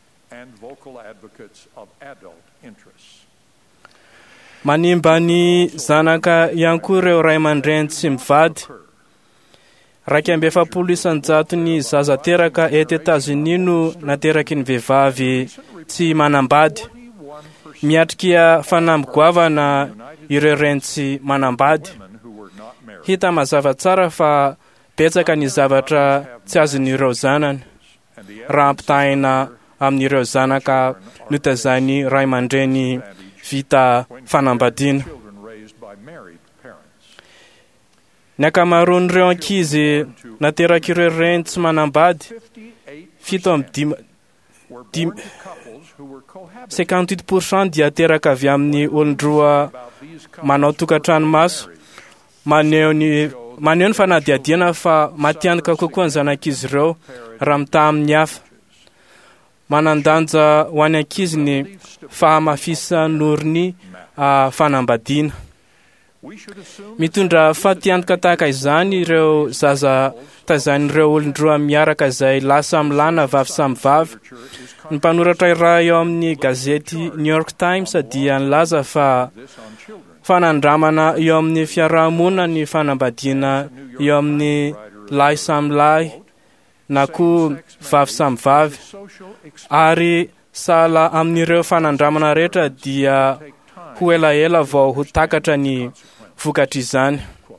Manimba ny zanaka ihany koa ireo ray aman-dreny tsy mivady. 250 ny zaza teraka eto Etats-Unis no nateraky ny vehivavy tsy manambady. Miatrika fanamby-goavana ireo reny tsy manambady. Hita mazava tsara fa betsaka ny zavatra tsy azon'ireo zanany raha ampitahina amin'ireo zanaka notazany ray aman-dreny vita fanambadiana. Ny ankamaroan'ireo ankizy nateraka ireo reny tsy manambady 58% dia teraka avy amin'ny olon-droa manao tokantrano maso. Maneho ny fanadihadiana fa matianaka kokoa ny zanak'izy ireo raha mitaha amin'ny hafa. Manandanja ho any ankizy ny fahamafisan'oriny fanambadiana. Mitondra fatiantoka tahaka izany ireo zaza tazan'ireo olon-droa miaraka izay lahy samy lahy na vavy samy vavy. Ny mpanoratra iray eo amin'ny gazety New York Times dia nilaza fa fanandramana eo amin'ny fiarahamonina ny fanambadiana eo amin'ny lahy samy lahy na koa vavy samy vavy ary sahala amin'ireo fanandramana rehetra dia ho elaela vao ho takatra ny vokatra izany.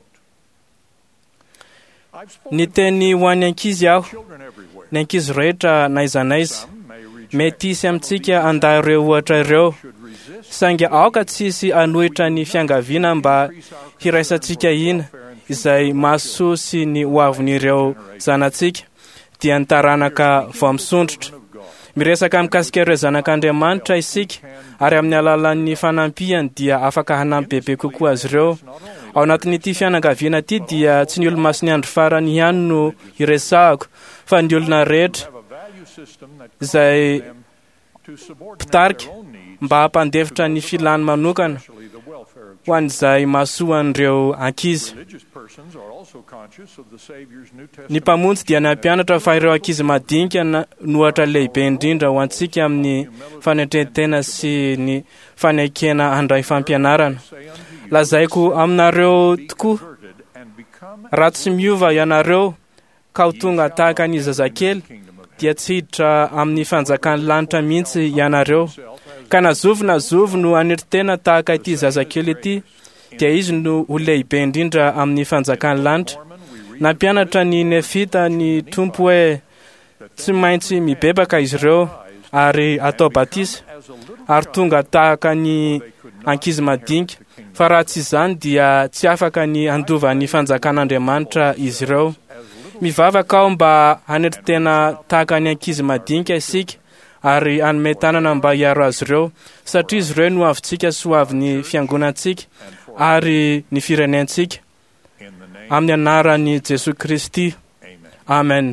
Ny teny ho any ankizy aho, ny ankizy rehetra naiza naiza, mety hisy amintsika andahy ireo ohatra ireo, saingy aoka tsisy anohitra ny fiangaviana mba hiraisantsika ina izay mahasoa sy ny hoavon'ireo zanatsika dia ny taranaka vao misondrotra. Miresaka mikasika ireo zanak'Andriamanitra isika ary amin'ny alalan'ny fanampiany dia afaka hanampy bebe kokoa azy ireo. Ao anatin'ity fianankaviana ity dia tsy ny olo-masiny andro farany ihany no iresahako fa ny olona rehetra izay pitarika mba hampandefitra ny filany manokana ho an'izay mahasoa an'ireo ankizy. ny mpamonjy dia nampianatra fa ireo ankizy madinika nohatra lehibe indrindra ho antsika amin'ny fanatrehantena sy ny fanekena handray fampianarana. Lazaiko aminareo tokoa, raha tsy miova ianareo ka ho tonga tahaka ny zazakely dia tsy hiditra amin'ny fanjakan'ny lanitra mihitsy ianareo. Ka nazovy no aniritena tahaka ity zazakely ity dia izy no ho lehibe indrindra amin'ny fanjakan'ny lanitra. Nampianatra ny nefita ny tompo hoe tsy maintsy mibebaka izy ireo ary atao batisa ary tonga tahaka ny ankizy madinika, fa raha tsy izany dia tsy afaka ny andova ny fanjakan'Andriamanitra izy ireo. Mivavaka aho mba aniritena tahaka ny ankizy madinika isika ary anome tanana mba hiaro azy ireo, satria izy ireo no avintsika sy ho avy ny fiangonantsika ary ny firenentsika. Amin'ny anaran'i Jesu Kristy. Amen.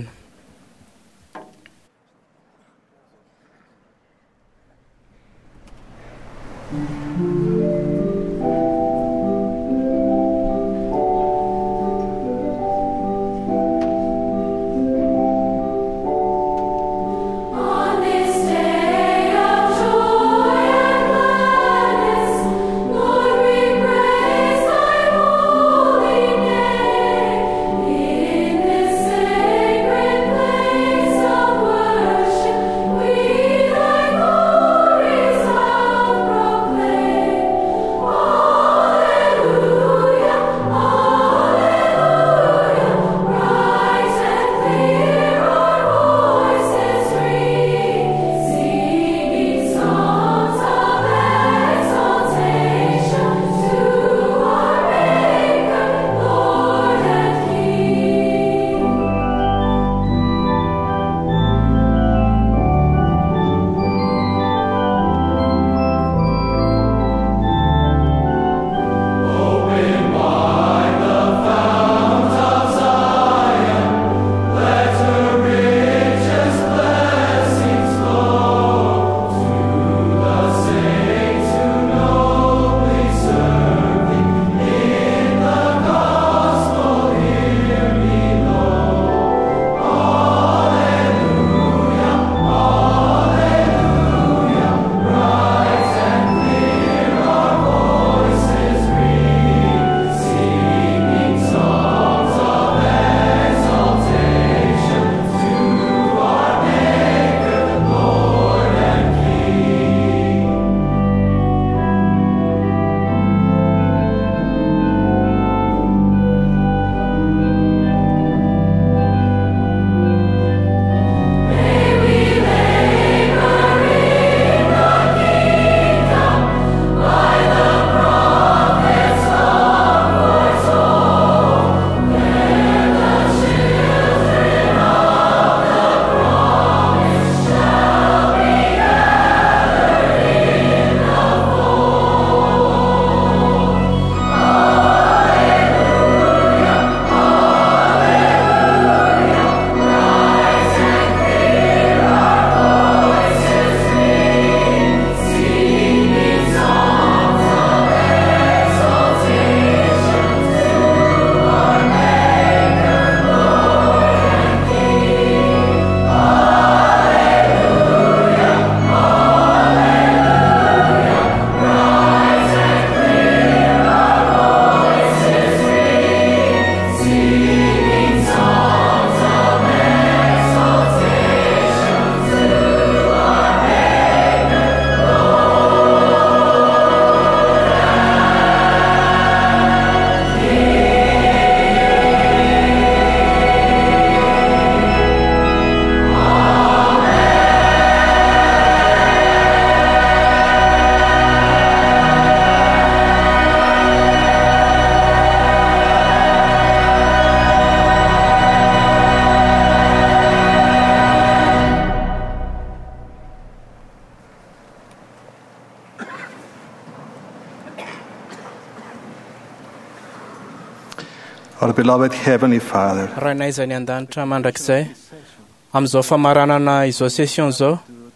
Our beloved Heavenly Father, rainay izay ny an-danitra mandrakizay, amin'izao famaranana izao session izao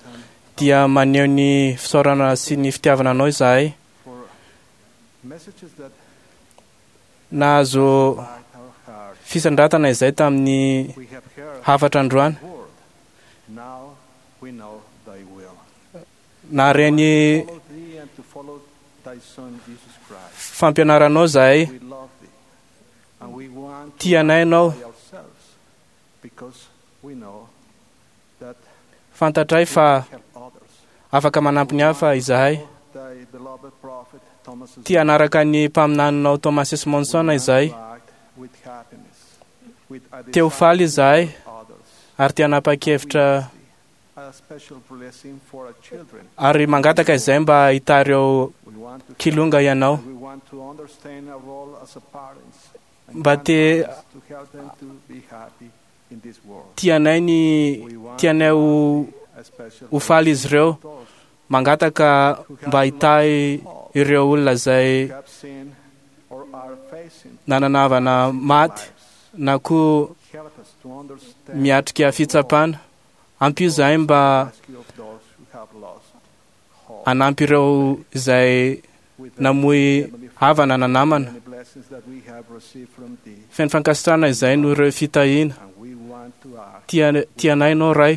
dia maneho ny fisaorana sy ny fitiavana anao izahay. Nahazo fisandratana izay tamin'ny hafatra androany nareny fampianaranao zahay tianay ianao fantatray fa afaka manampy ny hafa izahay tia anaraka ny mpaminaninao Thomas Esmonson izahay teo faly izahay ary tia nanapa-kevitra ary mangataka izay mba hitareo kilonga ianao mba tianay ho faly izy ireo mangataka mba hitahy ireo olona zay nananavana maty na koa miatrika fitsapana ampio zahay mba anampy ireo izay namoy havana na namana fenfankasitrana izay no ireo fitahina tianay ianao ray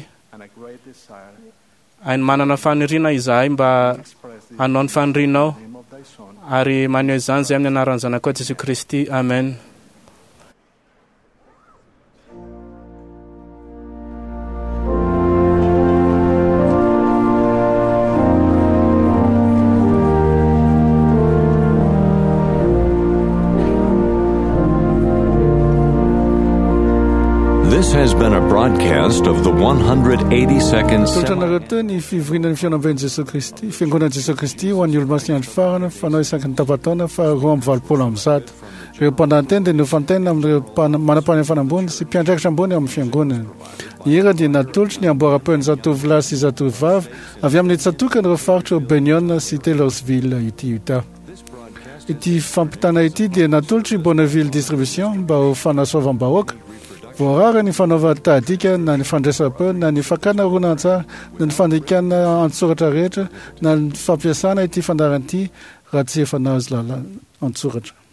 ay manana fanirina izahay mba hanao ny fanirinao ary maneho izany zay amin'ny anaran'ny zanakao Jesu Kristy amen. This has been a broadcast of the 182nd Toltranareo teo ny fivoriana ny fianamben'i Jesu Kristy, fiangonan'i Jesu Kristy ho an'ny olo-maso ny andro farana, fanao isaky ny tapataona fa 20 ireo mpananteny dia nofantena amin'ireo manam-panay fanambony sy mpiandraikitra ambony amin'ny fiangonana. Ny hira dia natolotry ny amboara-peon'ny zatovolahy sy zatovavy avy amin'ny tsatokany ireo faritra Benion sy Taylorsville ity Utah. Ity fampitana ity dia natolotry Bonneville Distribution mba ho fanasoavam-bahoaka voarara ny fanaovan-tadika na ny fandraisam-peo na ny fakana ronan-tsara na ny fandikana antsoratra rehetra na ny fampiasana ity fandaran'ity raha tsy efa nazo lalàna antsoratra.